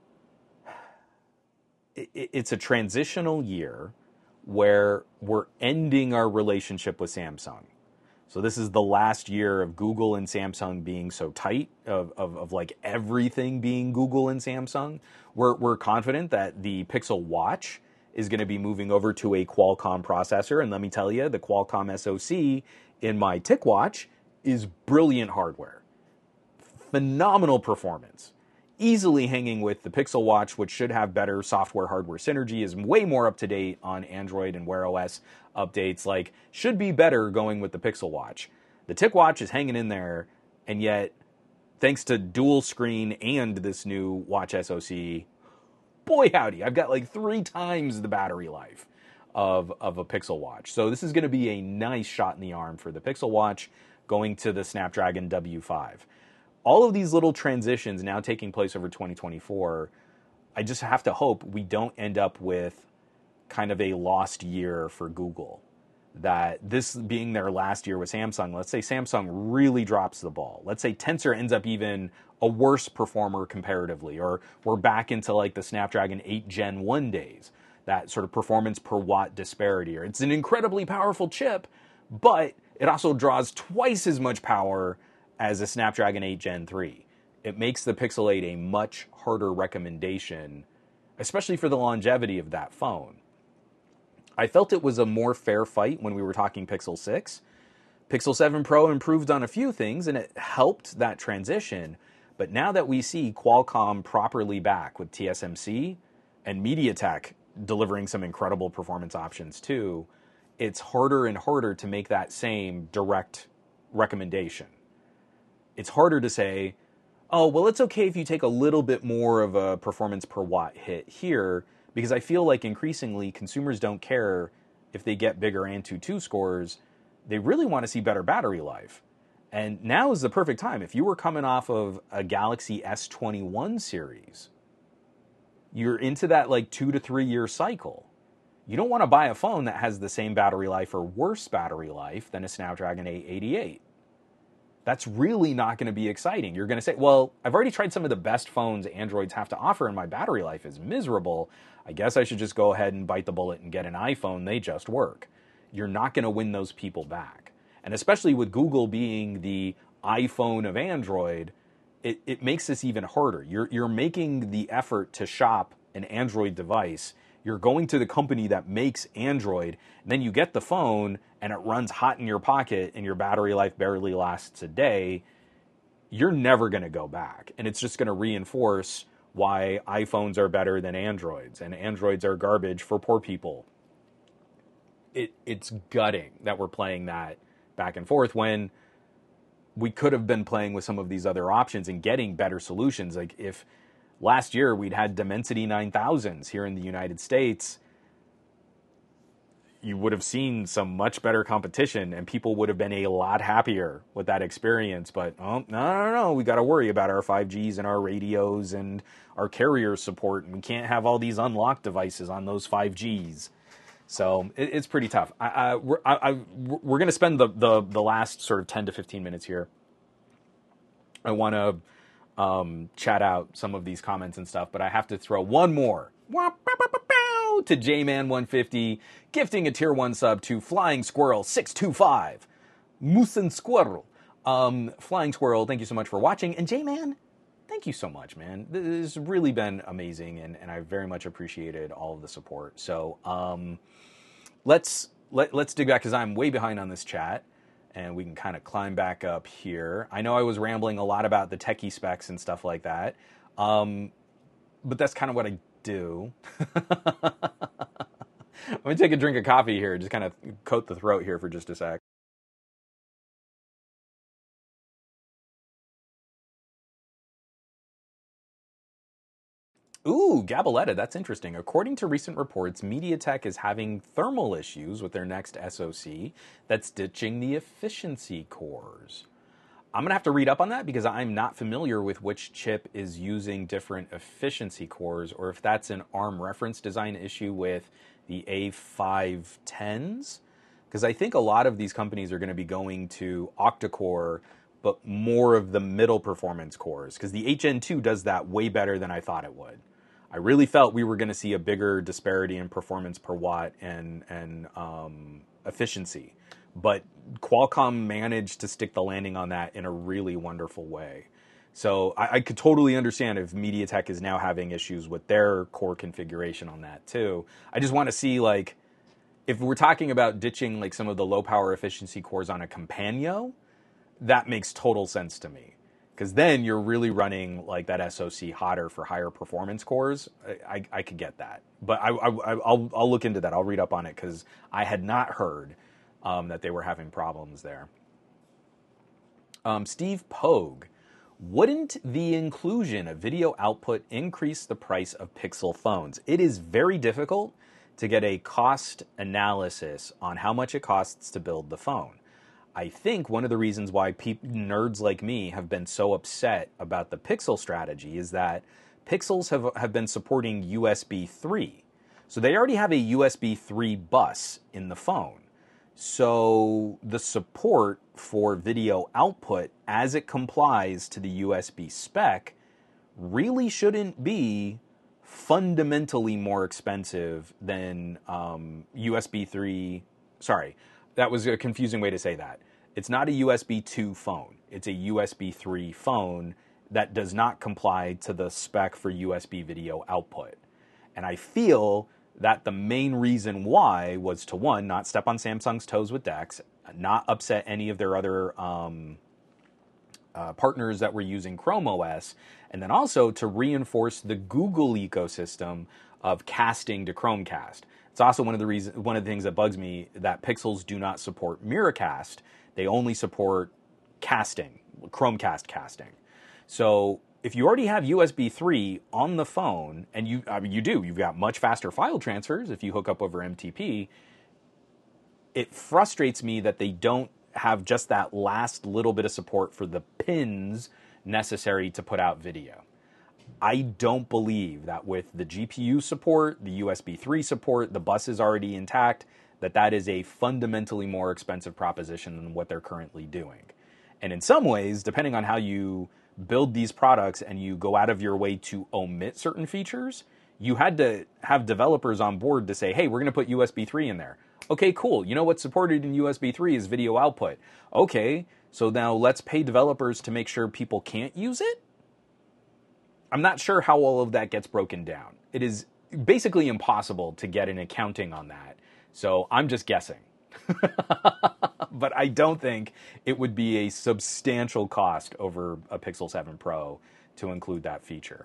it, it's a transitional year where we're ending our relationship with Samsung. So this is the last year of Google and Samsung being so tight, of, of, of like everything being Google and Samsung. We're, we're confident that the Pixel Watch is going to be moving over to a Qualcomm processor. And let me tell you, the Qualcomm S O C in my TicWatch is brilliant hardware. phenomenal performance. Easily hanging with the Pixel Watch, which should have better software-hardware synergy, is way more up-to-date on Android and Wear O S updates, like, should be better going with the Pixel Watch. The TicWatch is hanging in there, and yet, thanks to dual screen and this new Watch S O C, boy howdy, I've got like three times the battery life of, of a Pixel Watch. So this is going to be a nice shot in the arm for the Pixel Watch going to the Snapdragon W five. All of these little transitions now taking place over twenty twenty-four, I just have to hope we don't end up with kind of a lost year for Google. That this being their last year with Samsung, let's say Samsung really drops the ball. Let's say Tensor ends up even a worse performer comparatively, or we're back into like the Snapdragon eight Gen one days, that sort of performance per watt disparity. Or it's an incredibly powerful chip, but it also draws twice as much power as a Snapdragon eight Gen three. It makes the Pixel eight a much harder recommendation, especially for the longevity of that phone. I felt it was a more fair fight when we were talking Pixel six. Pixel seven Pro improved on a few things, and it helped that transition. But now that we see Qualcomm properly back with T S M C and MediaTek delivering some incredible performance options too, it's harder and harder to make that same direct recommendation. It's harder to say, oh, well, it's okay if you take a little bit more of a performance per watt hit here, because I feel like increasingly consumers don't care if they get bigger Antutu scores. They really want to see better battery life. And now is the perfect time. If you were coming off of a Galaxy S twenty-one series, you're into that like two to three year cycle. You don't want to buy a phone that has the same battery life or worse battery life than a Snapdragon eight eighty-eight. That's really not going to be exciting. You're going to say, well, I've already tried some of the best phones Androids have to offer and my battery life is miserable. I guess I should just go ahead and bite the bullet and get an iPhone. They just work. You're not going to win those people back. And especially with Google being the iPhone of Android, it, it makes this even harder. You're, you're making the effort to shop an Android device. You're going to the company that makes Android, and then you get the phone, and it runs hot in your pocket, and your battery life barely lasts a day. You're never going to go back. And it's just going to reinforce why iPhones are better than Androids, and Androids are garbage for poor people. It, it's gutting that we're playing that back and forth when we could have been playing with some of these other options and getting better solutions. Like if last year we'd had Dimensity nine thousands here in the United States, you would have seen some much better competition and people would have been a lot happier with that experience. But oh, no, no, no, we got to worry about our five Gs and our radios and our carrier support. And we can't have all these unlocked devices on those five Gs. So it, it's pretty tough. I, I, we're I, I, we're going to spend the, the, the last sort of ten to fifteen minutes here. I want to um, chat out some of these comments and stuff, but I have to throw one more to J Man one fifty, gifting a tier one sub to Flying Squirrel six two five. Musen Squirrel. Um, Flying Squirrel, thank you so much for watching. And J Man, thank you so much, man. This has really been amazing, and, and I very much appreciated all of the support. So um, let's let, let's dig back, because I'm way behind on this chat, and we can kind of climb back up here. I know I was rambling a lot about the techie specs and stuff like that, um, but that's kind of what I do. I'm going to take a drink of coffee here, just kind of coat the throat here for just a sec. Ooh, Gabaletta, that's interesting. According to recent reports, MediaTek is having thermal issues with their next S O C that's ditching the efficiency cores. I'm going to have to read up on that because I'm not familiar with which chip is using different efficiency cores, or if that's an ARM reference design issue with the A five tens. Because I think a lot of these companies are going to be going to octa-core, but more of the middle performance cores, because the eight Gen two does that way better than I thought it would. I really felt we were going to see a bigger disparity in performance per watt and, and um, efficiency. But Qualcomm managed to stick the landing on that in a really wonderful way. So I, I could totally understand if MediaTek is now having issues with their core configuration on that too. I just want to see, like, if we're talking about ditching like some of the low power efficiency cores on a Companion, that makes total sense to me. because then you're really running like that S O C hotter for higher performance cores. I, I, I could get that, but I, I, I'll, I'll look into that. I'll read up on it because I had not heard um, that they were having problems there. Um, Steve Pogue, wouldn't the inclusion of video output increase the price of Pixel phones? It is very difficult to get a cost analysis on how much it costs to build the phone. I think one of the reasons why pe- nerds like me have been so upset about the Pixel strategy is that Pixels have, have been supporting U S B three. So they already have a U S B three bus in the phone. So the support for video output as it complies to the U S B spec really shouldn't be fundamentally more expensive than um, U S B three. Sorry, that was a confusing way to say that. It's not a U S B two phone. It's a U S B three phone that does not comply to the spec for U S B video output. And I feel that the main reason why was to, one, not step on Samsung's toes with DeX, not upset any of their other um, uh, partners that were using Chrome O S, and then also to reinforce the Google ecosystem of casting to Chromecast. It's also one of the reasons, one of the things that bugs me that Pixels do not support Miracast. They only support casting, Chromecast casting. So if you already have U S B three on the phone, and you I mean, you do, you've got much faster file transfers if you hook up over M T P, it frustrates me that they don't have just that last little bit of support for the pins necessary to put out video. I don't believe that with the G P U support, the U S B three support, the bus is already intact, that that is a fundamentally more expensive proposition than what they're currently doing. And in some ways, depending on how you build these products and you go out of your way to omit certain features, you had to have developers on board to say, hey, we're going to put U S B three in there. Okay, cool. You know what's supported in U S B three is video output. Okay, so now let's pay developers to make sure people can't use it? I'm not sure how all of that gets broken down. It is basically impossible to get an accounting on that. So I'm just guessing. But I don't think it would be a substantial cost over a Pixel seven Pro to include that feature.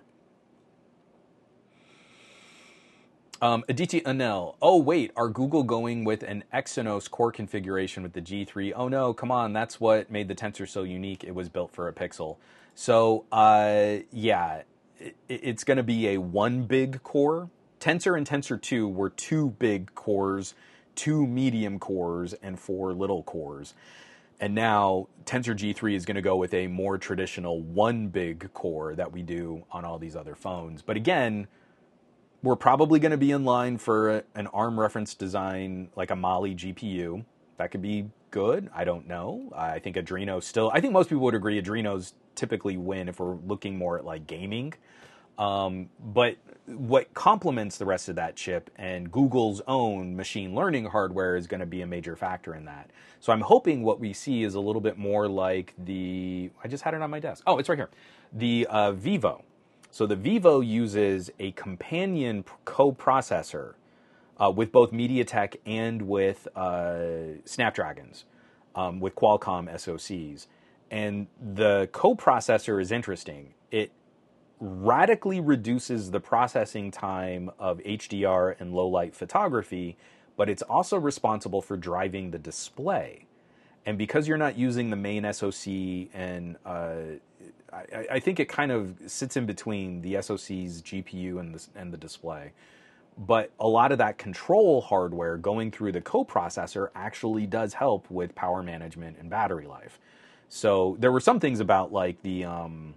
Um, Aditi Anel, oh wait, are Google going with an Exynos core configuration with the G three? Oh no, come on, that's what made the Tensor so unique. It was built for a Pixel. So uh, yeah, it, it's going to be a one big core. Tensor and Tensor two were two big cores, two medium cores, and four little cores. And now Tensor G three is going to go with a more traditional one big core that we do on all these other phones. But again, we're probably going to be in line for a, an ARM reference design, like a Mali G P U. That could be good. I don't know. I think Adreno still, I think most people would agree Adrenos typically win if we're looking more at like gaming. Um, but what complements the rest of that chip and Google's own machine learning hardware is going to be a major factor in that. So I'm hoping what we see is a little bit more like the, I just had it on my desk. Oh, it's right here. The uh, Vivo. So the Vivo uses a companion coprocessor uh, with both MediaTek and with uh, Snapdragons, um, with Qualcomm S O Cs. And the coprocessor is interesting. It radically reduces the processing time of H D R and low light photography, but it's also responsible for driving the display. And because you're not using the main S O C, and uh, I, I think it kind of sits in between the S O C's G P U and the, and the display. But a lot of that control hardware going through the coprocessor actually does help with power management and battery life. So there were some things about like the um,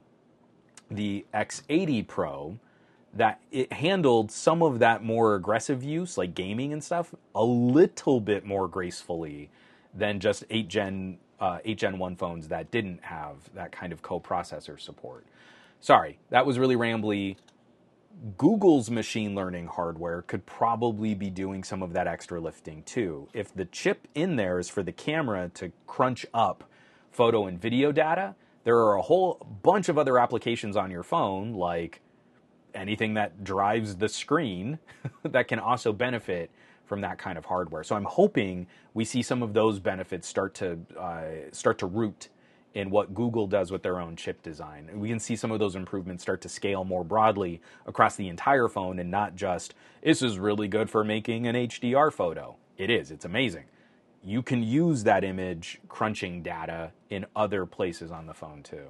the X eighty Pro that it handled some of that more aggressive use, like gaming and stuff, a little bit more gracefully than just eight gen one phones that didn't have that kind of coprocessor support. Sorry, that was really rambly. Google's machine learning hardware could probably be doing some of that extra lifting too. If the chip in there is for the camera to crunch up photo and video data, there are a whole bunch of other applications on your phone, like anything that drives the screen, that can also benefit from that kind of hardware. So I'm hoping we see some of those benefits start to uh, start to root in what Google does with their own chip design. We can see some of those improvements start to scale more broadly across the entire phone and not just, this is really good for making an H D R photo. It is, it's amazing. You can use that image crunching data in other places on the phone too.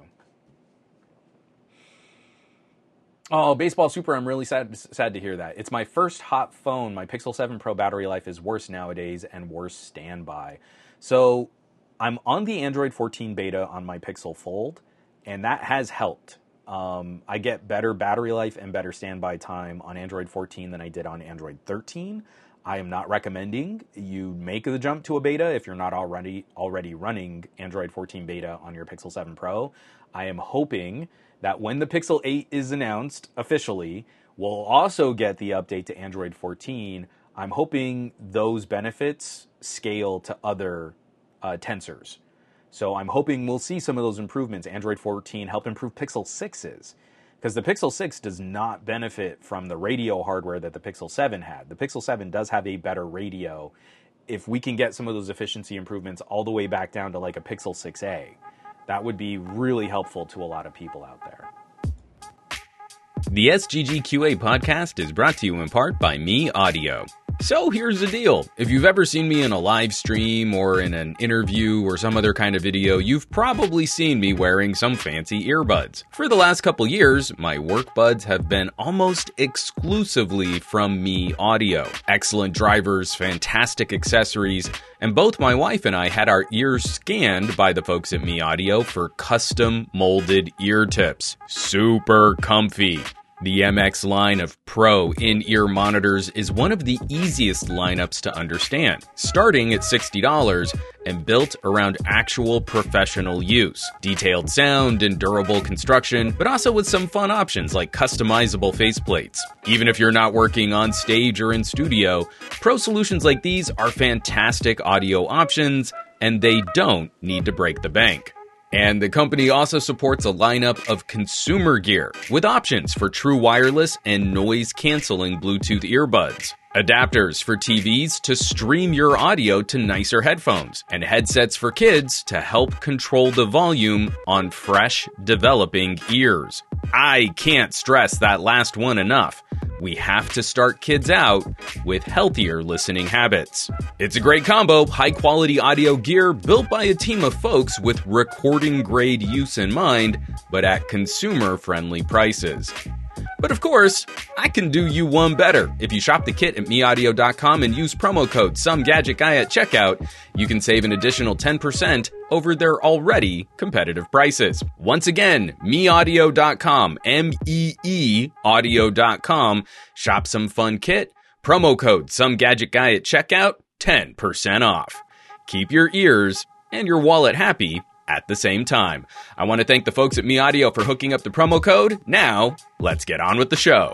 Oh, Baseball Super, I'm really sad sad to hear that. It's my first hot phone. My Pixel seven Pro battery life is worse nowadays and worse standby. So I'm on the Android fourteen beta on my Pixel Fold, and that has helped. Um, I get better battery life and better standby time on Android fourteen than I did on Android thirteen. I am not recommending you make the jump to a beta if you're not already already running Android fourteen beta on your Pixel seven Pro. I am hoping that when the Pixel eight is announced officially, we'll also get the update to Android fourteen. I'm hoping those benefits scale to other uh, tensors. So I'm hoping we'll see some of those improvements. Android fourteen helped improve Pixel sixes, because the Pixel six does not benefit from the radio hardware that the Pixel seven had. The Pixel seven does have a better radio. If we can get some of those efficiency improvements all the way back down to like a Pixel six A, that would be really helpful to a lot of people out there. The S G G Q A podcast is brought to you in part by Me Audio. So here's the deal. If you've ever seen me in a live stream or in an interview or some other kind of video, you've probably seen me wearing some fancy earbuds. For the last couple years, my work buds have been almost exclusively from Me Audio. Excellent drivers, fantastic accessories, and both my wife and I had our ears scanned by the folks at Me Audio for custom molded ear tips. Super comfy. The M X line of Pro in-ear monitors is one of the easiest lineups to understand, starting at sixty dollars and built around actual professional use. Detailed sound and durable construction, but also with some fun options like customizable faceplates. Even if you're not working on stage or in studio, Pro solutions like these are fantastic audio options, and they don't need to break the bank. And the company also supports a lineup of consumer gear with options for true wireless and noise-canceling Bluetooth earbuds, adapters for T Vs to stream your audio to nicer headphones, and headsets for kids to help control the volume on fresh, developing ears. I can't stress that last one enough. We have to start kids out with healthier listening habits. It's a great combo, high-quality audio gear built by a team of folks with recording-grade use in mind, but at consumer-friendly prices. But of course, I can do you one better. If you shop the kit at me audio dot com and use promo code SomeGadgetGuy at checkout, you can save an additional ten percent over their already competitive prices. Once again, me audio dot com, M E E audio dot com. Shop some fun kit, promo code SomeGadgetGuy at checkout, ten percent off. Keep your ears and your wallet happy at the same time. I want to thank the folks at Me Audio for hooking up the promo code. Now, let's get on with the show.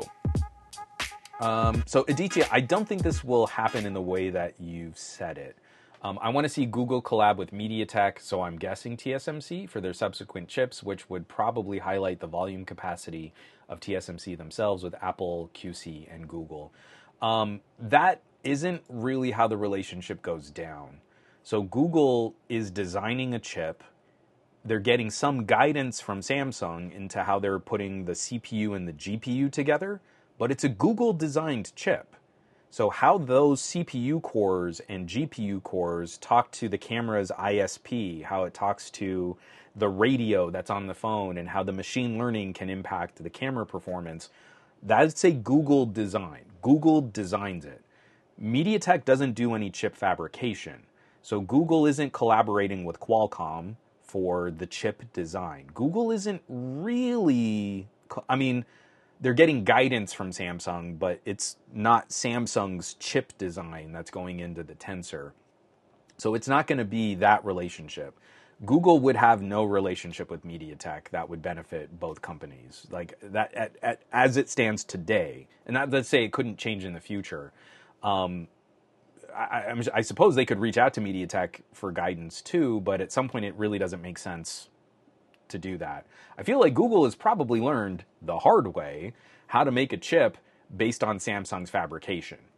Um, so, Aditya, I don't think this will happen in the way that you've said it. Um, I want to see Google collab with MediaTek, so I'm guessing T S M C for their subsequent chips, which would probably highlight the volume capacity of T S M C themselves with Apple, Q C, and Google. Um, that isn't really how the relationship goes down. So Google is designing a chip. They're getting some guidance from Samsung into how they're putting the C P U and the G P U together, but it's a Google-designed chip. So how those C P U cores and G P U cores talk to the camera's I S P, how it talks to the radio that's on the phone, and how the machine learning can impact the camera performance, that's a Google design. Google designs it. MediaTek doesn't do any chip fabrication. So Google isn't collaborating with Qualcomm for the chip design. Google isn't really, I mean, they're getting guidance from Samsung, but it's not Samsung's chip design that's going into the Tensor. So it's not going to be that relationship. Google would have no relationship with MediaTek that would benefit both companies. Like that, at, at, as it stands today, and not, let's say it couldn't change in the future. Um, I, I, I suppose they could reach out to MediaTek for guidance too, but at some point it really doesn't make sense to do that. I feel like Google has probably learned the hard way how to make a chip based on Samsung's fabrication.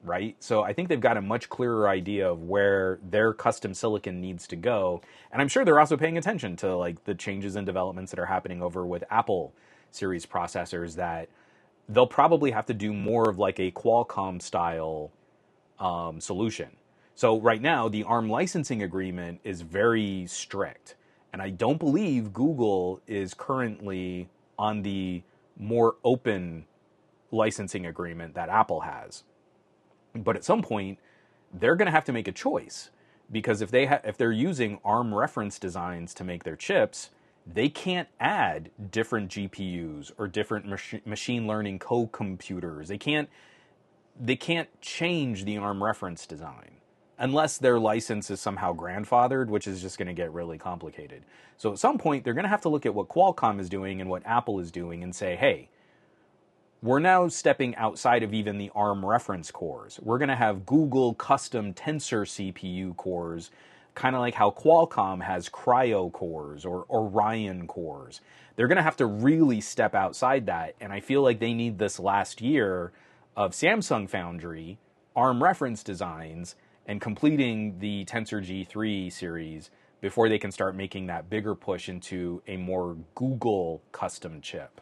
right? So I think they've got a much clearer idea of where their custom silicon needs to go. And I'm sure they're also paying attention to like the changes and developments that are happening over with Apple series processors, that they'll probably have to do more of like a Qualcomm style um, solution. So right now, the ARM licensing agreement is very strict. And I don't believe Google is currently on the more open licensing agreement that Apple has. But at some point, they're going to have to make a choice, because if they ha- if they're using ARM reference designs to make their chips, they can't add different G P Us or different mach- machine learning co-computers. They can't they can't change the ARM reference design unless their license is somehow grandfathered, which is just going to get really complicated. So at some point, they're going to have to look at what Qualcomm is doing and what Apple is doing and say, hey, we're now stepping outside of even the ARM reference cores. We're going to have Google custom Tensor C P U cores, kind of like how Qualcomm has Cryo cores or Orion cores. They're going to have to really step outside that, and I feel like they need this last year of Samsung Foundry, ARM reference designs, and completing the Tensor G three series before they can start making that bigger push into a more Google custom chip.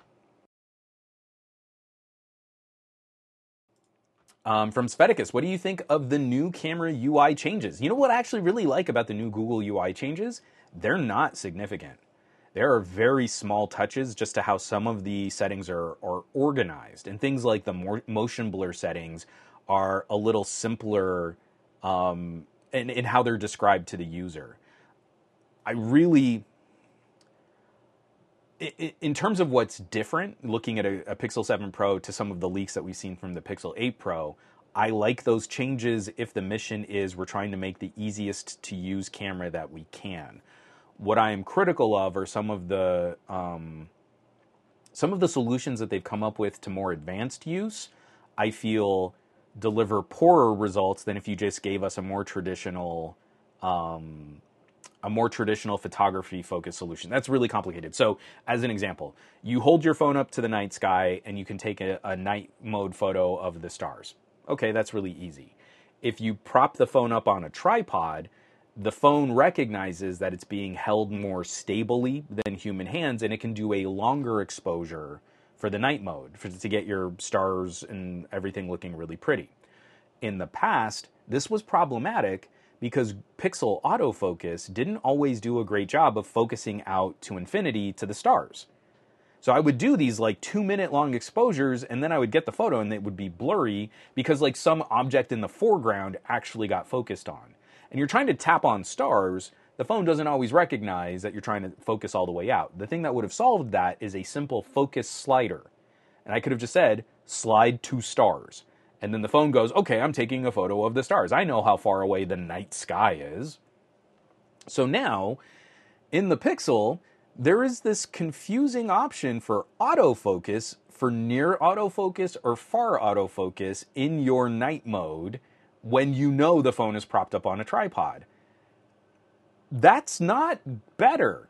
Um, from Spedicus, what do you think of the new camera U I changes? You know what I actually really like about the new Google U I changes? They're not significant. There are very small touches just to how some of the settings are, are organized. And things like the more motion blur settings are a little simpler um, in, in how they're described to the user. I really... In terms of what's different, looking at a, a Pixel seven Pro to some of the leaks that we've seen from the Pixel eight Pro, I like those changes if the mission is we're trying to make the easiest to use camera that we can. What I am critical of are some of the um, some of the solutions that they've come up with to more advanced use, I feel deliver poorer results than if you just gave us a more traditional um, a more traditional photography focused solution. That's really complicated. So as an example, you hold your phone up to the night sky and you can take a, a night mode photo of the stars. Okay, that's really easy. If you prop the phone up on a tripod, the phone recognizes that it's being held more stably than human hands, and it can do a longer exposure for the night mode for, to get your stars and everything looking really pretty. In the past, this was problematic because Pixel autofocus didn't always do a great job of focusing out to infinity to the stars. So I would do these like two minute long exposures, and then I would get the photo and it would be blurry because like some object in the foreground actually got focused on. And you're trying to tap on stars, the phone doesn't always recognize that you're trying to focus all the way out. The thing that would have solved that is a simple focus slider. And I could have just said, slide to stars. And then the phone goes, okay, I'm taking a photo of the stars. I know how far away the night sky is. So now, in the Pixel, there is this confusing option for autofocus, for near autofocus or far autofocus in your night mode when you know the phone is propped up on a tripod. That's not better.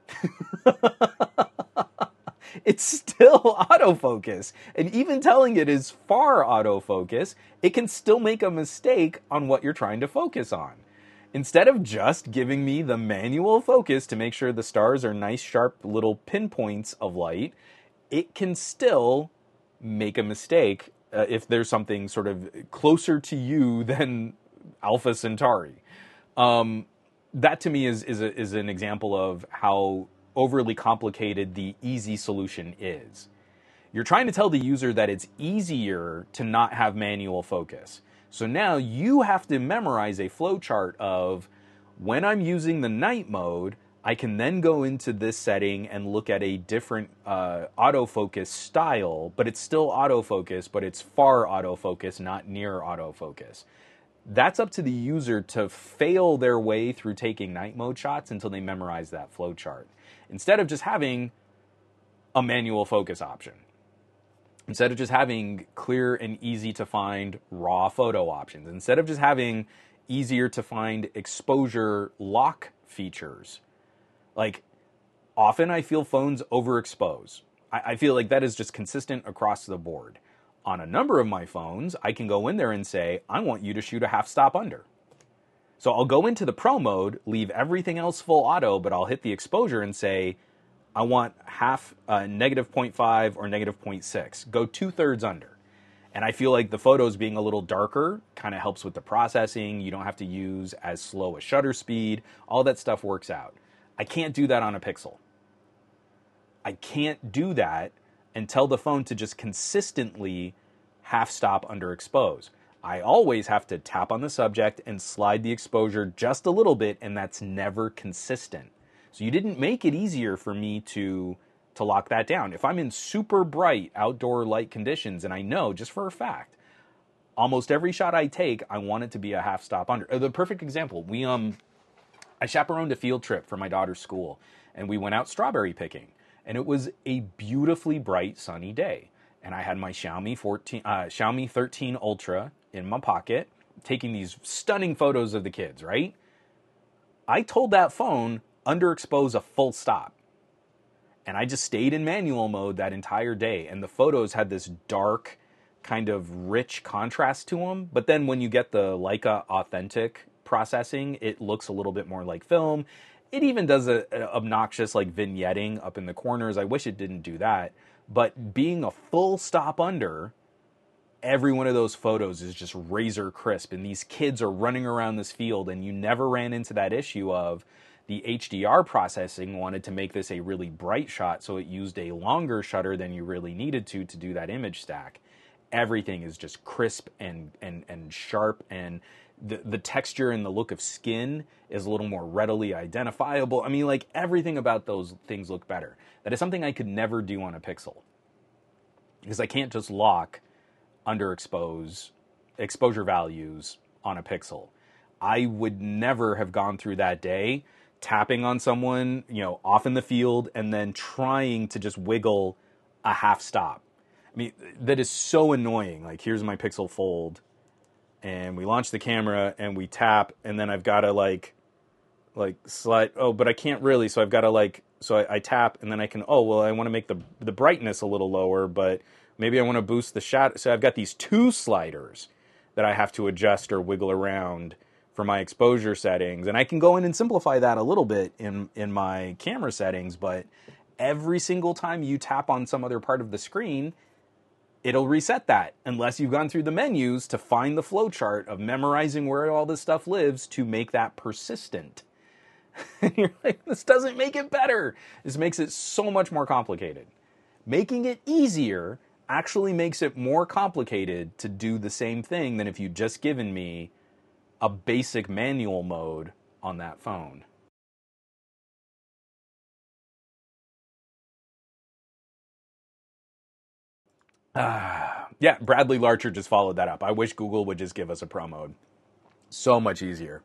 It's still autofocus. And even telling it is far autofocus, it can still make a mistake on what you're trying to focus on. Instead of just giving me the manual focus to make sure the stars are nice, sharp little pinpoints of light, it can still make a mistake uh, if there's something sort of closer to you than Alpha Centauri. Um, that to me is, is, a, is an example of how overly complicated the easy solution is. You're trying to tell the user that it's easier to not have manual focus. So now you have to memorize a flowchart of when I'm using the night mode, I can then go into this setting and look at a different uh, autofocus style, but it's still autofocus, but it's far autofocus, not near autofocus. That's up to the user to fail their way through taking night mode shots until they memorize that flowchart, instead of just having a manual focus option. Instead of just having clear and easy to find raw photo options. Instead of just having easier to find exposure lock features. Like, often I feel phones overexpose. I, I feel like that is just consistent across the board. On a number of my phones, I can go in there and say, I want you to shoot a half stop under. So I'll go into the pro mode, leave everything else full auto, but I'll hit the exposure and say, I want half, uh, negative zero point five or negative zero point six. Go two-thirds under. And I feel like the photos being a little darker kind of helps with the processing. You don't have to use as slow a shutter speed. All that stuff works out. I can't do that on a Pixel. I can't do that and tell the phone to just consistently half stop underexpose. I always have to tap on the subject and slide the exposure just a little bit, and that's never consistent. So you didn't make it easier for me to, to lock that down. If I'm in super bright outdoor light conditions, and I know just for a fact, almost every shot I take, I want it to be a half stop under. The perfect example, we um, I chaperoned a field trip for my daughter's school, and we went out strawberry picking, and it was a beautifully bright sunny day. And I had my Xiaomi fourteen, uh, Xiaomi thirteen Ultra in my pocket, taking these stunning photos of the kids, right? I told that phone, underexpose a full stop. And I just stayed in manual mode that entire day. And the photos had this dark, kind of rich contrast to them. But then when you get the Leica Authentic processing, it looks a little bit more like film. It even does a, a obnoxious like vignetting up in the corners. I wish it didn't do that. But being a full stop under, every one of those photos is just razor crisp. And these kids are running around this field, and you never ran into that issue of the H D R processing wanted to make this a really bright shot, so it used a longer shutter than you really needed to to do that image stack. Everything is just crisp and and and sharp, and the the texture and the look of skin is a little more readily identifiable. I mean, like, everything about those things look better. That is something I could never do on a Pixel, because I can't just lock underexpose exposure values on a Pixel. I would never have gone through that day tapping on someone, you know, off in the field and then trying to just wiggle a half stop. I mean, that is so annoying. Like, here's my Pixel Fold, and we launch the camera and we tap, and then I've got to like, like slide. Oh, but I can't really. So I've got to like, so I, I tap, and then I can, oh, well, I want to make the, the brightness a little lower, but maybe I want to boost the shadow. So I've got these two sliders that I have to adjust or wiggle around for my exposure settings. And I can go in and simplify that a little bit in, in my camera settings, but every single time you tap on some other part of the screen, it'll reset that, unless you've gone through the menus to find the flowchart of memorizing where all this stuff lives to make that persistent. And you're like, this doesn't make it better. This makes it so much more complicated. Making it easier actually makes it more complicated to do the same thing than if you'd just given me a basic manual mode on that phone. Ah, yeah, Bradley Larcher just followed that up. I wish Google would just give us a pro mode. So much easier.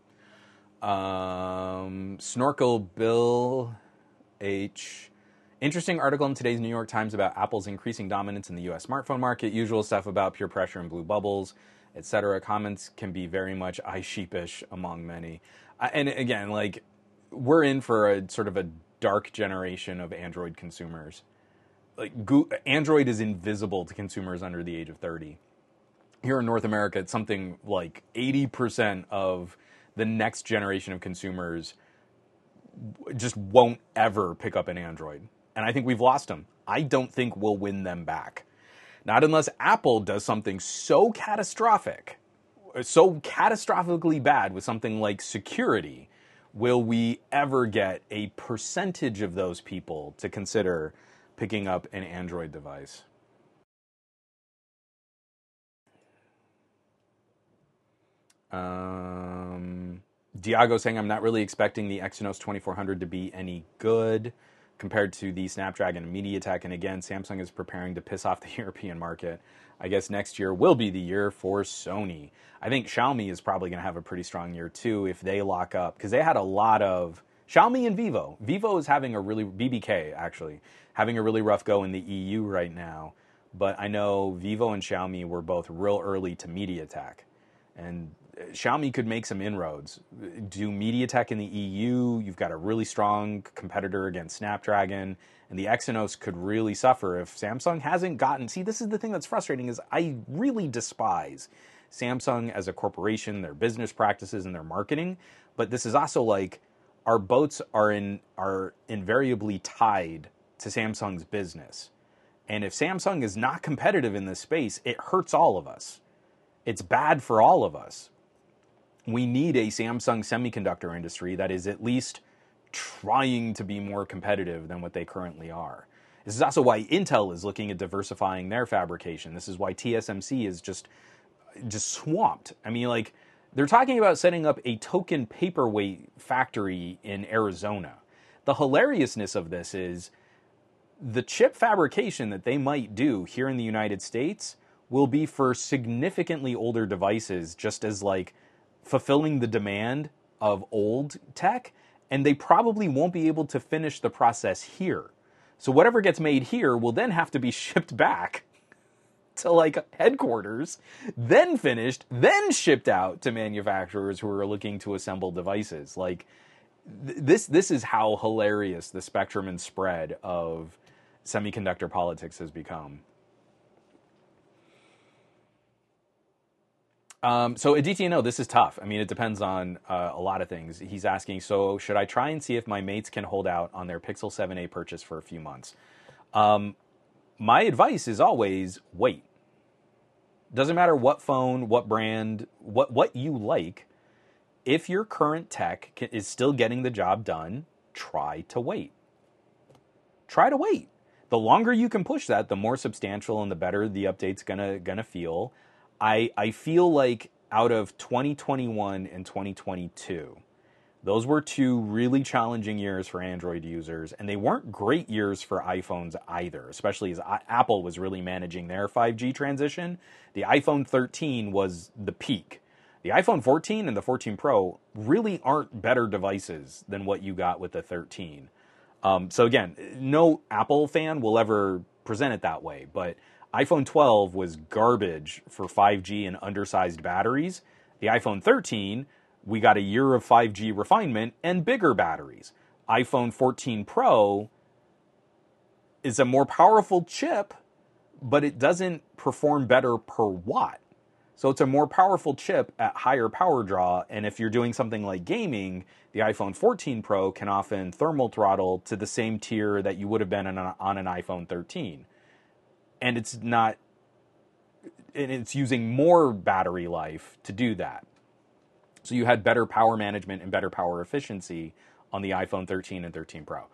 Um, Snorkel Bill H. Interesting article in today's New York Times about Apple's increasing dominance in the U S smartphone market. Usual stuff about peer pressure and blue bubbles, et cetera. Comments can be very much eye sheepish among many. Uh, and again, like, we're in for a sort of a dark generation of Android consumers. Like, Go- Android is invisible to consumers under the age of thirty. Here in North America, it's something like eighty percent of the next generation of consumers just won't ever pick up an Android. And I think we've lost them. I don't think we'll win them back. Not unless Apple does something so catastrophic, so catastrophically bad with something like security, will we ever get a percentage of those people to consider picking up an Android device. Um, Diago saying, I'm not really expecting the Exynos twenty-four hundred to be any good compared to the Snapdragon and MediaTek. And again, Samsung is preparing to piss off the European market. I guess next year will be the year for Sony. I think Xiaomi is probably going to have a pretty strong year too if they lock up, because they had a lot of Xiaomi and Vivo. Vivo is having a really, B B K actually, having a really rough go in the E U right now. But I know Vivo and Xiaomi were both real early to MediaTek. And Xiaomi could make some inroads. Do MediaTek in the E U, you've got a really strong competitor against Snapdragon, and the Exynos could really suffer if Samsung hasn't gotten... See, this is the thing that's frustrating, is I really despise Samsung as a corporation, their business practices and their marketing, but this is also like, our boats are in are invariably tied to Samsung's business. And if Samsung is not competitive in this space, it hurts all of us. It's bad for all of us. We need a Samsung semiconductor industry that is at least trying to be more competitive than what they currently are. This is also why Intel is looking at diversifying their fabrication. This is why T S M C is just, just swamped. I mean, like, they're talking about setting up a token paperweight factory in Arizona. The hilariousness of this is the chip fabrication that they might do here in the United States will be for significantly older devices, just as like fulfilling the demand of old tech, and they probably won't be able to finish the process here. So whatever gets made here will then have to be shipped back to like headquarters, then finished, then shipped out to manufacturers who are looking to assemble devices. Like th- this, this is how hilarious the spectrum and spread of semiconductor politics has become. Um, so Aditya, no, this is tough. I mean, it depends on uh, a lot of things. He's asking, so should I try and see if my mates can hold out on their Pixel seven a purchase for a few months? Um, my advice is always wait. Doesn't matter what phone, what brand, what, what you like. If your current tech can, is still getting the job done, try to wait. Try to wait. The longer you can push that, the more substantial and the better the update's gonna gonna feel. I, I feel like out of twenty twenty-one and twenty twenty-two, those were two really challenging years for Android users, and they weren't great years for iPhones either, especially as I, Apple was really managing their five G transition. The iPhone thirteen was the peak. The iPhone fourteen and the fourteen Pro really aren't better devices than what you got with the thirteen. Um, so again, no Apple fan will ever present it that way, but iPhone twelve was garbage for five G and undersized batteries. The iPhone thirteen, we got a year of five G refinement and bigger batteries. iPhone fourteen Pro is a more powerful chip, but it doesn't perform better per watt. So it's a more powerful chip at higher power draw, and if you're doing something like gaming, the iPhone fourteen Pro can often thermal throttle to the same tier that you would have been on, a, on an iPhone thirteen. And it's not, and it's using more battery life to do that. So you had better power management and better power efficiency on the iPhone thirteen and thirteen Pro.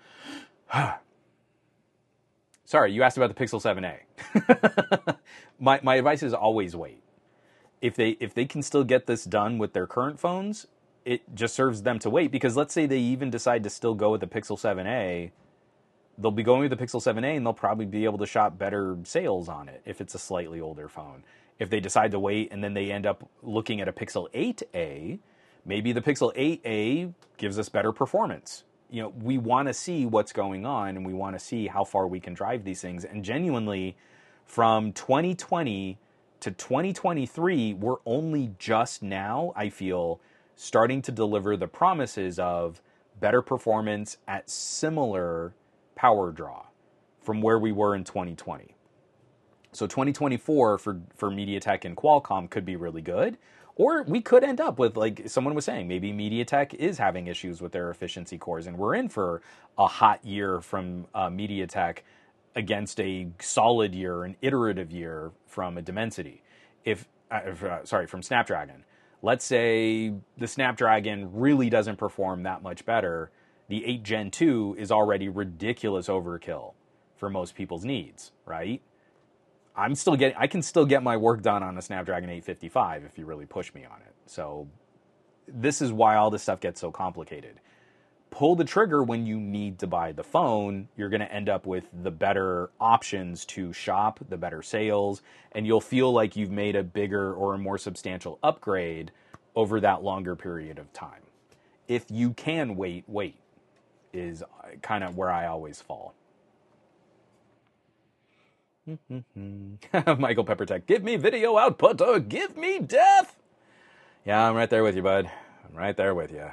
Sorry, you asked about the Pixel seven a. my my advice is always wait. If they if they can still get this done with their current phones, it just serves them to wait, because let's say they even decide to still go with the Pixel seven a, they'll be going with the Pixel seven a and they'll probably be able to shop better sales on it if it's a slightly older phone. If they decide to wait and then they end up looking at a Pixel eight a, maybe the Pixel eight a gives us better performance. You know, we want to see what's going on, and we want to see how far we can drive these things. And genuinely, from twenty twenty to twenty twenty-three, we're only just now, I feel, starting to deliver the promises of better performance at similar power draw from where we were in twenty twenty. So twenty twenty-four for, for MediaTek and Qualcomm could be really good. Or we could end up with, like someone was saying, maybe MediaTek is having issues with their efficiency cores, and we're in for a hot year from uh, MediaTek against a solid year, an iterative year from a Dimensity. If, uh, if uh, sorry, from Snapdragon. Let's say the Snapdragon really doesn't perform that much better. The eight Gen two is already ridiculous overkill for most people's needs, right? I'm still getting, I can still get my work done on a Snapdragon eight fifty-five if you really push me on it. So this is why all this stuff gets so complicated. Pull the trigger when you need to buy the phone. You're going to end up with the better options to shop, the better sales, and you'll feel like you've made a bigger or a more substantial upgrade over that longer period of time. If you can wait, wait, is kind of where I always fall. Michael Peppertech, give me video output or give me death. Yeah, I'm right there with you, bud. I'm right there with you.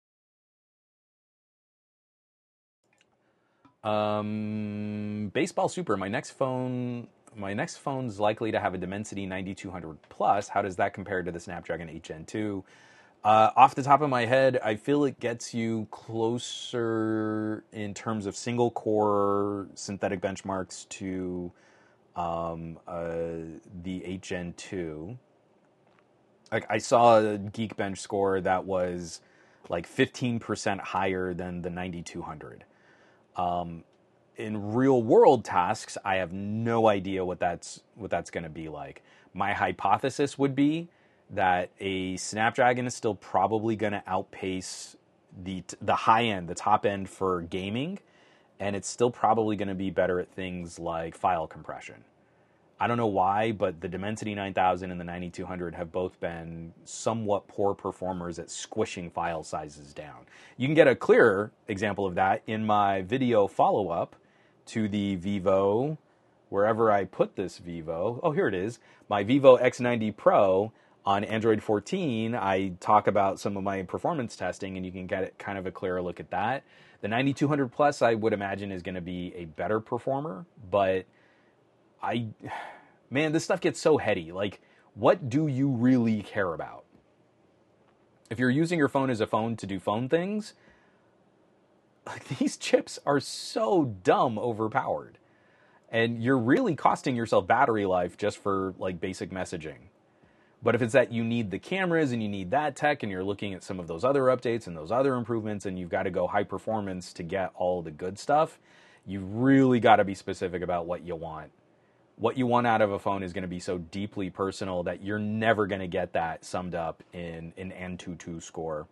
Um, Baseball Super. My next phone, my next phone's likely to have a Dimensity ninety-two hundred Plus. How does that compare to the Snapdragon eight Gen two? Uh, off the top of my head, I feel it gets you closer in terms of single core synthetic benchmarks to um, uh, the eight Gen two. Like I saw a Geekbench score that was like fifteen percent higher than the ninety-two hundred. Um, in real world tasks, I have no idea what that's what that's going to be like. My hypothesis would be that a Snapdragon is still probably going to outpace the the high end, the top end for gaming, and it's still probably going to be better at things like file compression. I don't know why, but the Dimensity nine thousand and the ninety-two hundred have both been somewhat poor performers at squishing file sizes down. You can get a clearer example of that in my video follow-up to the Vivo, wherever I put this Vivo. Oh, here it is. My Vivo X ninety Pro on Android fourteen. I talk about some of my performance testing, and you can get kind of a clearer look at that. The ninety-two hundred Plus, I would imagine, is going to be a better performer, but I, man, this stuff gets so heady. Like, what do you really care about? If you're using your phone as a phone to do phone things, like, these chips are so dumb overpowered. And you're really costing yourself battery life just for, like, basic messaging. But if it's that you need the cameras and you need that tech and you're looking at some of those other updates and those other improvements and you've got to go high performance to get all the good stuff, you really got to be specific about what you want. What you want out of a phone is going to be so deeply personal that you're never going to get that summed up in an Antutu score.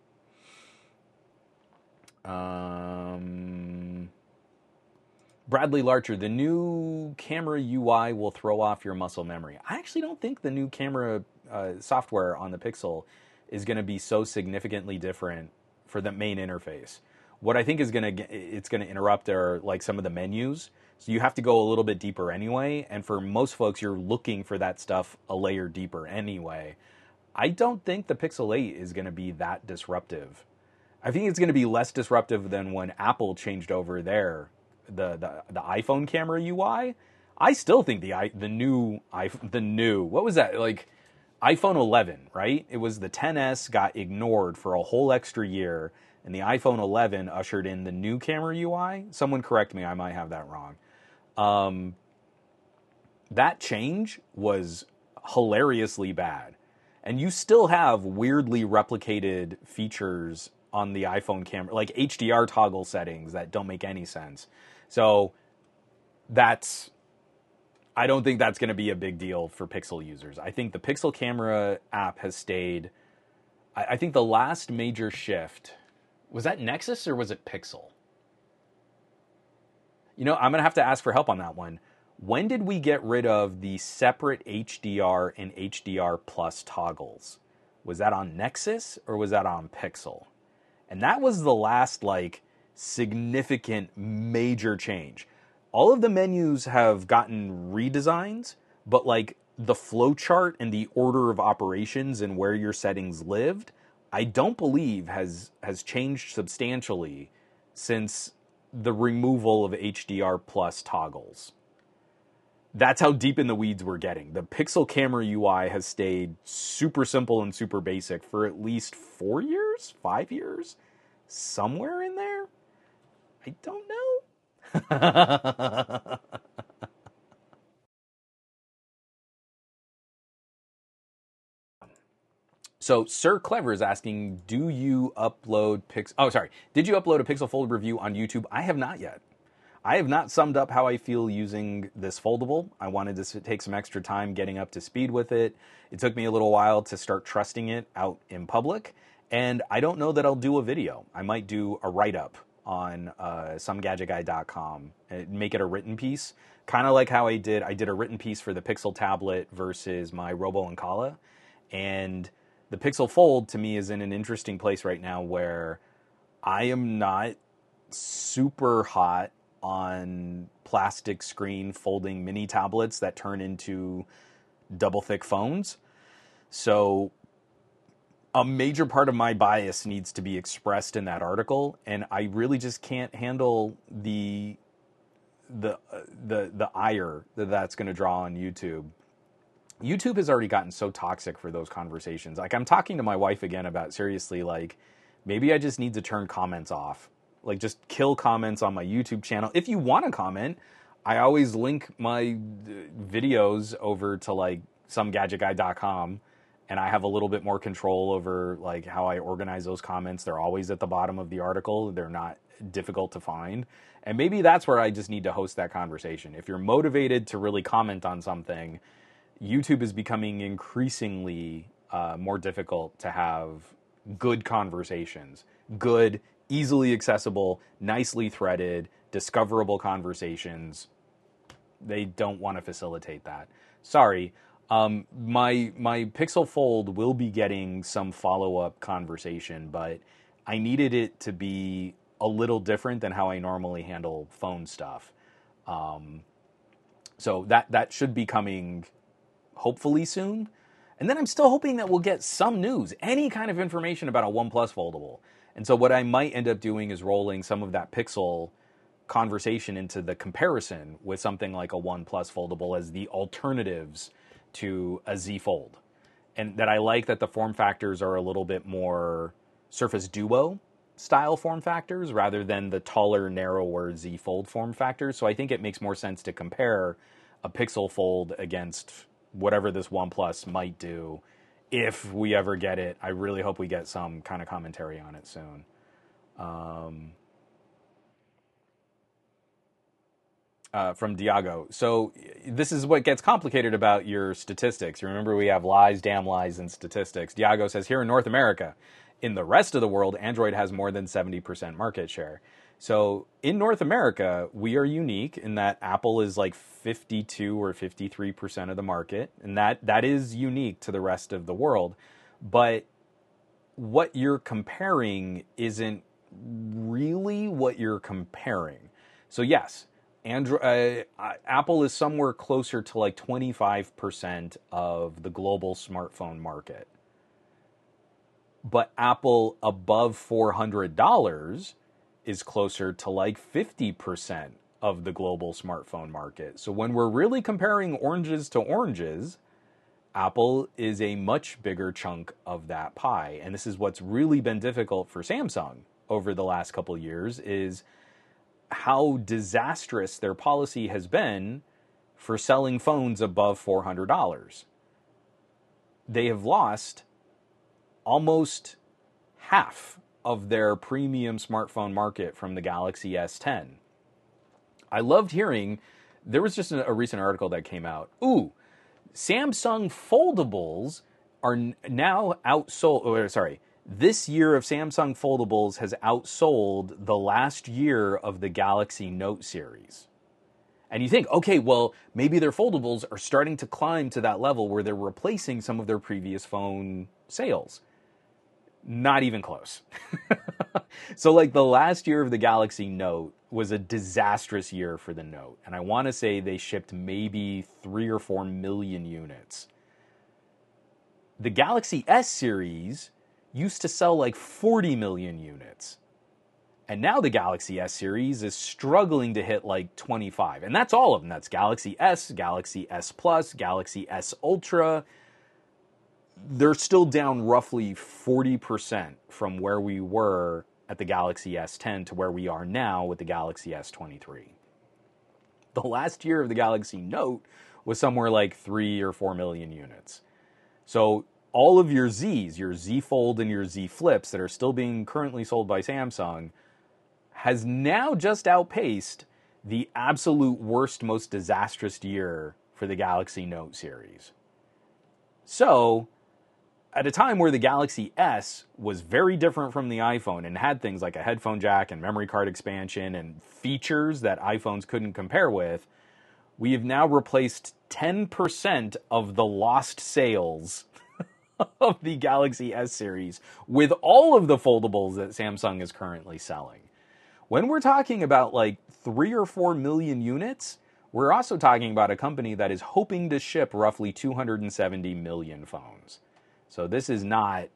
Um, Bradley Larcher, the new camera U I will throw off your muscle memory. I actually don't think the new camera uh, software on the Pixel is going to be so significantly different for the main interface. What I think is going to it's going to interrupt are like some of the menus. So you have to go a little bit deeper anyway, and for most folks, you're looking for that stuff a layer deeper anyway. I don't think the Pixel eight is going to be that disruptive. I think it's going to be less disruptive than when Apple changed over their the the, the iPhone camera U I. I still think the the new the new what was that like iPhone eleven, right? It was the ten S got ignored for a whole extra year, and the iPhone eleven ushered in the new camera U I. Someone correct me, I might have that wrong. Um, that change was hilariously bad. And you still have weirdly replicated features on the iPhone camera, like H D R toggle settings that don't make any sense. So that's, I don't think that's going to be a big deal for Pixel users. I think the Pixel camera app has stayed, I, I think the last major shift, was that Nexus or was it Pixel? You know, I'm going to have to ask for help on that one. When did we get rid of the separate H D R and H D R plus toggles? Was that on Nexus or was that on Pixel? And that was the last, like, significant major change. All of the menus have gotten redesigns, but, like, the flowchart and the order of operations and where your settings lived, I don't believe has has changed substantially since the removal of H D R plus toggles. That's how deep in the weeds we're getting. The Pixel camera U I has stayed super simple and super basic for at least four years, five years, somewhere in there. I don't know. So Sir Clever is asking, do you upload Pix? Oh, sorry. Did you upload a Pixel Fold review on YouTube? I have not yet. I have not summed up how I feel using this foldable. I wanted to take some extra time getting up to speed with it. It took me a little while to start trusting it out in public, and I don't know that I'll do a video. I might do a write-up on uh, some gadget guy dot com and make it a written piece, kind of like how I did. I did a written piece for the Pixel tablet versus my Robo Ancala, and the Pixel Fold, to me, is in an interesting place right now where I am not super hot on plastic screen folding mini tablets that turn into double thick phones. So a major part of my bias needs to be expressed in that article, and I really just can't handle the the uh, the the ire that that's going to draw on YouTube. YouTube has already gotten so toxic for those conversations. Like, I'm talking to my wife again about, seriously, like, maybe I just need to turn comments off. Like, just kill comments on my YouTube channel. If you want to comment, I always link my videos over to, like, some gadget guy dot com, and I have a little bit more control over, like, how I organize those comments. They're always at the bottom of the article. They're not difficult to find. And maybe that's where I just need to host that conversation. If you're motivated to really comment on something, YouTube is becoming increasingly uh, more difficult to have good conversations. Good, easily accessible, nicely threaded, discoverable conversations. They don't want to facilitate that. Sorry. Um, my my Pixel Fold will be getting some follow-up conversation, but I needed it to be a little different than how I normally handle phone stuff. Um, so that that should be coming hopefully soon. And then I'm still hoping that we'll get some news, any kind of information about a OnePlus foldable. And so what I might end up doing is rolling some of that Pixel conversation into the comparison with something like a OnePlus foldable as the alternatives to a Z Fold. And that I like that the form factors are a little bit more Surface Duo style form factors rather than the taller, narrower Z Fold form factors. So I think it makes more sense to compare a Pixel Fold against whatever this OnePlus might do, if we ever get it. I really hope we get some kind of commentary on it soon. Um, uh, from Diago. So this is what gets complicated about your statistics. You remember we have lies, damn lies, and statistics. Diago says, here in North America, in the rest of the world, Android has more than seventy percent market share. So in North America, we are unique in that Apple is like fifty-two or fifty-three percent of the market, and that, that is unique to the rest of the world. But what you're comparing isn't really what you're comparing. So yes, Android, uh, Apple is somewhere closer to like twenty-five percent of the global smartphone market. But Apple above four hundred dollars is closer to like fifty percent of the global smartphone market. So when we're really comparing oranges to oranges, Apple is a much bigger chunk of that pie. And this is what's really been difficult for Samsung over the last couple of years, is how disastrous their policy has been for selling phones above four hundred dollars. They have lost almost half of their premium smartphone market from the Galaxy S ten. I loved hearing, there was just a, a recent article that came out. Ooh, Samsung foldables are n- now outsold, or sorry, this year of Samsung foldables has outsold the last year of the Galaxy Note series. And you think, okay, well, maybe their foldables are starting to climb to that level where they're replacing some of their previous phone sales. Not even close. So like the last year of the Galaxy Note was a disastrous year for the Note. And I want to say they shipped maybe three or four million units. The Galaxy S series used to sell like forty million units. And now the Galaxy S series is struggling to hit like twenty-five. And that's all of them. That's Galaxy S, Galaxy S Plus, Galaxy S Ultra. They're still down roughly forty percent from where we were at the Galaxy S ten to where we are now with the Galaxy S twenty-three. The last year of the Galaxy Note was somewhere like three or four million units. So all of your Zs, your Z Fold and your Z Flips that are still being currently sold by Samsung, has now just outpaced the absolute worst, most disastrous year for the Galaxy Note series. So at a time where the Galaxy S was very different from the iPhone and had things like a headphone jack and memory card expansion and features that iPhones couldn't compare with, we have now replaced ten percent of the lost sales of the Galaxy S series with all of the foldables that Samsung is currently selling. When we're talking about like three or four million units, we're also talking about a company that is hoping to ship roughly two hundred seventy million phones. So this is not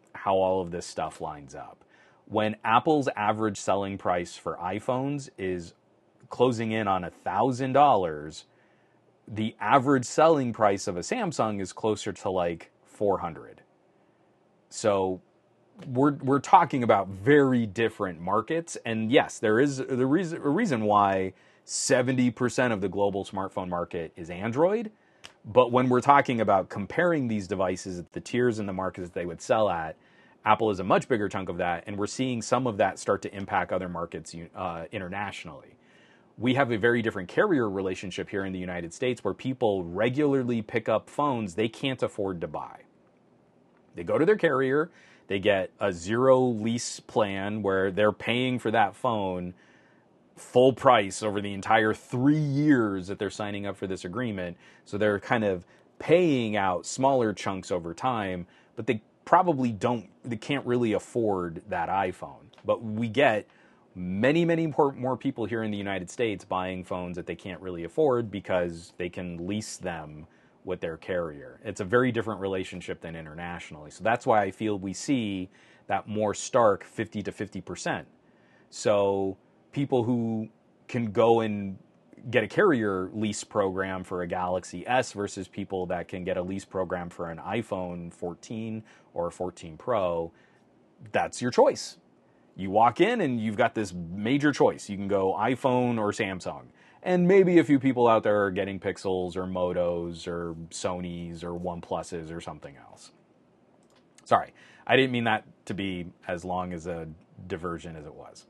how all of this stuff lines up. When Apple's average selling price for iPhones is closing in on one thousand dollars, the average selling price of a Samsung is closer to like four hundred dollars. So we're we're talking about very different markets. And yes, there is the reason a reason why seventy percent of the global smartphone market is Android. But when we're talking about comparing these devices at the tiers and the markets that they would sell at, Apple is a much bigger chunk of that, and we're seeing some of that start to impact other markets uh, internationally. We have a very different carrier relationship here in the United States where people regularly pick up phones they can't afford to buy. They go to their carrier, they get a zero lease plan where they're paying for that phone full price over the entire three years that they're signing up for this agreement. So they're kind of paying out smaller chunks over time, but they probably don't, they can't really afford that iPhone. But we get many, many more, more people here in the United States buying phones that they can't really afford because they can lease them with their carrier. It's a very different relationship than internationally. So that's why I feel we see that more stark fifty to fifty percent. So people who can go and get a carrier lease program for a Galaxy S versus people that can get a lease program for an iPhone fourteen or a fourteen Pro, that's your choice. You walk in and you've got this major choice. You can go iPhone or Samsung. And maybe a few people out there are getting Pixels or Motos or Sonys or OnePluses or something else. Sorry, I didn't mean that to be as long as a diversion as it was.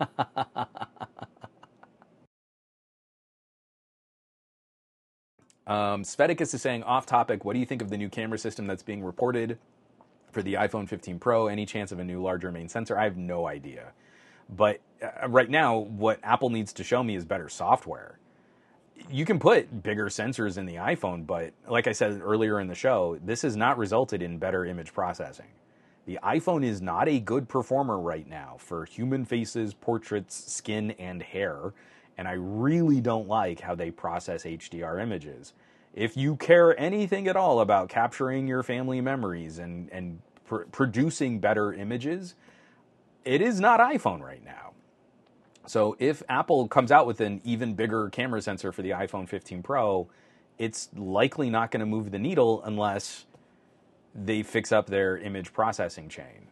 um, Sveticus is saying, off topic, what do you think of the new camera system that's being reported for the iPhone fifteen Pro? Any chance of a new larger main sensor? I have no idea. But uh, right now, what Apple needs to show me is better software. You can put bigger sensors in the iPhone, but like I said earlier in the show, this has not resulted in better image processing. The iPhone is not a good performer right now for human faces, portraits, skin, and hair, and I really don't like how they process H D R images. If you care anything at all about capturing your family memories and, and pr- producing better images, it is not iPhone right now. So if Apple comes out with an even bigger camera sensor for the iPhone fifteen Pro, it's likely not going to move the needle unless they fix up their image processing chain.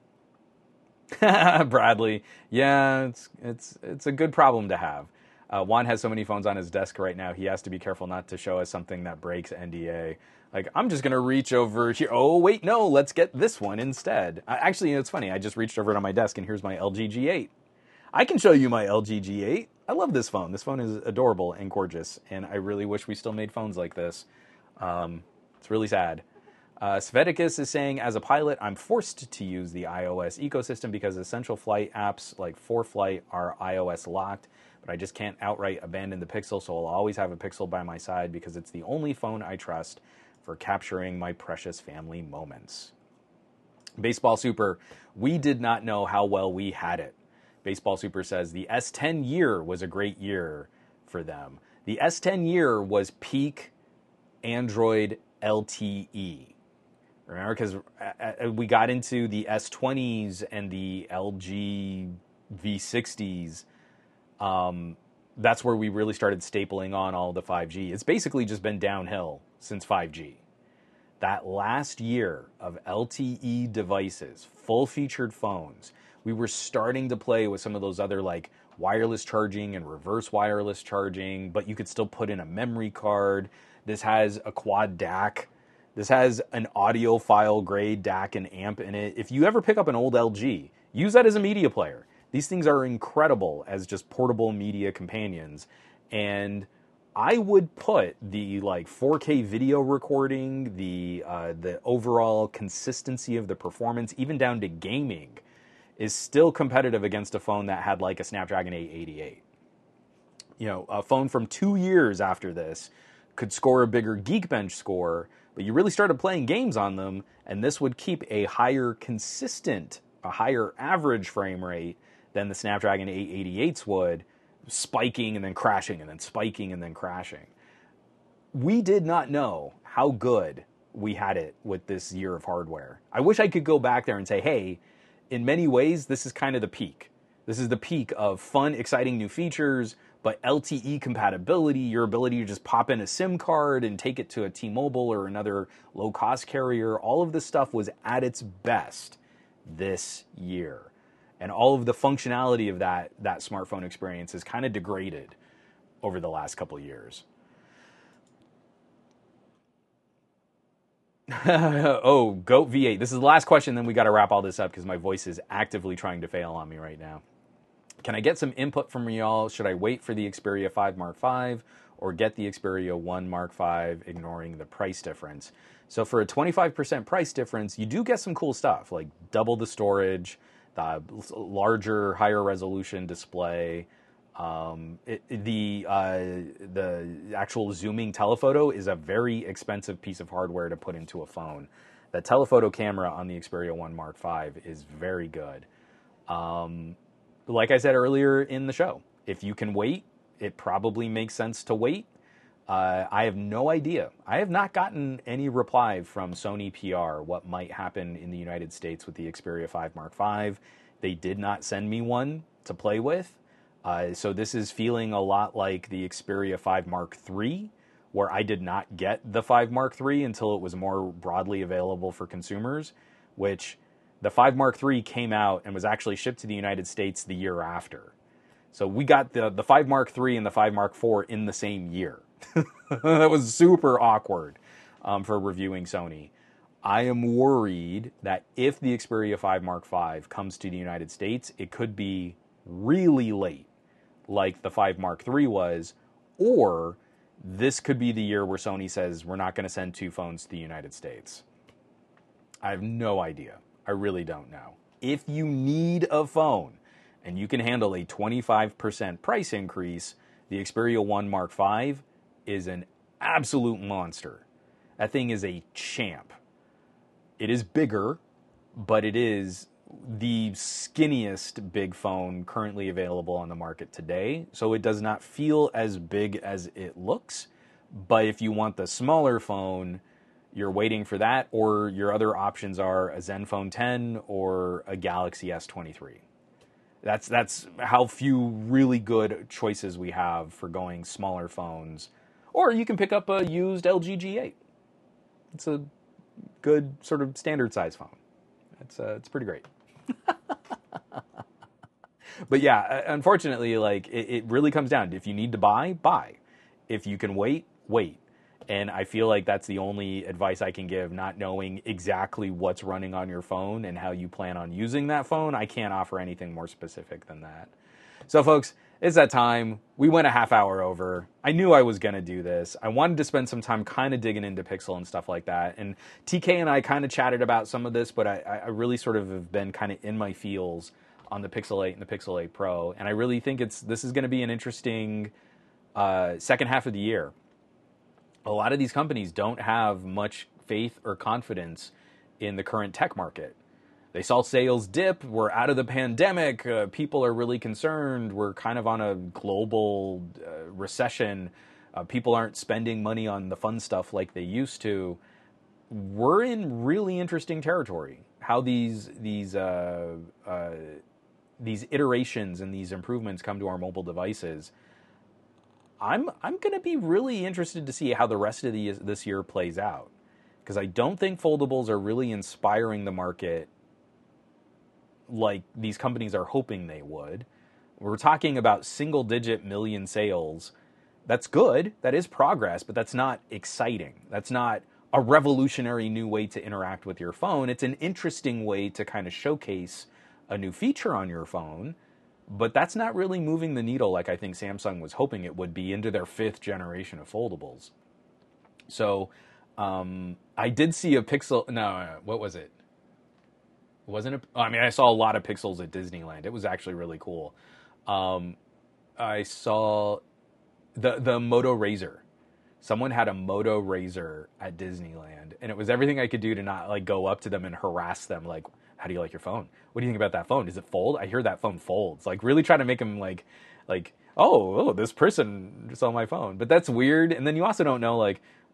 Bradley, yeah, it's it's it's a good problem to have. Uh, Juan has so many phones on his desk right now, he has to be careful not to show us something that breaks N D A. Like, I'm just going to reach over here. Oh, wait, no, let's get this one instead. I, actually, it's funny. I just reached over it on my desk, and here's my L G G eight. I can show you my L G G eight. I love this phone. This phone is adorable and gorgeous, and I really wish we still made phones like this. Um, it's really sad. Uh, Sveticus is saying, as a pilot, I'm forced to use the iOS ecosystem because essential flight apps like ForeFlight are iOS locked, but I just can't outright abandon the Pixel, so I'll always have a Pixel by my side because it's the only phone I trust for capturing my precious family moments. Baseball Super, we did not know how well we had it. Baseball Super says the S ten year was a great year for them. The S ten year was peak Android L T E. Remember, because we got into the S twenties and the L G V sixties. Um, that's where we really started stapling on all the five G. It's basically just been downhill since five G. That last year of L T E devices, full-featured phones, we were starting to play with some of those other like wireless charging and reverse wireless charging, but you could still put in a memory card. This has a quad D A C. This has an audiophile grade D A C and amp in it. If you ever pick up an old L G, use that as a media player. These things are incredible as just portable media companions. And I would put the like four K video recording, the uh, the overall consistency of the performance, even down to gaming, is still competitive against a phone that had like a Snapdragon eight eighty-eight. You know, a phone from two years after this could score a bigger Geekbench score, but you really started playing games on them, and this would keep a higher consistent, a higher average frame rate than the Snapdragon eight eighty-eights would, spiking and then crashing and then spiking and then crashing. We did not know how good we had it with this year of hardware. I wish I could go back there and say, hey, in many ways, this is kind of the peak. This is the peak of fun, exciting new features, but L T E compatibility, your ability to just pop in a SIM card and take it to a T-Mobile or another low-cost carrier, all of this stuff was at its best this year. And all of the functionality of that, that smartphone experience is kind of degraded over the last couple of years. Oh, Goat V eight. This is the last question, then we got to wrap all this up because my voice is actively trying to fail on me right now. Can I get some input from y'all? Should I wait for the Xperia five Mark five or get the Xperia one Mark five, ignoring the price difference? So for a twenty-five percent price difference, you do get some cool stuff, like double the storage, the larger, higher resolution display. Um, it, the uh, the actual zooming telephoto is a very expensive piece of hardware to put into a phone. The telephoto camera on the Xperia one Mark five is very good. Um, like I said earlier in the show, if you can wait, it probably makes sense to wait. Uh, I have no idea. I have not gotten any reply from Sony P R what might happen in the United States with the Xperia five Mark five. They did not send me one to play with. Uh, so this is feeling a lot like the Xperia five Mark three, where I did not get the five Mark three until it was more broadly available for consumers, which the five Mark three came out and was actually shipped to the United States the year after. So we got the, the five Mark three and the five Mark four in the same year. That was super awkward um, for reviewing Sony. I am worried that if the Xperia five Mark five comes to the United States, it could be really late, like the five Mark three was, or this could be the year where Sony says we're not going to send two phones to the United States. I have no idea. I really don't know. If you need a phone and you can handle a twenty-five percent price increase, the Xperia one Mark five is an absolute monster. That thing is a champ. It is bigger, but it is the skinniest big phone currently available on the market today. So it does not feel as big as it looks. But if you want the smaller phone, you're waiting for that, or your other options are a Zenfone ten or a Galaxy S twenty-three. That's that's how few really good choices we have for going smaller phones. Or you can pick up a used L G G eight. It's a good sort of standard size phone. It's uh, it's pretty great. But yeah, unfortunately, like it, it really comes down to if you need to buy, buy. If you can wait, wait. And I feel like that's the only advice I can give, not knowing exactly what's running on your phone and how you plan on using that phone. I can't offer anything more specific than that. So folks, it's that time. We went a half hour over. I knew I was going to do this. I wanted to spend some time kind of digging into Pixel and stuff like that. And T K and I kind of chatted about some of this, but I, I really sort of have been kind of in my feels on the Pixel eight and the Pixel eight Pro. And I really think it's this is going to be an interesting uh, second half of the year. A lot of these companies don't have much faith or confidence in the current tech market. They saw sales dip. We're out of the pandemic. Uh, people are really concerned. We're kind of on a global uh, recession. Uh, people aren't spending money on the fun stuff like they used to. We're in really interesting territory. How these these uh, uh, these iterations and these improvements come to our mobile devices. I'm I'm going to be really interested to see how the rest of the, this year plays out, because I don't think foldables are really inspiring the market like these companies are hoping they would. We're talking about single-digit million sales. That's good. That is progress, but that's not exciting. That's not a revolutionary new way to interact with your phone. It's an interesting way to kind of showcase a new feature on your phone. But that's not really moving the needle like I think Samsung was hoping it would be into their fifth generation of foldables. So um, I did see a Pixel. No, what was it? Wasn't it? I mean, I saw a lot of Pixels at Disneyland. It was actually really cool. Um, I saw the the Moto Razr. Someone had a Moto Razr at Disneyland, and it was everything I could do to not like go up to them and harass them like, how do you like your phone? What do you think about that phone? Does it fold? I hear that phone folds. Like really try to make them like, like, oh, oh, this person saw my phone. But that's weird. And then you also don't know like,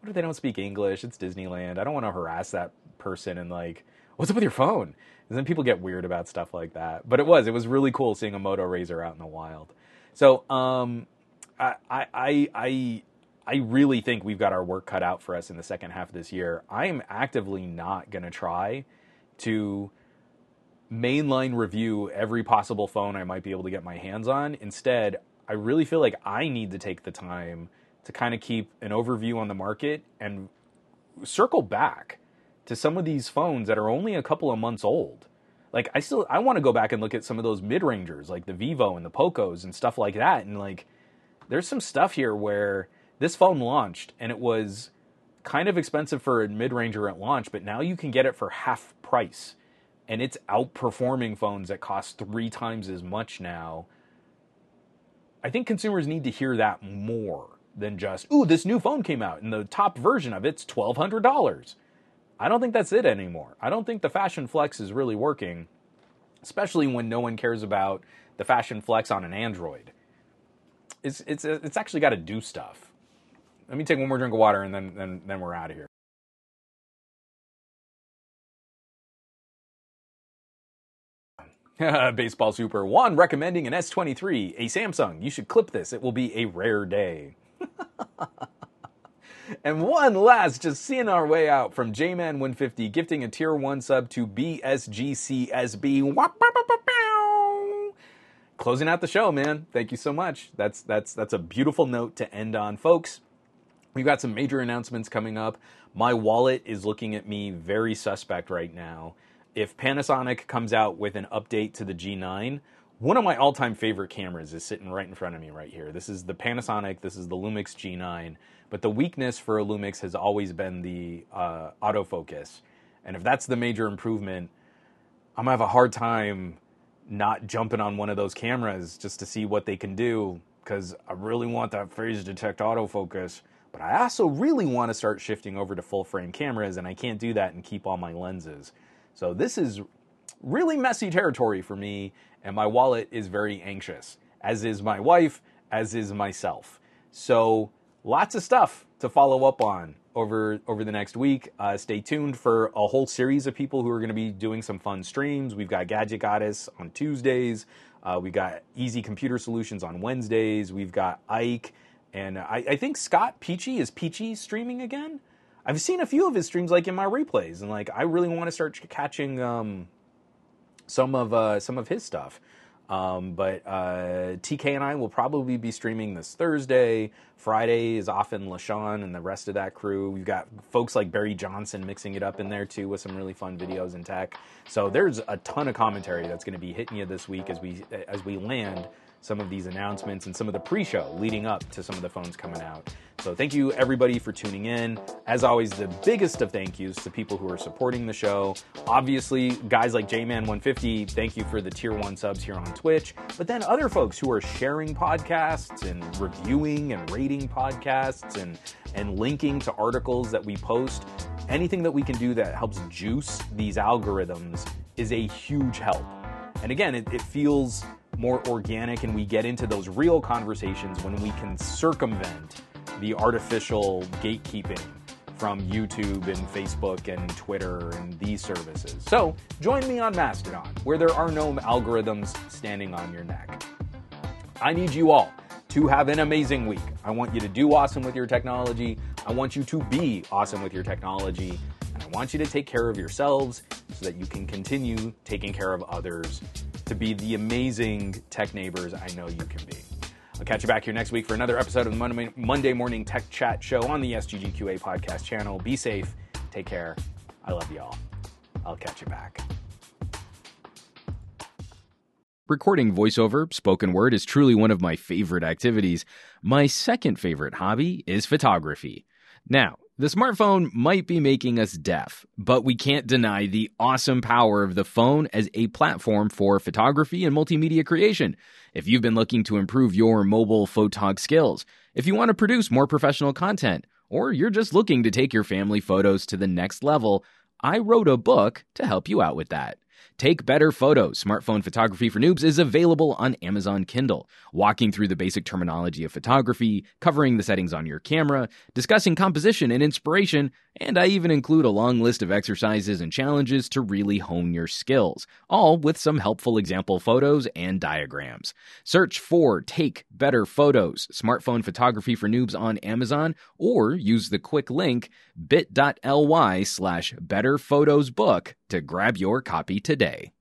what if they don't speak English? It's Disneyland. I don't want to harass that person and like, what's up with your phone? And then people get weird about stuff like that. But it was, it was really cool seeing a Moto Razr out in the wild. So, um, I, I, I, I really think we've got our work cut out for us in the second half of this year. I am actively not going to try to mainline review every possible phone I might be able to get my hands on. Instead, I really feel like I need to take the time to kind of keep an overview on the market and circle back to some of these phones that are only a couple of months old. Like, I still, I want to go back and look at some of those mid-rangers, like the Vivo and the Pocos and stuff like that. And like, there's some stuff here where this phone launched and it was kind of expensive for a mid-ranger at launch, but now you can get it for half price. And it's outperforming phones that cost three times as much now. I think consumers need to hear that more than just, ooh, this new phone came out and the top version of it's twelve hundred dollars. I don't think that's it anymore. I don't think the Fashion Flex is really working, especially when no one cares about the Fashion Flex on an Android. It's it's it's actually got to do stuff. Let me take one more drink of water and then then then we're out of here. Baseball Super Juan recommending an S twenty-three, a Samsung. You should clip this. It will be a rare day. And one last, just seeing our way out from J Man one fifty, gifting a tier one sub to B S G C S B. Closing out the show, man. Thank you so much. That's that's that's a beautiful note to end on, folks. We've got some major announcements coming up. My wallet is looking at me very suspect right now. If Panasonic comes out with an update to the G nine, one of my all-time favorite cameras is sitting right in front of me right here. This is the Panasonic, this is the Lumix G nine, but the weakness for a Lumix has always been the uh, autofocus. And if that's the major improvement, I'm gonna have a hard time not jumping on one of those cameras just to see what they can do, because I really want that phase detect autofocus, but I also really want to start shifting over to full frame cameras, and I can't do that and keep all my lenses. So this is really messy territory for me, and my wallet is very anxious, as is my wife, as is myself. So lots of stuff to follow up on over over the next week. Uh, stay tuned for a whole series of people who are going to be doing some fun streams. We've got Gadget Goddess on Tuesdays. Uh, we got Easy Computer Solutions on Wednesdays. We've got Ike, and I, I think Scott Peachy is Peachy streaming again. I've seen a few of his streams like in my replays, and like I really want to start catching um, some of uh, some of his stuff. Um, but uh, T K and I will probably be streaming this Thursday. Friday is often LaShawn and the rest of that crew. We've got folks like Barry Johnson mixing it up in there too with some really fun videos and tech. So there's a ton of commentary that's going to be hitting you this week as we as we land some of these announcements and some of the pre-show leading up to some of the phones coming out. So thank you everybody for tuning in. As always, the biggest of thank yous to people who are supporting the show. Obviously, guys like J Man one fifty, thank you for the tier one subs here on Twitch. But then other folks who are sharing podcasts and reviewing and rating podcasts and, and linking to articles that we post. Anything that we can do that helps juice these algorithms is a huge help. And again, it, it feels more organic, and we get into those real conversations when we can circumvent the artificial gatekeeping from YouTube and Facebook and Twitter and these services. So join me on Mastodon, where there are no algorithms standing on your neck. I need you all to have an amazing week. I want you to do awesome with your technology. I want you to be awesome with your technology. And I want you to take care of yourselves so that you can continue taking care of others, to be the amazing tech neighbors I know you can be. I'll catch you back here next week for another episode of the Monday Morning Tech Chat Show on the S G G Q A podcast channel. Be safe. Take care. I love y'all. I'll catch you back. Recording voiceover, spoken word, is truly one of my favorite activities. My second favorite hobby is photography. Now, the smartphone might be making us deaf, but we can't deny the awesome power of the phone as a platform for photography and multimedia creation. If you've been looking to improve your mobile photog skills, if you want to produce more professional content, or you're just looking to take your family photos to the next level, I wrote a book to help you out with that. Take Better Photos, Smartphone Photography for Noobs, is available on Amazon Kindle, walking through the basic terminology of photography, covering the settings on your camera, discussing composition and inspiration, and I even include a long list of exercises and challenges to really hone your skills, all with some helpful example photos and diagrams. Search for Take Better Photos, Smartphone Photography for Noobs on Amazon, or use the quick link bit.ly slash betterphotosbook to grab your copy today.